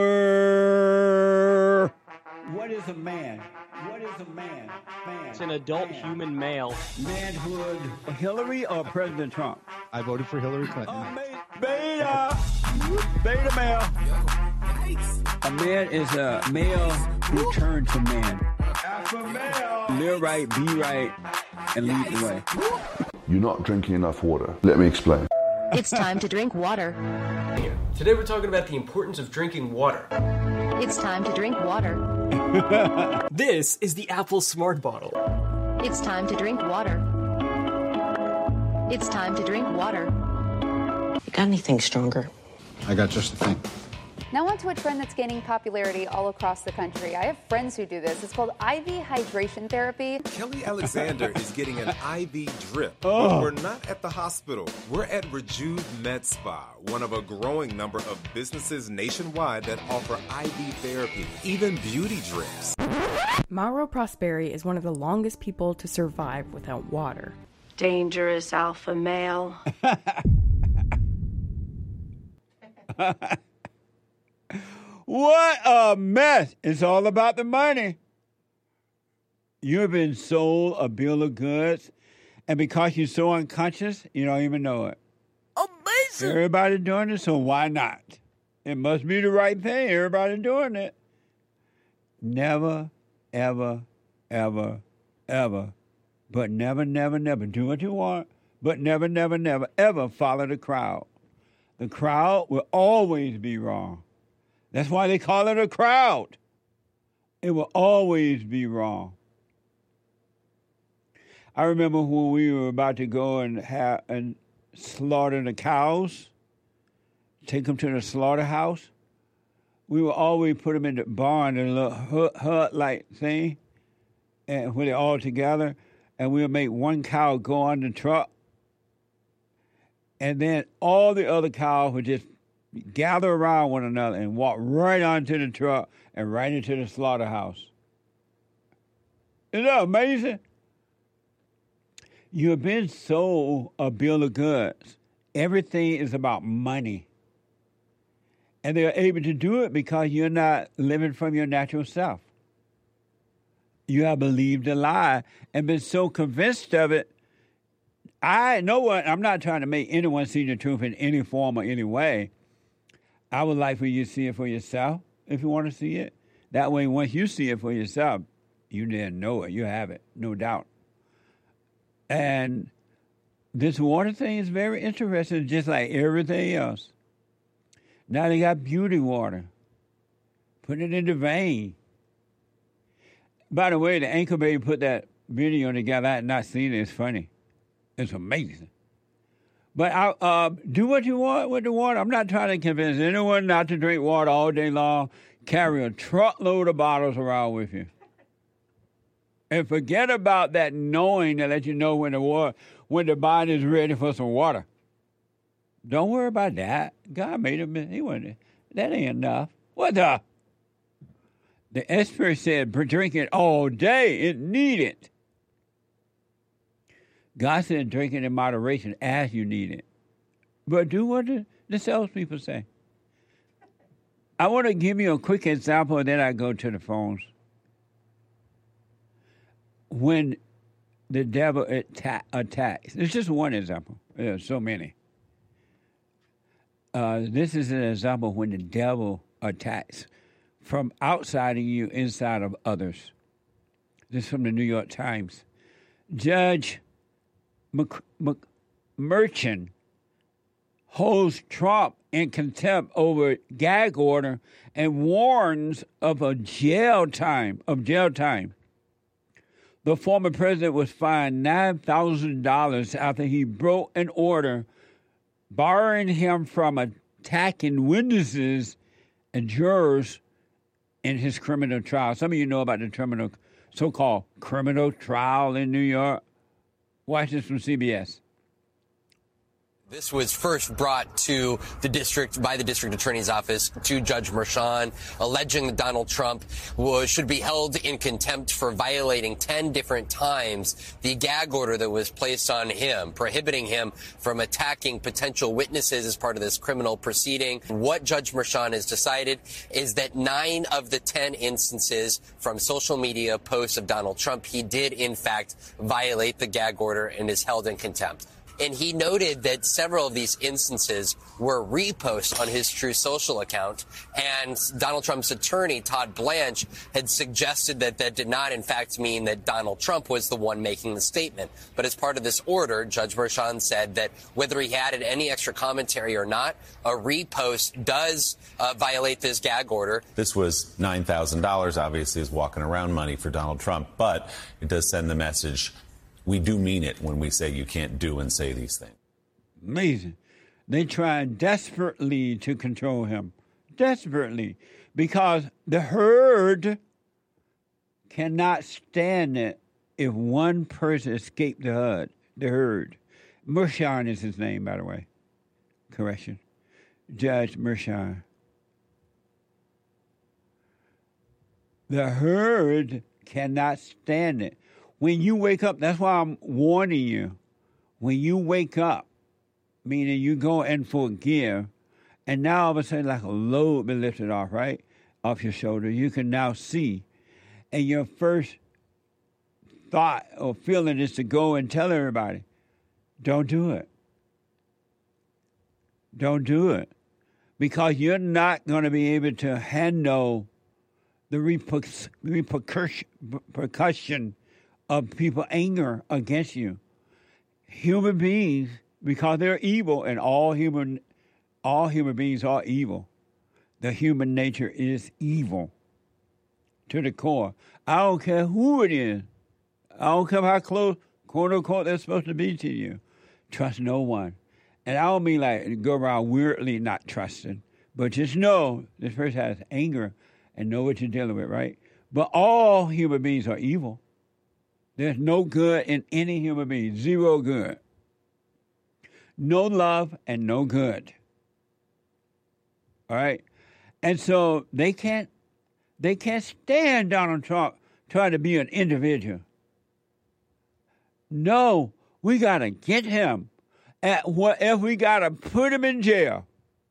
Hour. What is a man? What is a man? It's an adult human male. Manhood. Hillary or President Trump? I voted for Hillary Clinton. Beta male. A man is a male who turns to man. Alpha male. Live right, be right, and lead the way. You're not drinking enough water. Let me explain. It's time to drink water. Today we're talking about the importance of drinking water. It's time to drink water. This is the Apple Smart Bottle. It's time to drink water. It's time to drink water. You got anything stronger? I got just the thing. Now on to a trend that's gaining popularity all across the country. I have friends who do this. It's called IV hydration therapy. Kelly Alexander is getting an IV drip. But we're not at the hospital. We're at Rejuve Med Spa, one of a growing number of businesses nationwide that offer IV therapy, even beauty drips. Mauro Prosperi is one of the longest people to survive without water. Dangerous alpha male. What a mess. It's all about the money. You've been sold a bill of goods, and because you're so unconscious, you don't even know it. Amazing. Everybody doing it, so why not? It must be the right thing. Everybody doing it. Never, ever, ever, ever, but never, never, never do what you want, but never, never, never, ever follow the crowd. The crowd will always be wrong. That's why they call it a crowd. It will always be wrong. I remember when we were about to go and slaughter the cows, take them to the slaughterhouse. We would always put them in the barn, in a little hut-like thing, and when they're all together, and we'll make one cow go on the truck, and then all the other cows would just gather around one another and walk right onto the truck and right into the slaughterhouse. Isn't that amazing? You have been sold a bill of goods. Everything is about money. And they're able to do it because you're not living from your natural self. You have believed a lie and been so convinced of it. I'm not trying to make anyone see the truth in any form or any way. I would like for you to see it for yourself if you want to see it. That way, once you see it for yourself, you then know it. You have it, no doubt. And this water thing is very interesting, just like everything else. Now they got beauty water. Put it in the vein. By the way, the Anchor Baby put that video together. I had not seen it. It's funny. It's amazing. But do what you want with the water. I'm not trying to convince anyone not to drink water all day long. Carry a truckload of bottles around with you. And forget about that knowing to let you know when the body is ready for some water. Don't worry about that. God made him. That ain't enough. What the? The expert said, drink it all day. It need it. God said, drink it in moderation as you need it. But do what the salespeople say. I want to give you a quick example, and then I go to the phones. When the devil attacks, it's just one example. There's so many. This is an example when the devil attacks from outside of you, inside of others. This is from the New York Times. Judge Merchan holds Trump in contempt over gag order and warns of jail time. The former president was fined $9,000 after he broke an order barring him from attacking witnesses and jurors in his criminal trial. Some of you know about the so-called criminal trial in New York. Watch this from CBS. This was first brought to the district by the district attorney's office to Judge Merchan, alleging that Donald Trump should be held in contempt for violating 10 different times the gag order that was placed on him, prohibiting him from attacking potential witnesses as part of this criminal proceeding. What Judge Merchan has decided is that 9 of the 10 instances from social media posts of Donald Trump, he did in fact violate the gag order and is held in contempt. And he noted that several of these instances were reposts on his True Social account. And Donald Trump's attorney, Todd Blanche, had suggested that that did not, in fact, mean that Donald Trump was the one making the statement. But as part of this order, Judge Merchan said that whether he added any extra commentary or not, a repost does violate this gag order. This was $9,000, obviously, is walking around money for Donald Trump. But it does send the message. We do mean it when we say you can't do and say these things. Amazing. They tried desperately to control him. Desperately. Because the herd cannot stand it if one person escaped the herd. Merchan is his name, by the way. Correction. Judge Merchan. The herd cannot stand it. When you wake up, that's why I'm warning you. When you wake up, meaning you go and forgive, and now all of a sudden like a load been lifted off, right? Off your shoulder. You can now see. And your first thought or feeling is to go and tell everybody, don't do it. Don't do it. Because you're not going to be able to handle the repercussion of people anger against you. Human beings, because they're evil, and all human beings are evil. The human nature is evil to the core. I don't care who it is. I don't care how close, quote unquote, they're supposed to be to you. Trust no one. And I don't mean like go around weirdly not trusting, but just know this person has anger and know what you're dealing with, right? But all human beings are evil. There's no good in any human being. Zero good. No love and no good. All right? And so they can't stand Donald Trump trying to be an individual. No, we got to get him. If we got to put him in jail,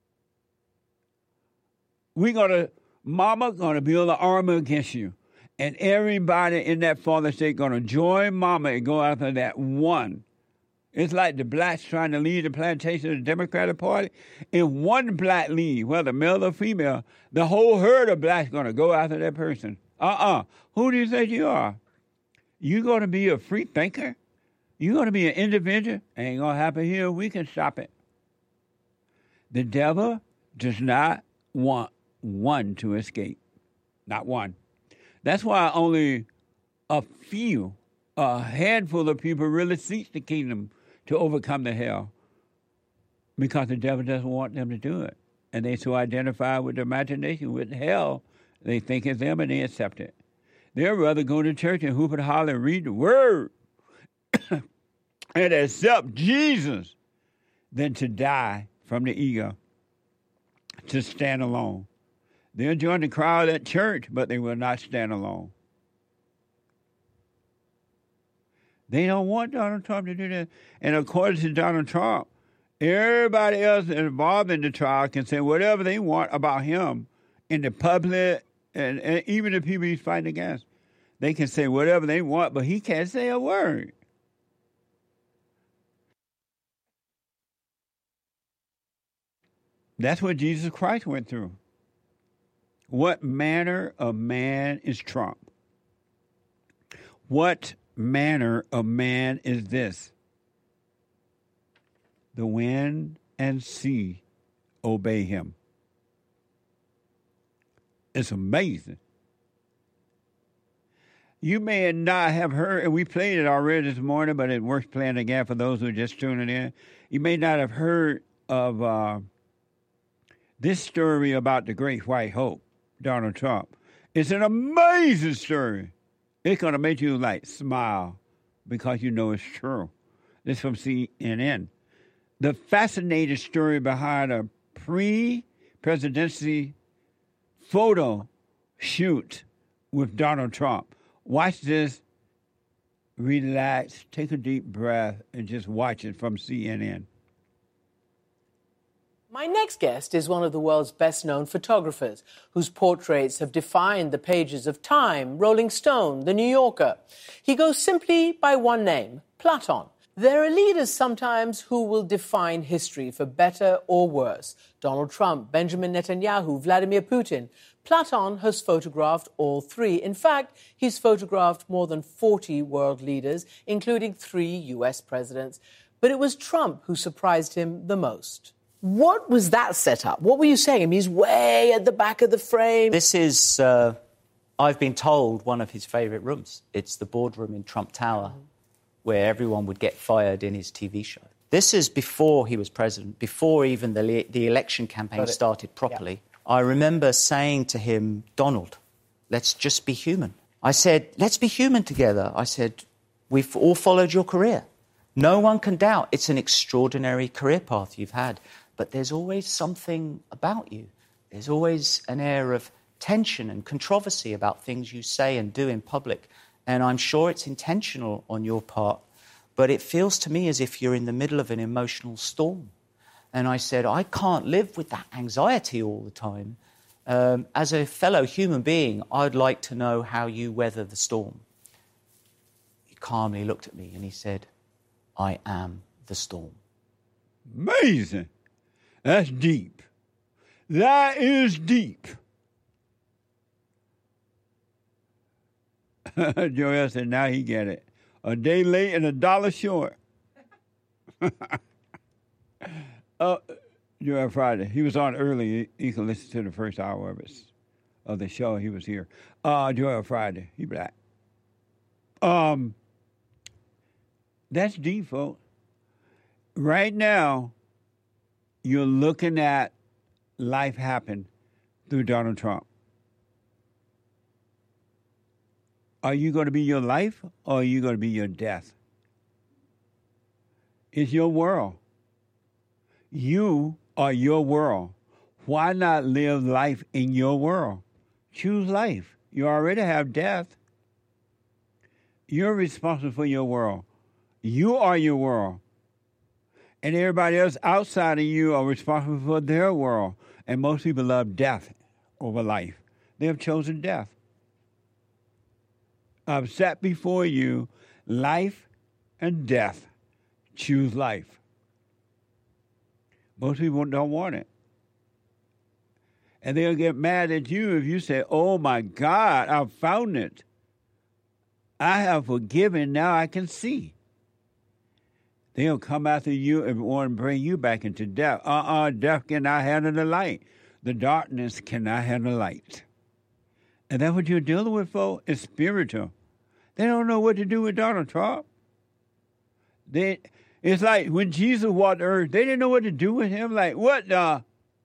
Mama going to build an army against you. And everybody in that father state going to join Mama and go after that one. It's like the blacks trying to lead the plantation of the Democratic Party. If one black lead, whether male or female, the whole herd of blacks going to go after that person. Who do you think you are? You going to be a free thinker? You going to be an individual? Ain't going to happen here. We can stop it. The devil does not want one to escape. Not one. That's why only a handful of people really seek the kingdom to overcome the hell, because the devil doesn't want them to do it. And they so identify with their imagination, with hell, they think it's them and they accept it. They'd rather go to church and hoop and holler and read the word and accept Jesus than to die from the ego, to stand alone. They'll join the crowd at church, but they will not stand alone. They don't want Donald Trump to do that. And according to Donald Trump, everybody else involved in the trial can say whatever they want about him in the public, and even the people he's fighting against. They can say whatever they want, but he can't say a word. That's what Jesus Christ went through. What manner of man is Trump? What manner of man is this? The wind and sea obey him. It's amazing. You may not have heard, and we played it already this morning, but it's worth playing again for those who are just tuning in. You may not have heard of this story about the great white hope, Donald Trump. It's an amazing story. It's going to make you smile because you know it's true. This is from CNN. The fascinating story behind a pre-presidency photo shoot with Donald Trump. Watch this, relax, take a deep breath, and just watch it from CNN. My next guest is one of the world's best-known photographers, whose portraits have defined the pages of Time, Rolling Stone, The New Yorker. He goes simply by one name, Platon. There are leaders sometimes who will define history for better or worse. Donald Trump, Benjamin Netanyahu, Vladimir Putin. Platon has photographed all three. In fact, he's photographed more than 40 world leaders, including 3 U.S. presidents. But it was Trump who surprised him the most. What was that setup? What were you saying? I mean, he's way at the back of the frame. This is, I've been told, one of his favourite rooms. It's the boardroom in Trump Tower, where everyone would get fired in his TV show. This is before he was president, before even the election campaign started properly. Yeah. I remember saying to him, Donald, let's just be human. I said, let's be human together. I said, we've all followed your career. No one can doubt it's an extraordinary career path you've had. But there's always something about you. There's always an air of tension and controversy about things you say and do in public. And I'm sure it's intentional on your part, but it feels to me as if you're in the middle of an emotional storm. And I said, I can't live with that anxiety all the time. As a fellow human being, I'd like to know how you weather the storm. He calmly looked at me and he said, I am the storm. Amazing. That's deep. That is deep. Joel said, now he get it. A day late and $1 short. Joel Friday. He was on early. You can listen to the first hour of the show. He was here. Joel Friday. He black. That's deep, folks. Right now, you're looking at life happen through Donald Trump. Are you going to be your life or are you going to be your death? It's your world. You are your world. Why not live life in your world? Choose life. You already have death. You're responsible for your world. You are your world. And everybody else outside of you are responsible for their world. And most people love death over life. They have chosen death. I've set before you life and death. Choose life. Most people don't want it. And they'll get mad at you if you say, oh my God, I've found it. I have forgiven, now I can see. They'll come after you and want to bring you back into death. Death cannot handle the light. The darkness cannot handle light. And that's what you're dealing with, folks. It's spiritual. They don't know what to do with Donald Trump. It's like when Jesus walked the earth, they didn't know what to do with him. Like, what the?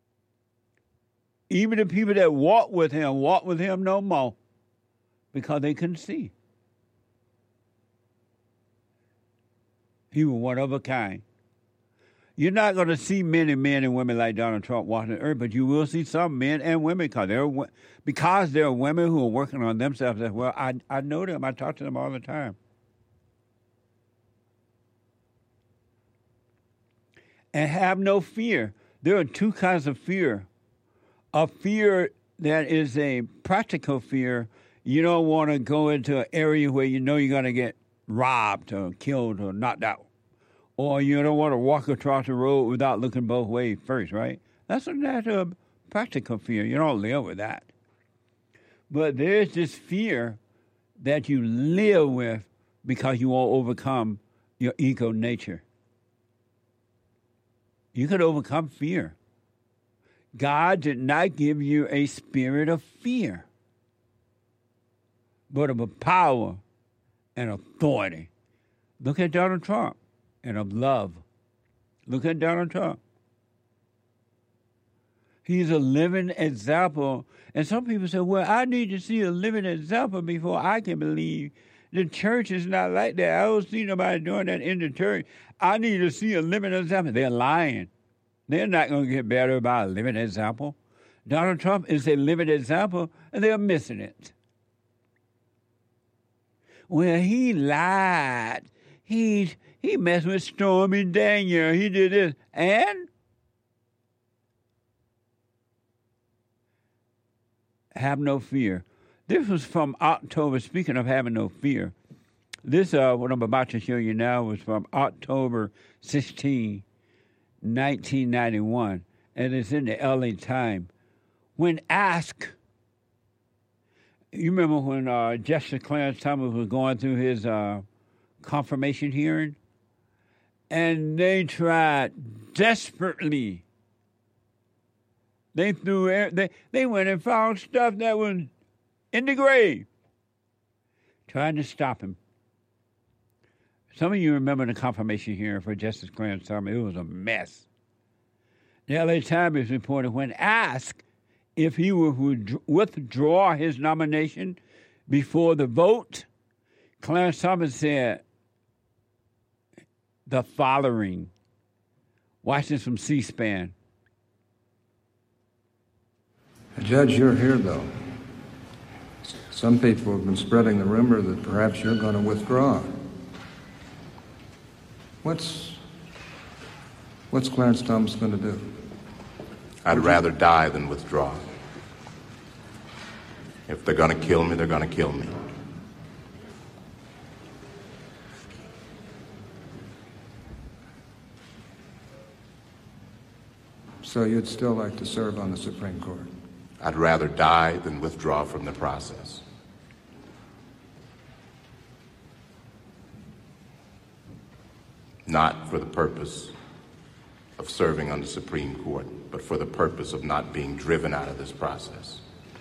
Even the people that walk with him no more because they couldn't see. He was one of a kind. You're not going to see many men and women like Donald Trump walking the earth, but you will see some men and women because there are women who are working on themselves as well. I know them. I talk to them all the time. And have no fear. There are two kinds of fear. A fear that is a practical fear. You don't want to go into an area where you know you're going to get robbed or killed or knocked out. Or you don't want to walk across the road without looking both ways first, right? That's a practical fear. You don't live with that. But there's this fear that you live with because you won't overcome your ego nature. You can overcome fear. God did not give you a spirit of fear, but of a power and authority. Look at Donald Trump. And of love. Look at Donald Trump. He's a living example. And some people say, well, I need to see a living example before I can believe. The church is not like that. I don't see nobody doing that in the church. I need to see a living example. They're lying. They're not going to get better by a living example. Donald Trump is a living example, and they're missing it. Well, he lied. He messed with Stormy Daniels. He did this. And have no fear. This was from October. Speaking of having no fear, this, what I'm about to show you now, was from October 16, 1991. And it's in the LA Times. When asked, you remember when Justice Clarence Thomas was going through his confirmation hearing? And they tried desperately. They went and found stuff that was in the grave, trying to stop him. Some of you remember the confirmation hearing for Justice Clarence Thomas. It was a mess. The LA Times is reported when asked if he would withdraw his nomination before the vote, Clarence Thomas said the following. Watch this from C-SPAN. Judge, you're here, though. Some people have been spreading the rumor that perhaps you're going to withdraw. What's Clarence Thomas going to do? I'd rather die than withdraw. If they're going to kill me, they're going to kill me. So you'd still like to serve on the Supreme Court? I'd rather die than withdraw from the process. Not for the purpose of serving on the Supreme Court, but for the purpose of not being driven out of this process.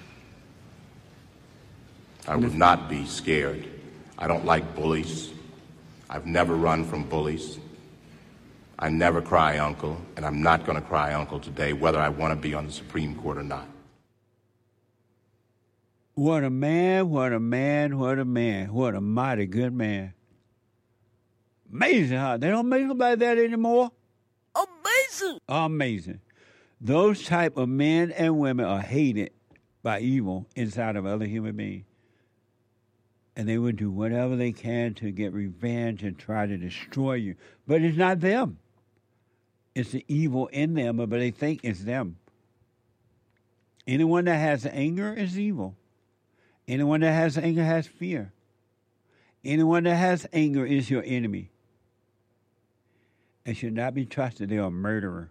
I would not be scared. I don't like bullies. I've never run from bullies. I never cry uncle, and I'm not going to cry uncle today, whether I want to be on the Supreme Court or not. What a man, what a man, what a man. What a mighty good man. Amazing, huh? They don't make them like that anymore. Amazing. Amazing. Those type of men and women are hated by evil inside of other human beings. And they would do whatever they can to get revenge and try to destroy you. But it's not them. It's the evil in them, but they think it's them. Anyone that has anger is evil. Anyone that has anger has fear. Anyone that has anger is your enemy. And should not be trusted. They're a murderer.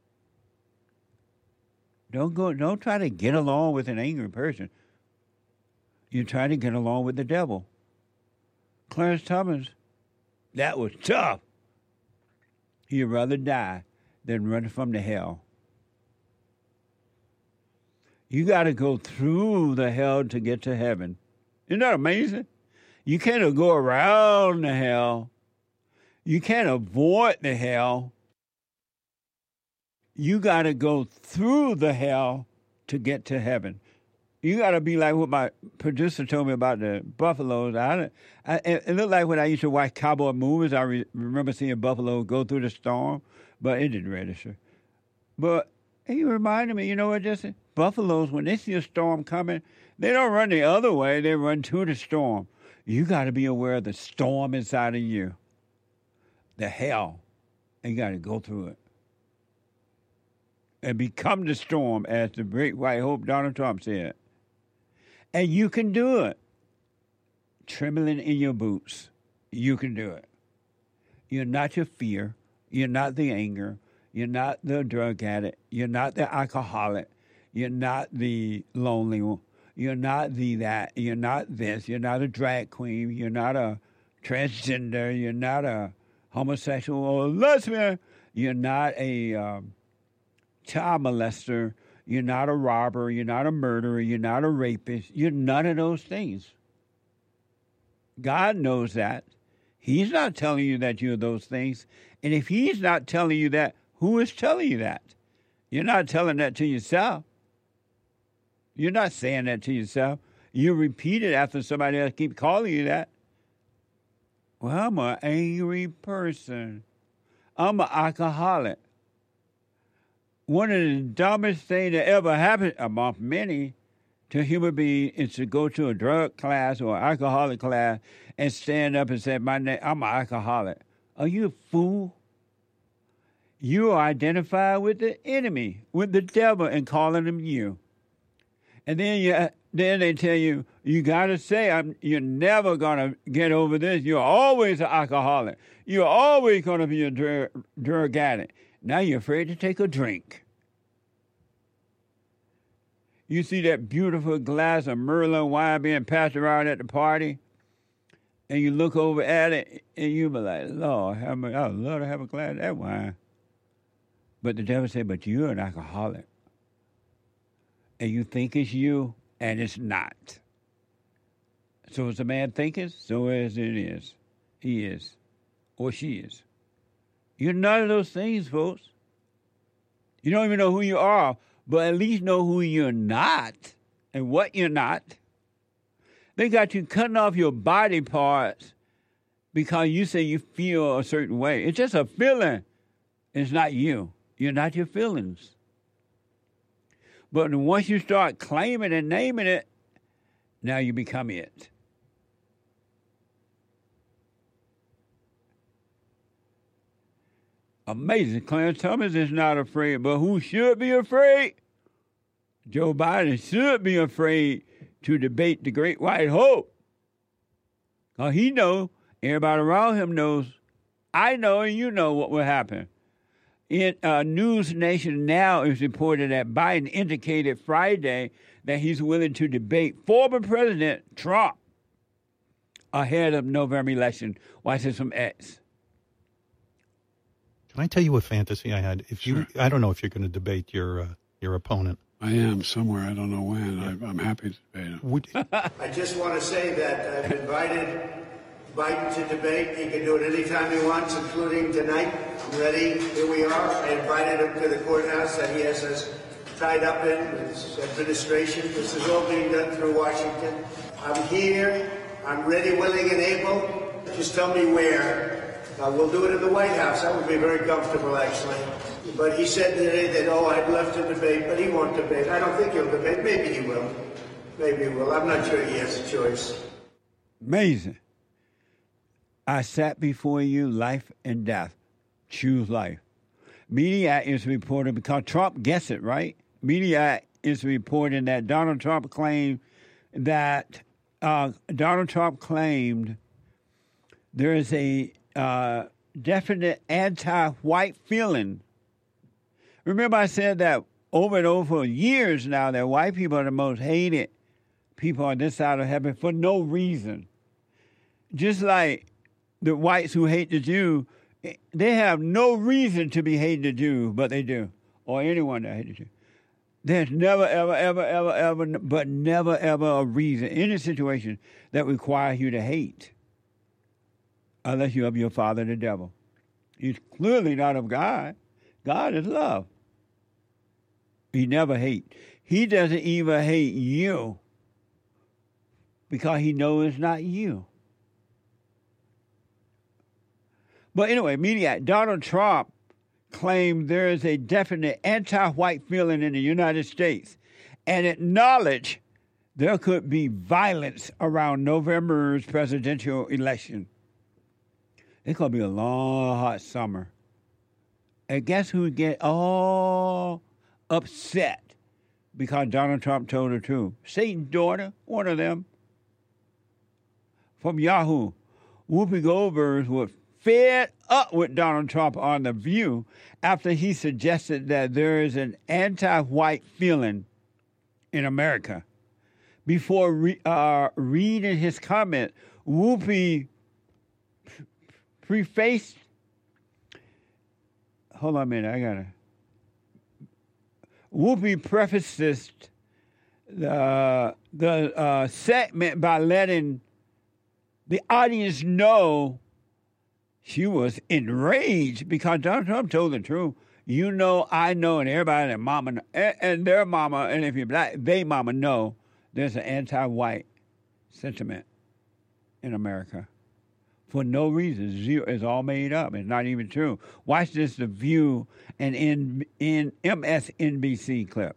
Don't try to get along with an angry person. You try to get along with the devil. Clarence Thomas, that was tough. He'd rather die than run from the hell. You got to go through the hell to get to heaven. Isn't that amazing? You can't go around the hell. You can't avoid the hell. You got to go through the hell to get to heaven. You got to be like what my producer told me about the buffaloes. It looked like when I used to watch cowboy movies, I remember seeing buffalo go through the storm, but it didn't register. But he reminded me, you know what, Jesse? Buffaloes, when they see a storm coming, they don't run the other way. They run to the storm. You got to be aware of the storm inside of you, the hell. And you got to go through it and become the storm, as the great white hope Donald Trump said. And you can do it. Trembling in your boots, you can do it. You're not your fear. You're not the anger. You're not the drug addict. You're not the alcoholic. You're not the lonely one. You're not the that. You're not this. You're not a drag queen. You're not a transgender. You're not a homosexual or lesbian. You're not a child molester. You're not a robber. You're not a murderer. You're not a rapist. You're none of those things. God knows that. He's not telling you that you're those things. And if he's not telling you that, who is telling you that? You're not telling that to yourself. You're not saying that to yourself. You repeat it after somebody else keeps calling you that. Well, I'm an angry person. I'm an alcoholic. One of the dumbest things that ever happened, among many, to a human being is to go to a drug class or an alcoholic class and stand up and say, "My name, I'm an alcoholic." Are you a fool? You are identified with the enemy, with the devil, and calling him you. And then they tell you, you got to say, you're never going to get over this. You're always an alcoholic. You're always going to be a drug addict. Now you're afraid to take a drink. You see that beautiful glass of Merlot wine being passed around at the party, and you look over at it, and you be like, Lord, I'd love to have a glass of that wine. But the devil said, but you're an alcoholic. And you think it's you, and it's not. So as a man thinketh, so as it is. He is, or she is. You're none of those things, folks. You don't even know who you are, but at least know who you're not and what you're not. They got you cutting off your body parts because you say you feel a certain way. It's just a feeling. It's not you. You're not your feelings. But once you start claiming and naming it, now you become it. Amazing. Clarence Thomas is not afraid, but who should be afraid? Joe Biden should be afraid to debate the great white hope. Because he knows, everybody around him knows, I know and you know what will happen. News Nation Now is reported that Biden indicated Friday that he's willing to debate former President Trump ahead of November election. Watch this from X. Can I tell you a fantasy I had? I don't know if you're going to debate your opponent. I am somewhere. I don't know when. Yeah. I'm happy to debate him. I just want to say that I've invited Biden to debate. He can do it anytime he wants, including tonight. I'm ready. Here we are. I invited him to the courthouse that he has tied up in this administration. This is all being done through Washington. I'm here. I'm ready, willing, and able. Just tell me where. We'll do it in the White House. That would be very comfortable, actually. But he said today that, I'd love to debate, but he won't debate. I don't think he'll debate. Maybe he will. Maybe he will. I'm not sure he has a choice. Amazing. I sat before you, life and death. Choose life. Mediaite is reporting, because Trump gets it, right? Mediaite is reporting that Donald Trump claimed there is a definite anti-white feeling. Remember I said that over and over for years now that white people are the most hated people on this side of heaven for no reason. Just like the whites who hate the Jew, they have no reason to be hating the Jew, but they do, or anyone that hates the Jew. There's never, ever a reason, any situation that requires you to hate, unless you're of your father, the devil. He's clearly not of God. God is love. He never hates. He doesn't even hate you because he knows it's not you. But anyway, Mediaite, Donald Trump claimed there is a definite anti-white feeling in the United States and acknowledged there could be violence around November's presidential election. It's going to be a long, hot summer. And guess who get all upset because Donald Trump told the truth? Satan's daughter, one of them. From Yahoo, Whoopi Goldberg was fed up with Donald Trump on The View after he suggested that there is an anti-white feeling in America. Before reading his comment, Whoopi prefaced. Hold on a minute, Whoopi prefaced the segment by letting the audience know she was enraged because Donald Trump told the truth. You know, I know, and everybody and mama and their mama, and if you're black, they mama know there's an anti-white sentiment in America for no reason. It's all made up. It's not even true. Watch this, The View, and in MSNBC clip.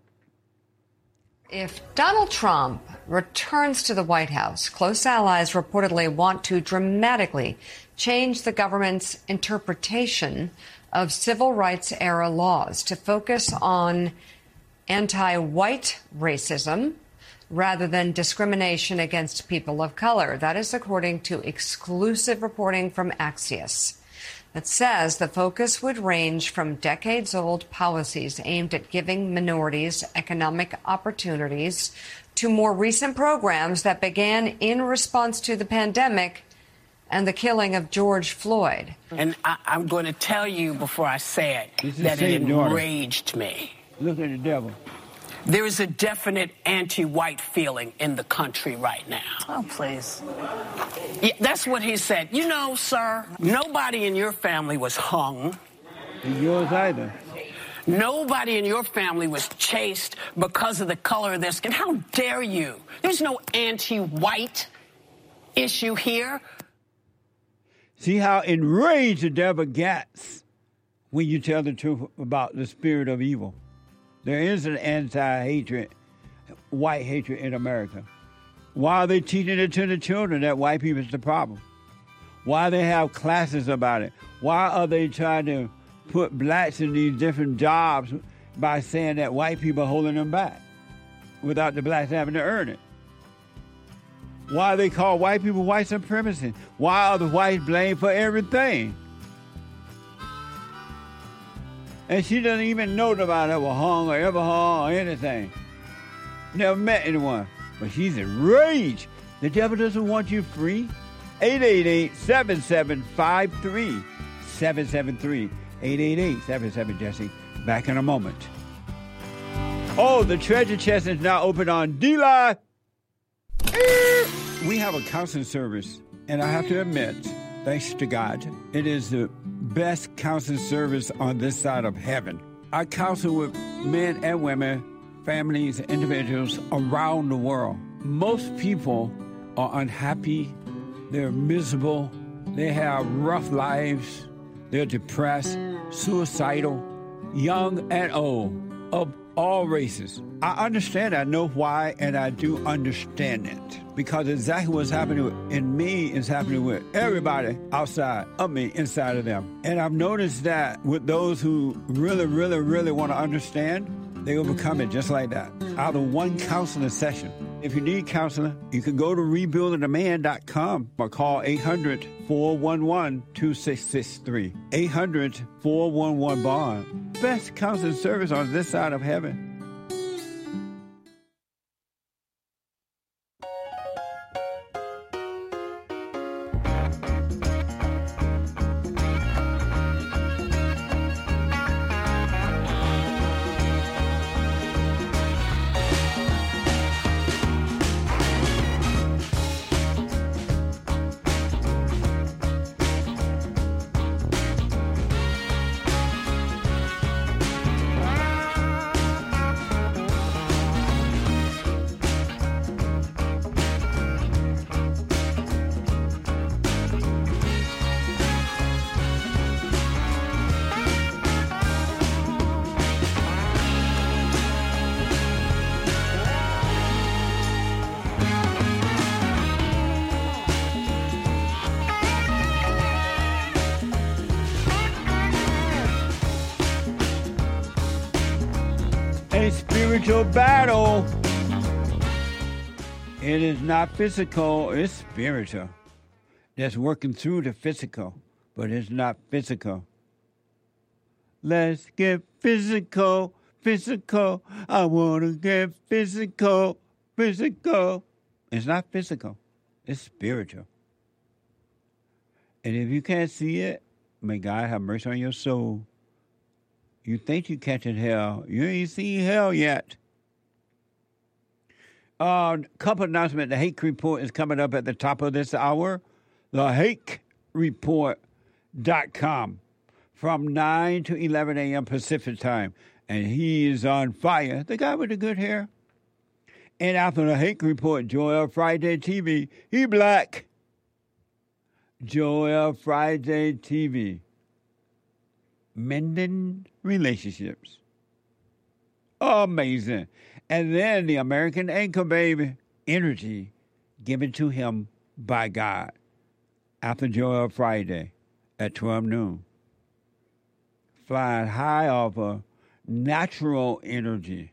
If Donald Trump returns to the White House, close allies reportedly want to dramatically change the government's interpretation of civil rights era laws to focus on anti-white racism rather than discrimination against people of color. That is according to exclusive reporting from Axios. That says the focus would range from decades-old policies aimed at giving minorities economic opportunities to more recent programs that began in response to the pandemic and the killing of George Floyd. And I'm going to tell you before I say it that it enraged me. Look at the devil. There is a definite anti-white feeling in the country right now. Oh, please. Yeah, that's what he said. You know, sir, nobody in your family was hung. Yours either. Nobody in your family was chased because of the color of their skin. How dare you? There's no anti-white issue here. See how enraged the devil gets when you tell the truth about the spirit of evil. There is an anti-hatred, white hatred in America. Why are they teaching it to the children that white people is the problem? Why they have classes about it? Why are they trying to put blacks in these different jobs by saying that white people are holding them back without the blacks having to earn it? Why they call white people white supremacy? Why are the whites blamed for everything? And she doesn't even know nobody that was hung or ever hung or anything. Never met anyone. But she's enraged. The devil doesn't want you free. 888-7753. 773. 888-77-JESSE. Back in a moment. Oh, the treasure chest is now open on D-Live. We have a counseling service, and I have to admit, thanks to God, it is the best counseling service on this side of heaven. I counsel with men and women, families, individuals around the world. Most people are unhappy, they're miserable, they have rough lives, they're depressed, suicidal, young and old, of all races. I understand, I know why, and I do understand it. Because exactly what's happening in me is happening with everybody outside of me, inside of them. And I've noticed that with those who really, really, really want to understand, they overcome it just like that, out of one counseling session. If you need counseling, you can go to rebuildingaman.com or call 800-411-2663. 800-411-BOND. Best counseling service on this side of heaven. Spiritual battle. It is not physical, it's spiritual. That's working through the physical, but it's not physical. Let's get physical, physical. I want to get physical, physical. It's not physical, it's spiritual. And if you can't see it, may God have mercy on your soul. You think you're catching hell. You ain't seen hell yet. Couple announcement. The Hake Report is coming up at the top of this hour. TheHakeReport.com from 9 to 11 a.m. Pacific time. And he is on fire. The guy with the good hair. And after the Hake Report, Joel Friday TV. He black. Joel Friday TV. Mending relationships. Amazing. And then the American Anchor Baby, energy given to him by God. After Joel Friday at 12 noon. Flying high off of natural energy.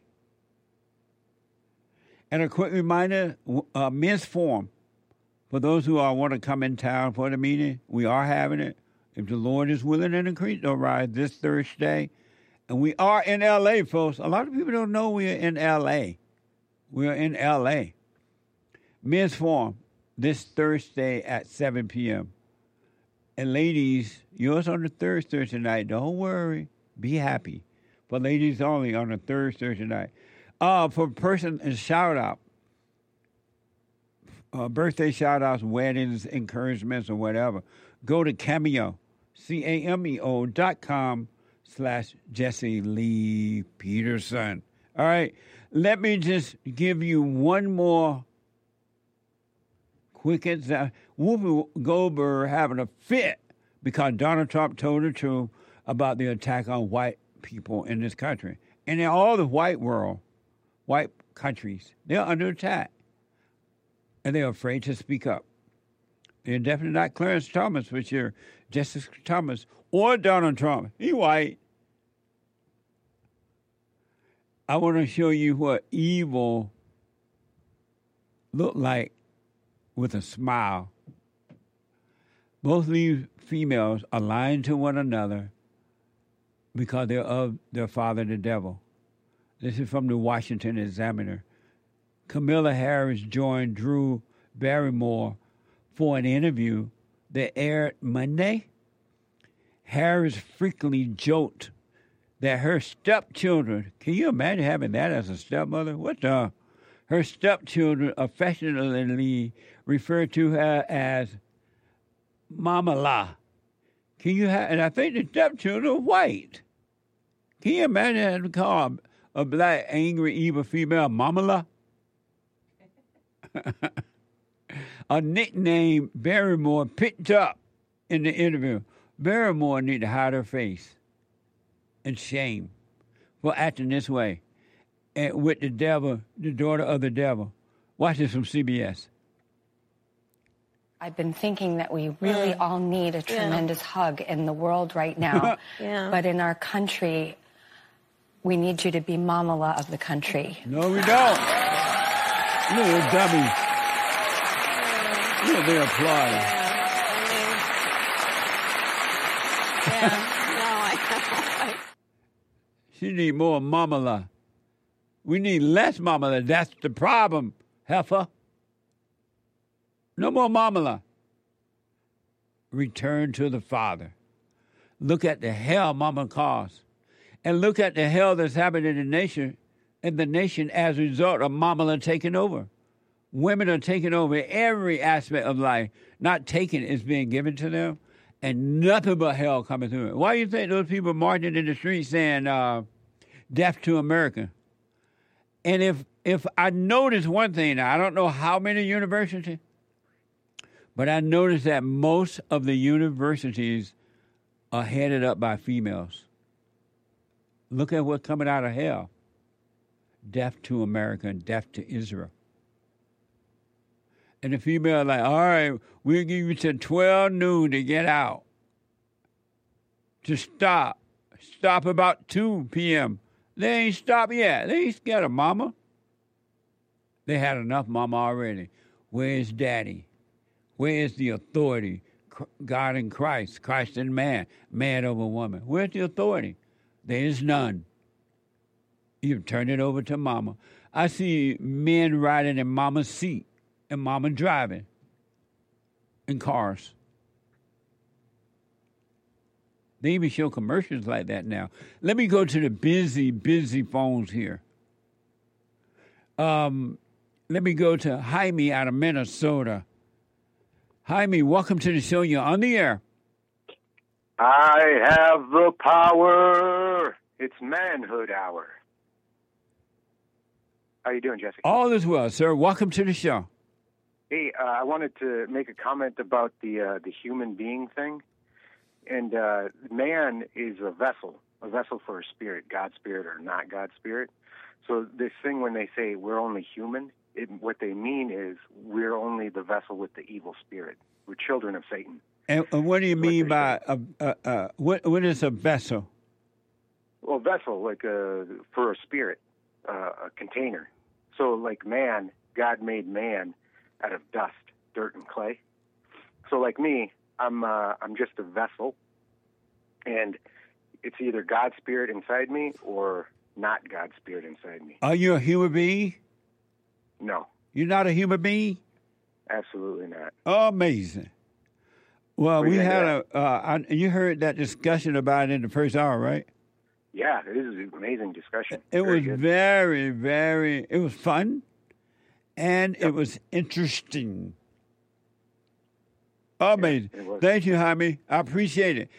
And a quick reminder, Men's Forum. For those who want to come in town for the meeting, we are having it. If the Lord is willing and increase, they'll rise this Thursday. And we are in L.A., folks. A lot of people don't know we're in L.A. We're in L.A. Men's Forum this Thursday at 7 p.m. And ladies, yours on the third Thursday night. Don't worry. Be happy. For ladies only on the third Thursday night. For person and shout-out, birthday shout-outs, weddings, encouragements, or whatever, go to Cameo. CAMEO.com/Jesse Lee Peterson. All right, let me just give you one more quick example. Whoopi Goldberg having a fit because Donald Trump told the truth about the attack on white people in this country. And in all the white world, white countries, they're under attack. And they're afraid to speak up. They're definitely not Clarence Thomas, which you're Justice Thomas, or Donald Trump. He white. I want to show you what evil looked like with a smile. Both these females are lying to one another because they're of their father, the devil. This is from the Washington Examiner. Kamala Harris joined Drew Barrymore for an interview that aired Monday. Harris frequently joked that her stepchildren, can you imagine having that as a stepmother? Her stepchildren affectionately referred to her as Mama La. And I think the stepchildren are white. Can you imagine having to call a black, angry, evil female, Mamala. A nickname Barrymore picked up in the interview. Barrymore need to hide her face and shame for acting this way and with the devil, the daughter of the devil. Watch this from CBS. I've been thinking that we really all need a tremendous hug in the world right now. But in our country, we need you to be Mamala of the country. No, we don't. Little dummies. Look, they applaud. She need more Mamala. We need less Mamala. That's the problem, heifer. No more Mamala. Return to the Father. Look at the hell Mama caused. And look at the hell that's happening in the nation as a result of Mamala taking over. Women are taking over every aspect of life. Not taking it, it's being given to them. And nothing but hell coming through it. Why do you think those people marching in the streets saying, death to America? And if I notice one thing, now, I don't know how many universities, but I noticed that most of the universities are headed up by females. Look at what's coming out of hell. Death to America and death to Israel. And the female are like, all right, we'll give you till 12 noon to get out. To stop. Stop about 2 p.m. They ain't stopped yet. They ain't scared of mama. They had enough mama already. Where's daddy? Where is the authority? God in Christ, Christ in man, man over woman. Where's the authority? There is none. You turn it over to mama. I see men riding in mama's seat and mama driving in cars. They even show commercials like that now. Let me go to the busy phones here. Let me go to Jaime out of Minnesota. Jaime, welcome to the show. You're on the air. I have the power. It's manhood hour. How you doing, Jesse? All is well, sir. Welcome to the show. Hey, I wanted to make a comment about the human being thing. And man is a vessel for a spirit, God's spirit or not God's spirit. So this thing when they say we're only human, what they mean is we're only the vessel with the evil spirit. We're children of Satan. And what do you mean by what is a vessel? Well, vessel, like for a spirit, a container. So like man, God made man out of dust, dirt, and clay. So like me, I'm just a vessel, and it's either God's spirit inside me or not God's spirit inside me. Are you a human being? No. You're not a human being? Absolutely not. Amazing. Well, we had you heard that discussion about it in the first hour, right? Yeah, it is an amazing discussion. It was very, very, it was fun, and it was interesting. Amazing. Yeah, thank you, Jaime. I appreciate it.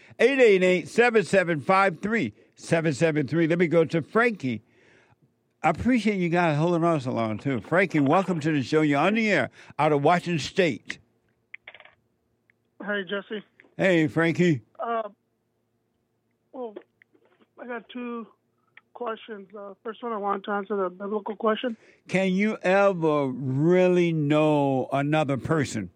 888-7753-773. Let me go to Frankie. I appreciate you guys holding on so long, too. Frankie, welcome to the show. You're on the air out of Washington State. Hey, Jesse. Hey, Frankie. Well, I got two questions. First one, I wanted to answer the biblical question. Can you ever really know another person?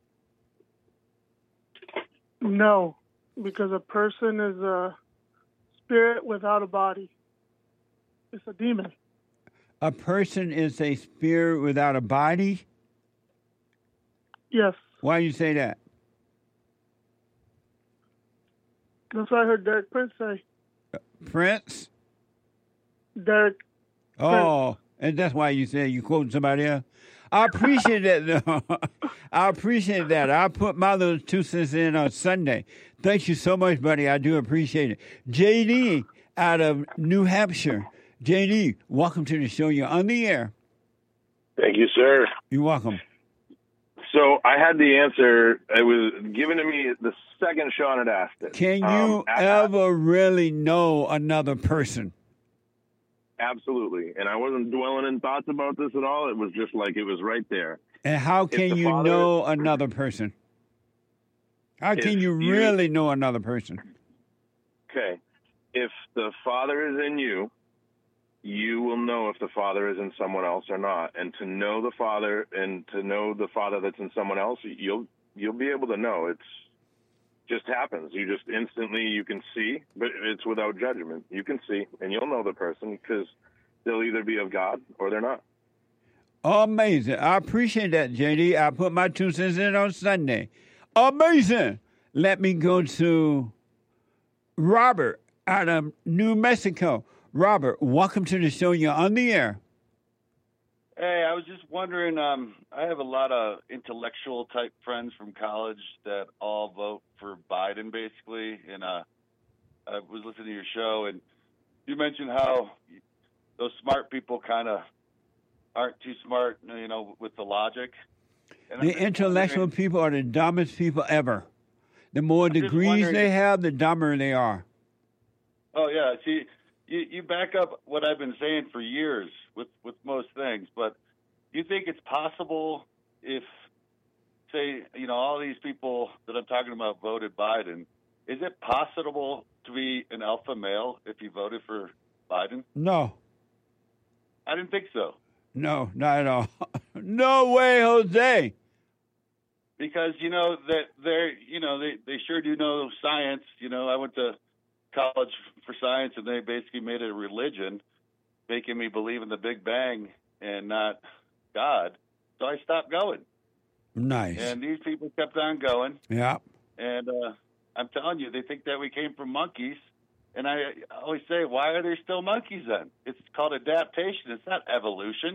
No, because a person is a spirit without a body. It's a demon. A person is a spirit without a body? Yes. Why do you say that? That's what I heard Derek Prince say. Prince? Derek Oh, and that's why you say you quoting somebody else? I appreciate that. I appreciate that. I'll put my little 2 cents in on Sunday. Thank you so much, buddy. I do appreciate it. JD out of New Hampshire. JD, welcome to the show. You're on the air. Thank you, sir. You're welcome. So I had the answer. It was given to me the second Sean had asked it. Can you ever really know another person? Absolutely. And I wasn't dwelling in thoughts about this at all. It was just like it was right there. And how can you know another person? How can you really know another person? Okay. If the Father is in you, you will know if the Father is in someone else or not. And to know the Father and to know the Father that's in someone else, you'll be able to know. It's just happens. You just instantly, you can see, but it's without judgment. You can see, and you'll know the person because they'll either be of God or they're not. Amazing. I appreciate that, JD. I put my 2 cents in on Sunday. Amazing. Let me go to Robert out of New Mexico. Robert, welcome to the show. You're on the air. Hey, I was just wondering, I have a lot of intellectual type friends from college that all vote for Biden, basically. And I was listening to your show, and you mentioned how those smart people kind of aren't too smart, with the logic. And the intellectual people are the dumbest people ever. The more degrees they have, the dumber they are. Oh, yeah. See, you back up what I've been saying for years with most things, but you think it's possible if, say, all these people that I'm talking about voted Biden, is it possible to be an alpha male if you voted for Biden? No. I didn't think so. No, not at all. No way, Jose. Because, that they sure do know science. I went to college for science, and they basically made it a religion, making me believe in the Big Bang and not God. So I stopped going. Nice. And these people kept on going. Yeah. And I'm telling you, they think that we came from monkeys. And I always say, why are there still monkeys then? It's called adaptation. It's not evolution,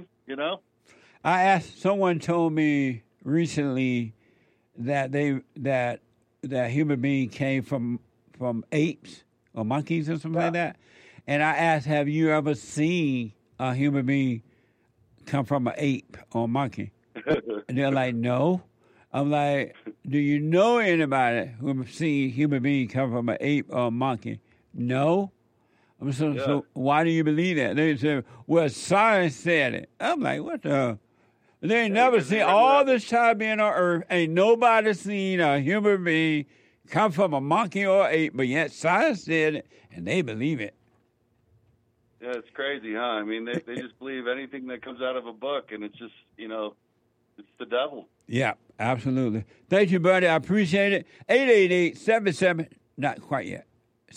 I asked, someone told me recently that that human being came from apes or monkeys or something like that. And I asked, have you ever seen a human being come from an ape or a monkey? And they're like, no. I'm like, do you know anybody who has seen a human being come from an ape or a monkey? No. So why do you believe that? They said, well, science said it. I'm like, what the? They ain't never seen, all this time being on Earth, ain't nobody seen a human being come from a monkey or ape, but yet science said it, and they believe it. Yeah, it's crazy, huh? I mean, they just believe anything that comes out of a book, and it's just, it's the devil. Yeah, absolutely. Thank you, buddy. I appreciate it. 888-77, not quite yet,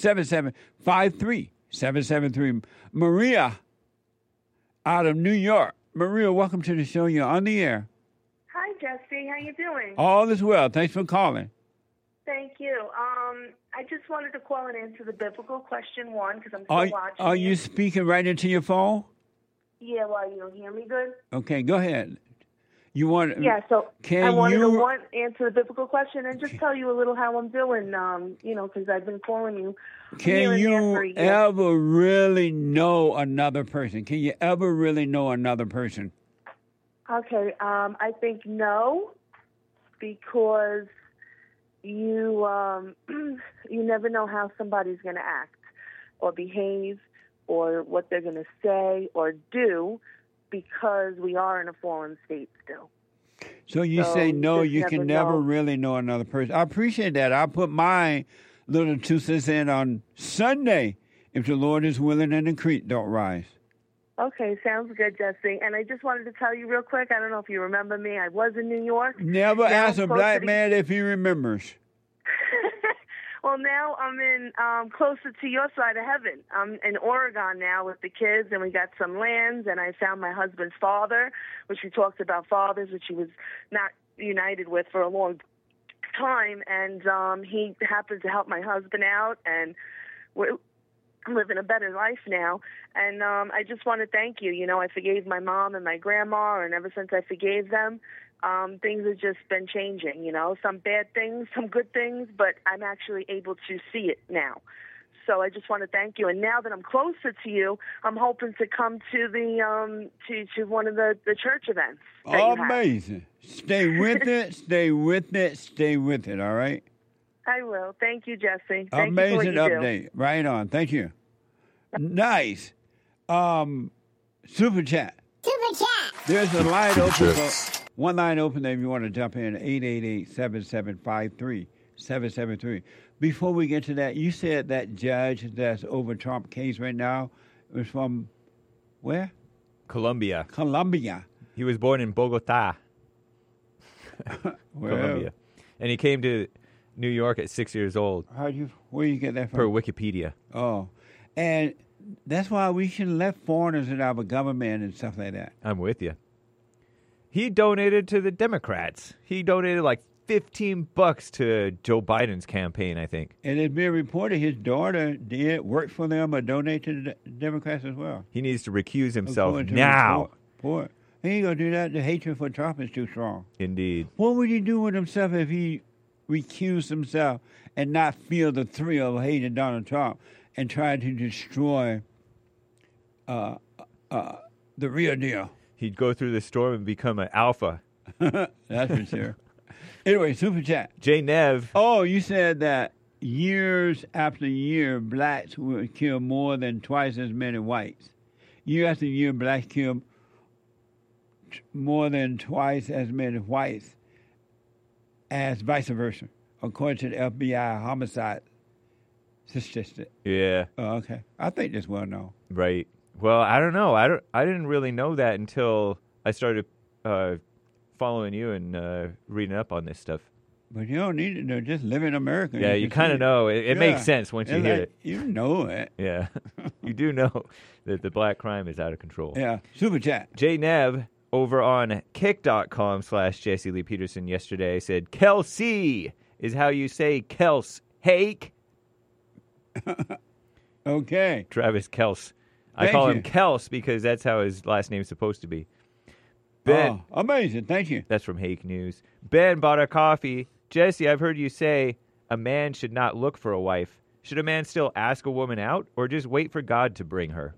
7753-773. Maria out of New York. Maria, welcome to the show. You're on the air. Hi, Jesse. How you doing? All is well. Thanks for calling. Thank you. I just wanted to call and answer the biblical question 1 because I'm still watching. Are you speaking right into your phone? Yeah, well, you don't hear me good? Okay, go ahead. You want? Yeah, so I wanted to answer the biblical question and just tell you a little how I'm doing, because I've been calling you. Can you ever really know another person? Can you ever really know another person? Okay, I think no, because you you never know how somebody's going to act or behave or what they're going to say or do, because we are in a fallen state still. So you say no, you can never really know another person. I appreciate that. I'll put my little 2 cents in on Sunday. If the Lord is willing and the creek don't rise. Okay, sounds good, Jesse. And I just wanted to tell you real quick, I don't know if you remember me, I was in New York. Never ask a black man if he remembers. Well, now I'm in closer to your side of heaven. I'm in Oregon now with the kids, and we got some lands, and I found my husband's father, which we talked about fathers, which he was not united with for a long time, and he happened to help my husband out, and we're living a better life now. And I just want to thank you. I forgave my mom and my grandma, and ever since I forgave them, things have just been changing, some bad things, some good things, but I'm actually able to see it now. So I just want to thank you. And now that I'm closer to you, I'm hoping to come to the to one of the church events. Amazing. Stay with it, stay with it, stay with it, all right? I will. Thank you, Jesse. Amazing update. Right on. Thank you. Nice. Super chat. Super chat. There's a line open. One line open if you want to jump in. 888-7753-773. Before we get to that, you said that judge that's over Trump case right now was from where? Colombia. Colombia. He was born in Bogota, Colombia. And he came to New York at 6 years old. Where you get that from? Per Wikipedia. Oh. And that's why we shouldn't let foreigners in our government and stuff like that. I'm with you. He donated to the Democrats. He donated like $15 to Joe Biden's campaign, I think. And it's been reported his daughter did work for them or donate to the Democrats as well. He needs to recuse himself now. Report. He ain't going to do that. The hatred for Trump is too strong. Indeed. What would he do with himself if he recused himself and not feel the thrill of hating Donald Trump and try to destroy the real deal? He'd go through the storm and become an alpha. That's for sure. Anyway, super chat. Jay Nev. Oh, you said that years after year, blacks would kill more than twice as many whites. Year after year, blacks kill more than twice as many whites as vice versa, according to the FBI homicide statistic. Yeah. Oh, okay. I think that's well known. Right. Well, I don't know. I didn't really know that until I started following you and reading up on this stuff. But you don't need to know. Just live in America. Yeah, you kind of know. It makes sense once you hear it. You know it. Yeah. You do know that the black crime is out of control. Yeah. Super chat. Jay Nev over on kick.com/Jesse Lee Peterson yesterday said, Kelsey is how you say Kels. Hake. Okay. Travis Kels. I call him Kels because that's how his last name's supposed to be. Ben. Oh, amazing. Thank you. That's from Hake News. Ben bought a coffee. Jesse, I've heard you say a man should not look for a wife. Should a man still ask a woman out or just wait for God to bring her?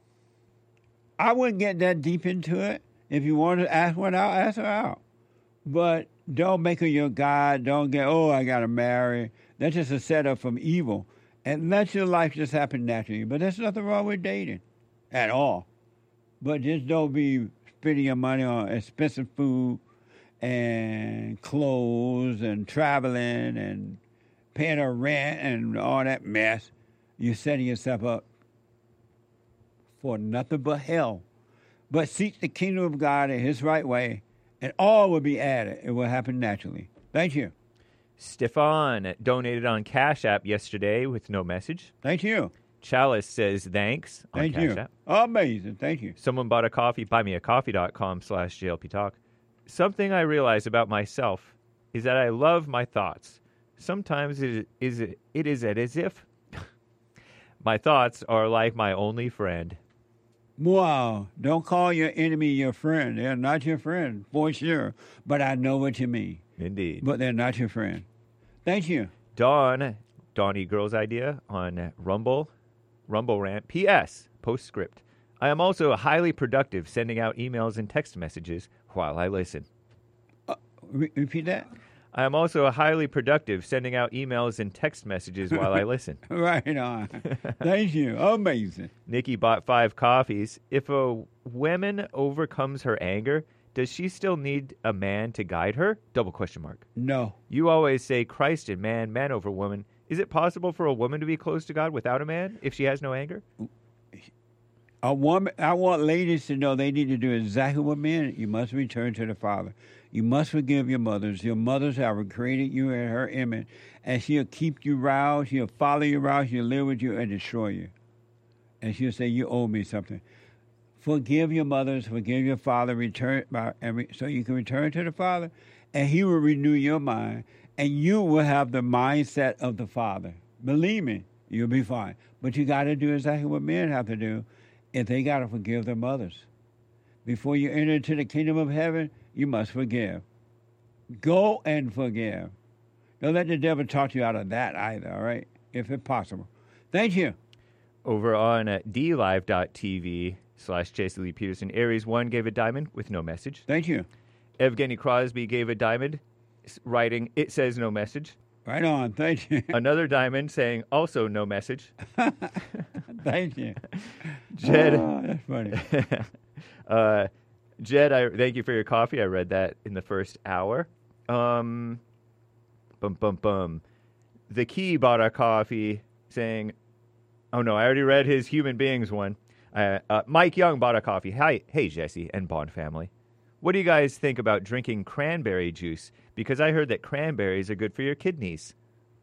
I wouldn't get that deep into it. If you want to ask one out, ask her out. But don't make her your God. Don't get, I got to marry. That's just a setup from evil. And let your life just happen naturally. But there's nothing wrong with dating at all. But just don't be spending your money on expensive food and clothes and traveling and paying a rent and all that mess. You're setting yourself up for nothing but hell. But seek the kingdom of God in his right way, and all will be added. It will happen naturally. Thank you. Stefan donated on Cash App yesterday with no message. Thank you. Chalice says thanks on Thank Cash you. App. Amazing. Thank you. Someone bought a coffee, buymeacoffee.com/JLP Talk. Something I realize about myself is that I love my thoughts. Sometimes it is as if my thoughts are like my only friend. Wow. Don't call your enemy your friend. They're not your friend, for sure. But I know what you mean. Indeed. But they're not your friend. Thank you. Donnie Girl's idea on Rumble Rant. P.S. Postscript. I am also highly productive sending out emails and text messages while I listen. Repeat that? I am also highly productive sending out emails and text messages while I listen. Right on. Thank you. Amazing. Nikki bought 5 coffees. If a woman overcomes her anger, does she still need a man to guide her? ? No. You always say Christ in man, man over woman. Is it possible for a woman to be close to God without a man if she has no anger? A woman, I want ladies to know they need to do exactly what men. You must return to the Father. You must forgive your mothers. Your mothers have created you in her image, and she'll keep you roused. She'll follow you around. She'll live with you and destroy you. And she'll say, you owe me something. Forgive your mothers. Forgive your father. So you can return to the Father, and he will renew your mind, and you will have the mindset of the Father. Believe me, you'll be fine. But you got to do exactly what men have to do. If they got to forgive their mothers. Before you enter into the kingdom of heaven, you must forgive. Go and forgive. Don't let the devil talk you out of that either, all right? If it's possible. Thank you. Over on DLive.tv/Jesse Lee Peterson, Aries 1 gave a diamond with no message. Thank you. Evgeny Crosby gave a diamond, writing, it says no message. Right on. Thank you. Another diamond saying also no message. Thank you. Jed. Oh, that's funny. Jed, thank you for your coffee. I read that in the first hour. The Key bought a coffee saying, oh no, I already read his human beings one. Mike Young bought a coffee. Hey, Jesse and Bond family. What do you guys think about drinking cranberry juice? Because I heard that cranberries are good for your kidneys.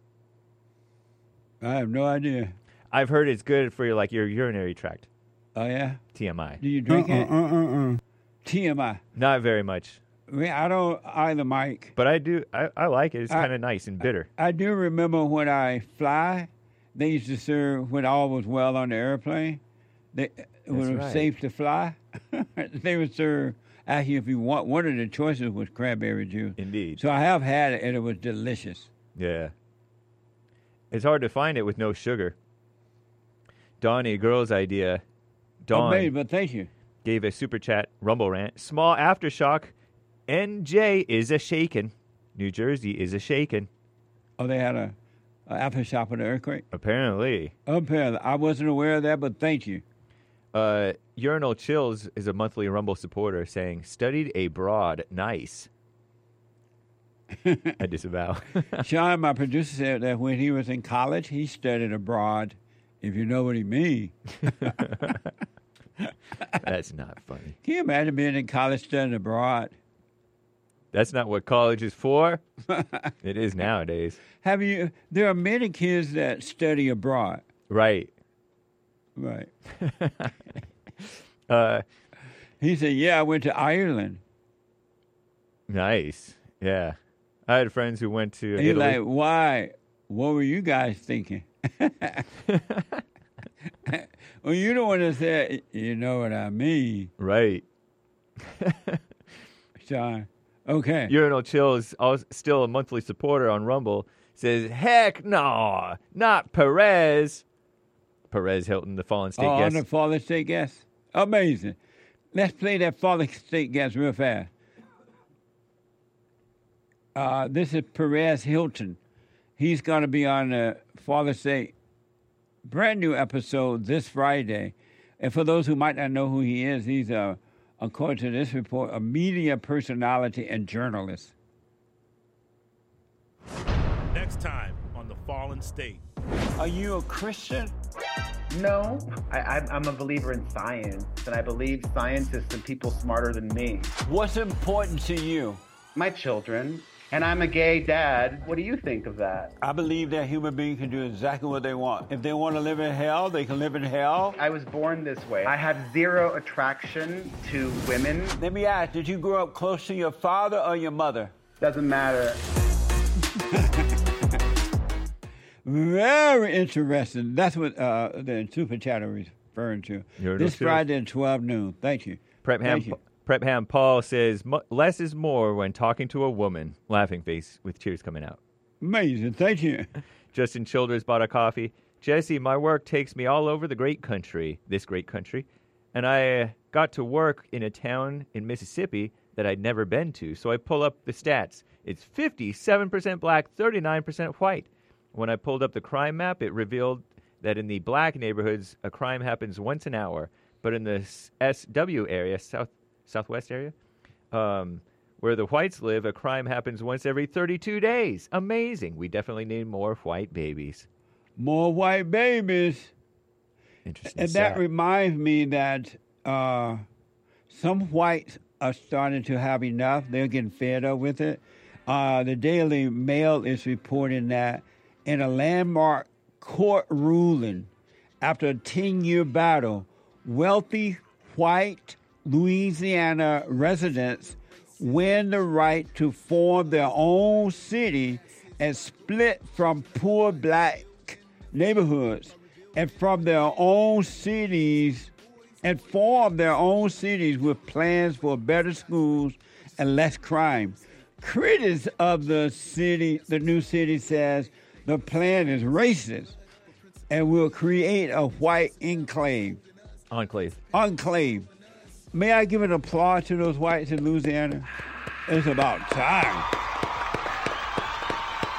I have no idea. I've heard it's good for your urinary tract. Oh, yeah? TMI. Do you drink it? TMI. Not very much. I don't either, Mike. But I do. I like it. It's kind of nice and bitter. I do remember when I fly, they used to serve, when all was well on the airplane, when it was safe to fly, they would serve, actually, if you want, one of the choices was cranberry juice. Indeed. So I have had it, and it was delicious. Yeah. It's hard to find it with no sugar. Donnie, girl's idea. Dawn, but thank you. Gave a super chat, Rumble rant. Small aftershock. NJ is a shaken. New Jersey is a shaken. Oh, they had a aftershock with the earthquake? Apparently. I wasn't aware of that, but thank you. Urinal Chills is a monthly Rumble supporter saying, studied abroad. Nice. I disavow. Sean, my producer, said that when he was in college, he studied abroad, if you know what he means. That's not funny. Can you imagine being in college studying abroad? That's not what college is for. It is nowadays. There are many kids that study abroad. Right. He said, yeah, I went to Ireland. Nice. Yeah. I had friends who went to He's Italy. like, why? What were you guys thinking? Well, you don't want to say, you know what I mean. Right. Sean. Okay. Urinal Chill is still a monthly supporter on Rumble. Says, heck no, not Perez. Perez Hilton, the Fallen State guest. On the Fallen State guest? Amazing. Let's play that Fallen State guest real fast. This is Perez Hilton. He's going to be on the Fallen State brand new episode this Friday. And for those who might not know who he is, he's, according to this report, a media personality and journalist. Next time on The Fallen State. Are you a Christian? No, I'm a believer in science, and I believe scientists and people smarter than me. What's important to you? My children. And I'm a gay dad. What do you think of that? I believe that human beings can do exactly what they want. If they want to live in hell, they can live in hell. I was born this way. I have zero attraction to women. Let me ask, did you grow up close to your father or your mother? Doesn't matter. Very interesting. That's what the Super Chatter is referring to. This Friday at 12 noon. Thank you. Prep Ham Paul says, less is more when talking to a woman. Laughing face with tears coming out. Amazing. Thank you. Justin Childers bought a coffee. Jesse, my work takes me all over this great country. And I got to work in a town in Mississippi that I'd never been to. So I pull up the stats. It's 57% black, 39% white. When I pulled up the crime map, it revealed that in the black neighborhoods, a crime happens once an hour. But in the SW area, Southwest area, where the whites live, a crime happens once every 32 days. Amazing. We definitely need more white babies. More white babies. Interesting. And that reminds me that some whites are starting to have enough. They're getting fed up with it. The Daily Mail is reporting that in a landmark court ruling, after a 10-year battle, wealthy white Louisiana residents win the right to form their own city and split from poor black neighborhoods and from their own cities and form their own cities with plans for better schools and less crime. Critics of the new city says the plan is racist and will create a white enclave. Enclave. May I give an applause to those whites in Louisiana? It's about time.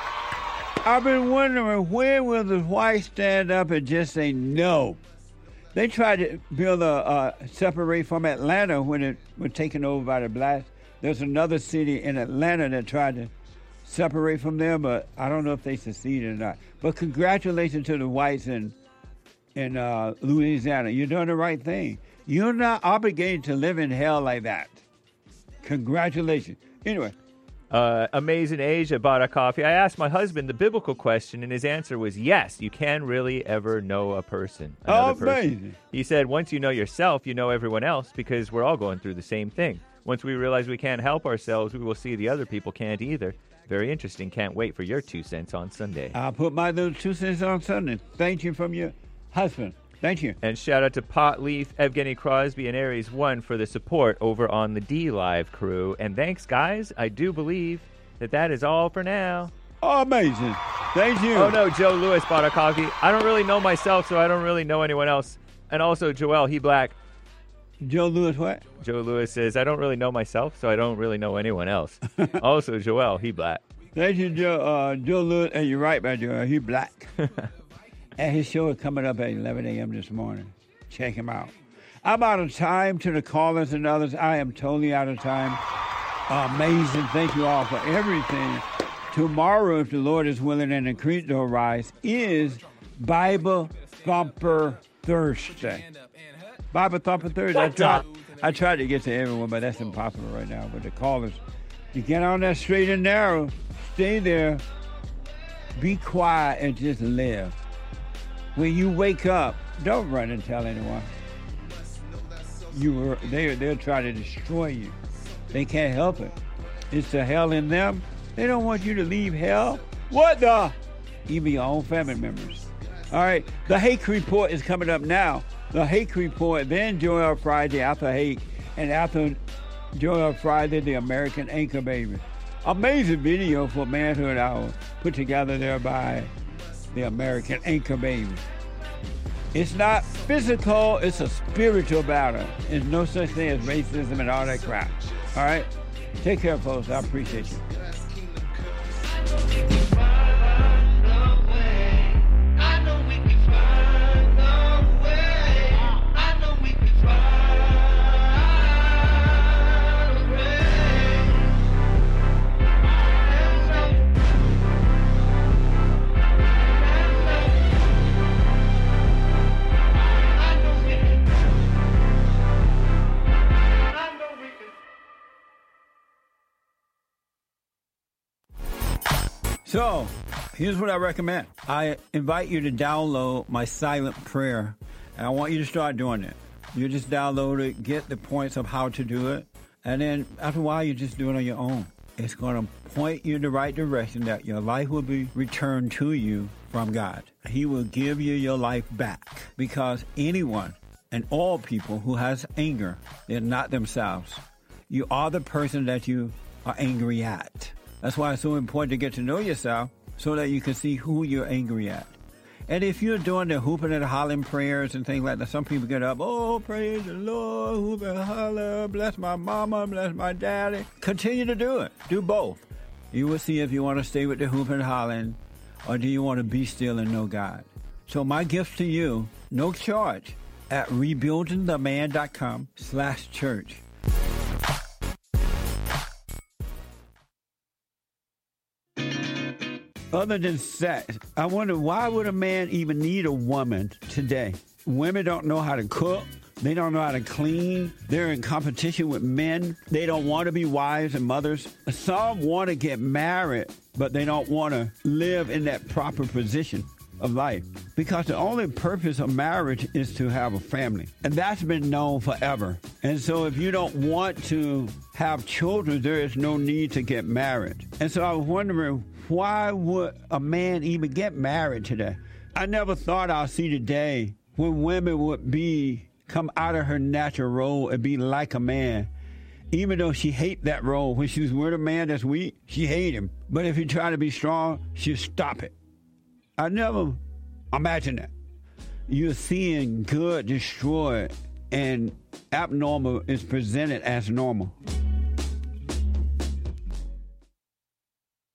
I've been wondering, when will the whites stand up and just say no? They tried to build separate from Atlanta when it was taken over by the blacks. There's another city in Atlanta that tried to separate from them, but I don't know if they succeeded or not. But congratulations to the whites in Louisiana. You're doing the right thing. You're not obligated to live in hell like that. Congratulations. Anyway. Amazing Asia bought a coffee. I asked my husband the biblical question, and his answer was yes. You can really ever know a person. Amazing. He said, once you know yourself, you know everyone else, because we're all going through the same thing. Once we realize we can't help ourselves, we will see the other people can't either. Very interesting. Can't wait for your 2 cents on Sunday. I'll put my little 2 cents on Sunday. Thank you from your husband. Thank you. And shout out to Potleaf, Evgeny Crosby, and Aries One for the support over on the D-Live crew. And thanks, guys. I do believe that is all for now. Oh, amazing. Thank you. Oh, no, Joe Lewis bought a coffee. I don't really know myself, so I don't really know anyone else. And also, Joel, he black. Joe Lewis what? Joe Lewis says, I don't really know myself, so I don't really know anyone else. Also, Joel, he black. Thank you, Joe Lewis. And you're right, by Joel. He black. And his show is coming up at 11 a.m. this morning. Check him out. I'm out of time to the callers and others. I am totally out of time. Amazing. Thank you all for everything. Tomorrow, if the Lord is willing and the creek don't rise, is Bible Thumper Thursday. Bible Thumper Thursday. I tried to get to everyone, but that's impossible right now. But the callers, you get on that straight and narrow. Stay there. Be quiet and just live. When you wake up, don't run and tell anyone. They'll try to destroy you. They can't help it. It's the hell in them. They don't want you to leave hell. What the? Even your own family members. All right, the Hake Report is coming up now. The Hake Report, then Joel Friday after Hake, and after Joel Friday, the American Anchor Baby. Amazing video for Manhood Hour put together there by the American Anchor Baby. It's not physical, it's a spiritual battle. There's no such thing as racism and all that crap. All right? Take care, folks. I appreciate you. So, here's what I recommend. I invite you to download my silent prayer, and I want you to start doing it. You just download it, get the points of how to do it, and then after a while, you just do it on your own. It's going to point you in the right direction that your life will be returned to you from God. He will give you your life back, because anyone and all people who has anger, they're not themselves. You are the person that you are angry at. That's why it's so important to get to know yourself so that you can see who you're angry at. And if you're doing the hooping and hollering prayers and things like that, some people get up, oh, praise the Lord, hoop and holler, bless my mama, bless my daddy. Continue to do it. Do both. You will see if you want to stay with the hooping and hollering, or do you want to be still and know God. So my gift to you, no charge, at rebuildingtheman.com/church. Other than sex, I wonder, why would a man even need a woman today? Women don't know how to cook. They don't know how to clean. They're in competition with men. They don't want to be wives and mothers. Some want to get married, but they don't want to live in that proper position of life. Because the only purpose of marriage is to have a family. And that's been known forever. And so if you don't want to have children, there is no need to get married. And so I was wondering, why would a man even get married today? I never thought I'd see the day when women would come out of her natural role and be like a man. Even though she hate that role. When she's with a man that's weak, she hate him. But if he try to be strong, she'll stop it. I never imagined that. You're seeing good destroyed and abnormal is presented as normal.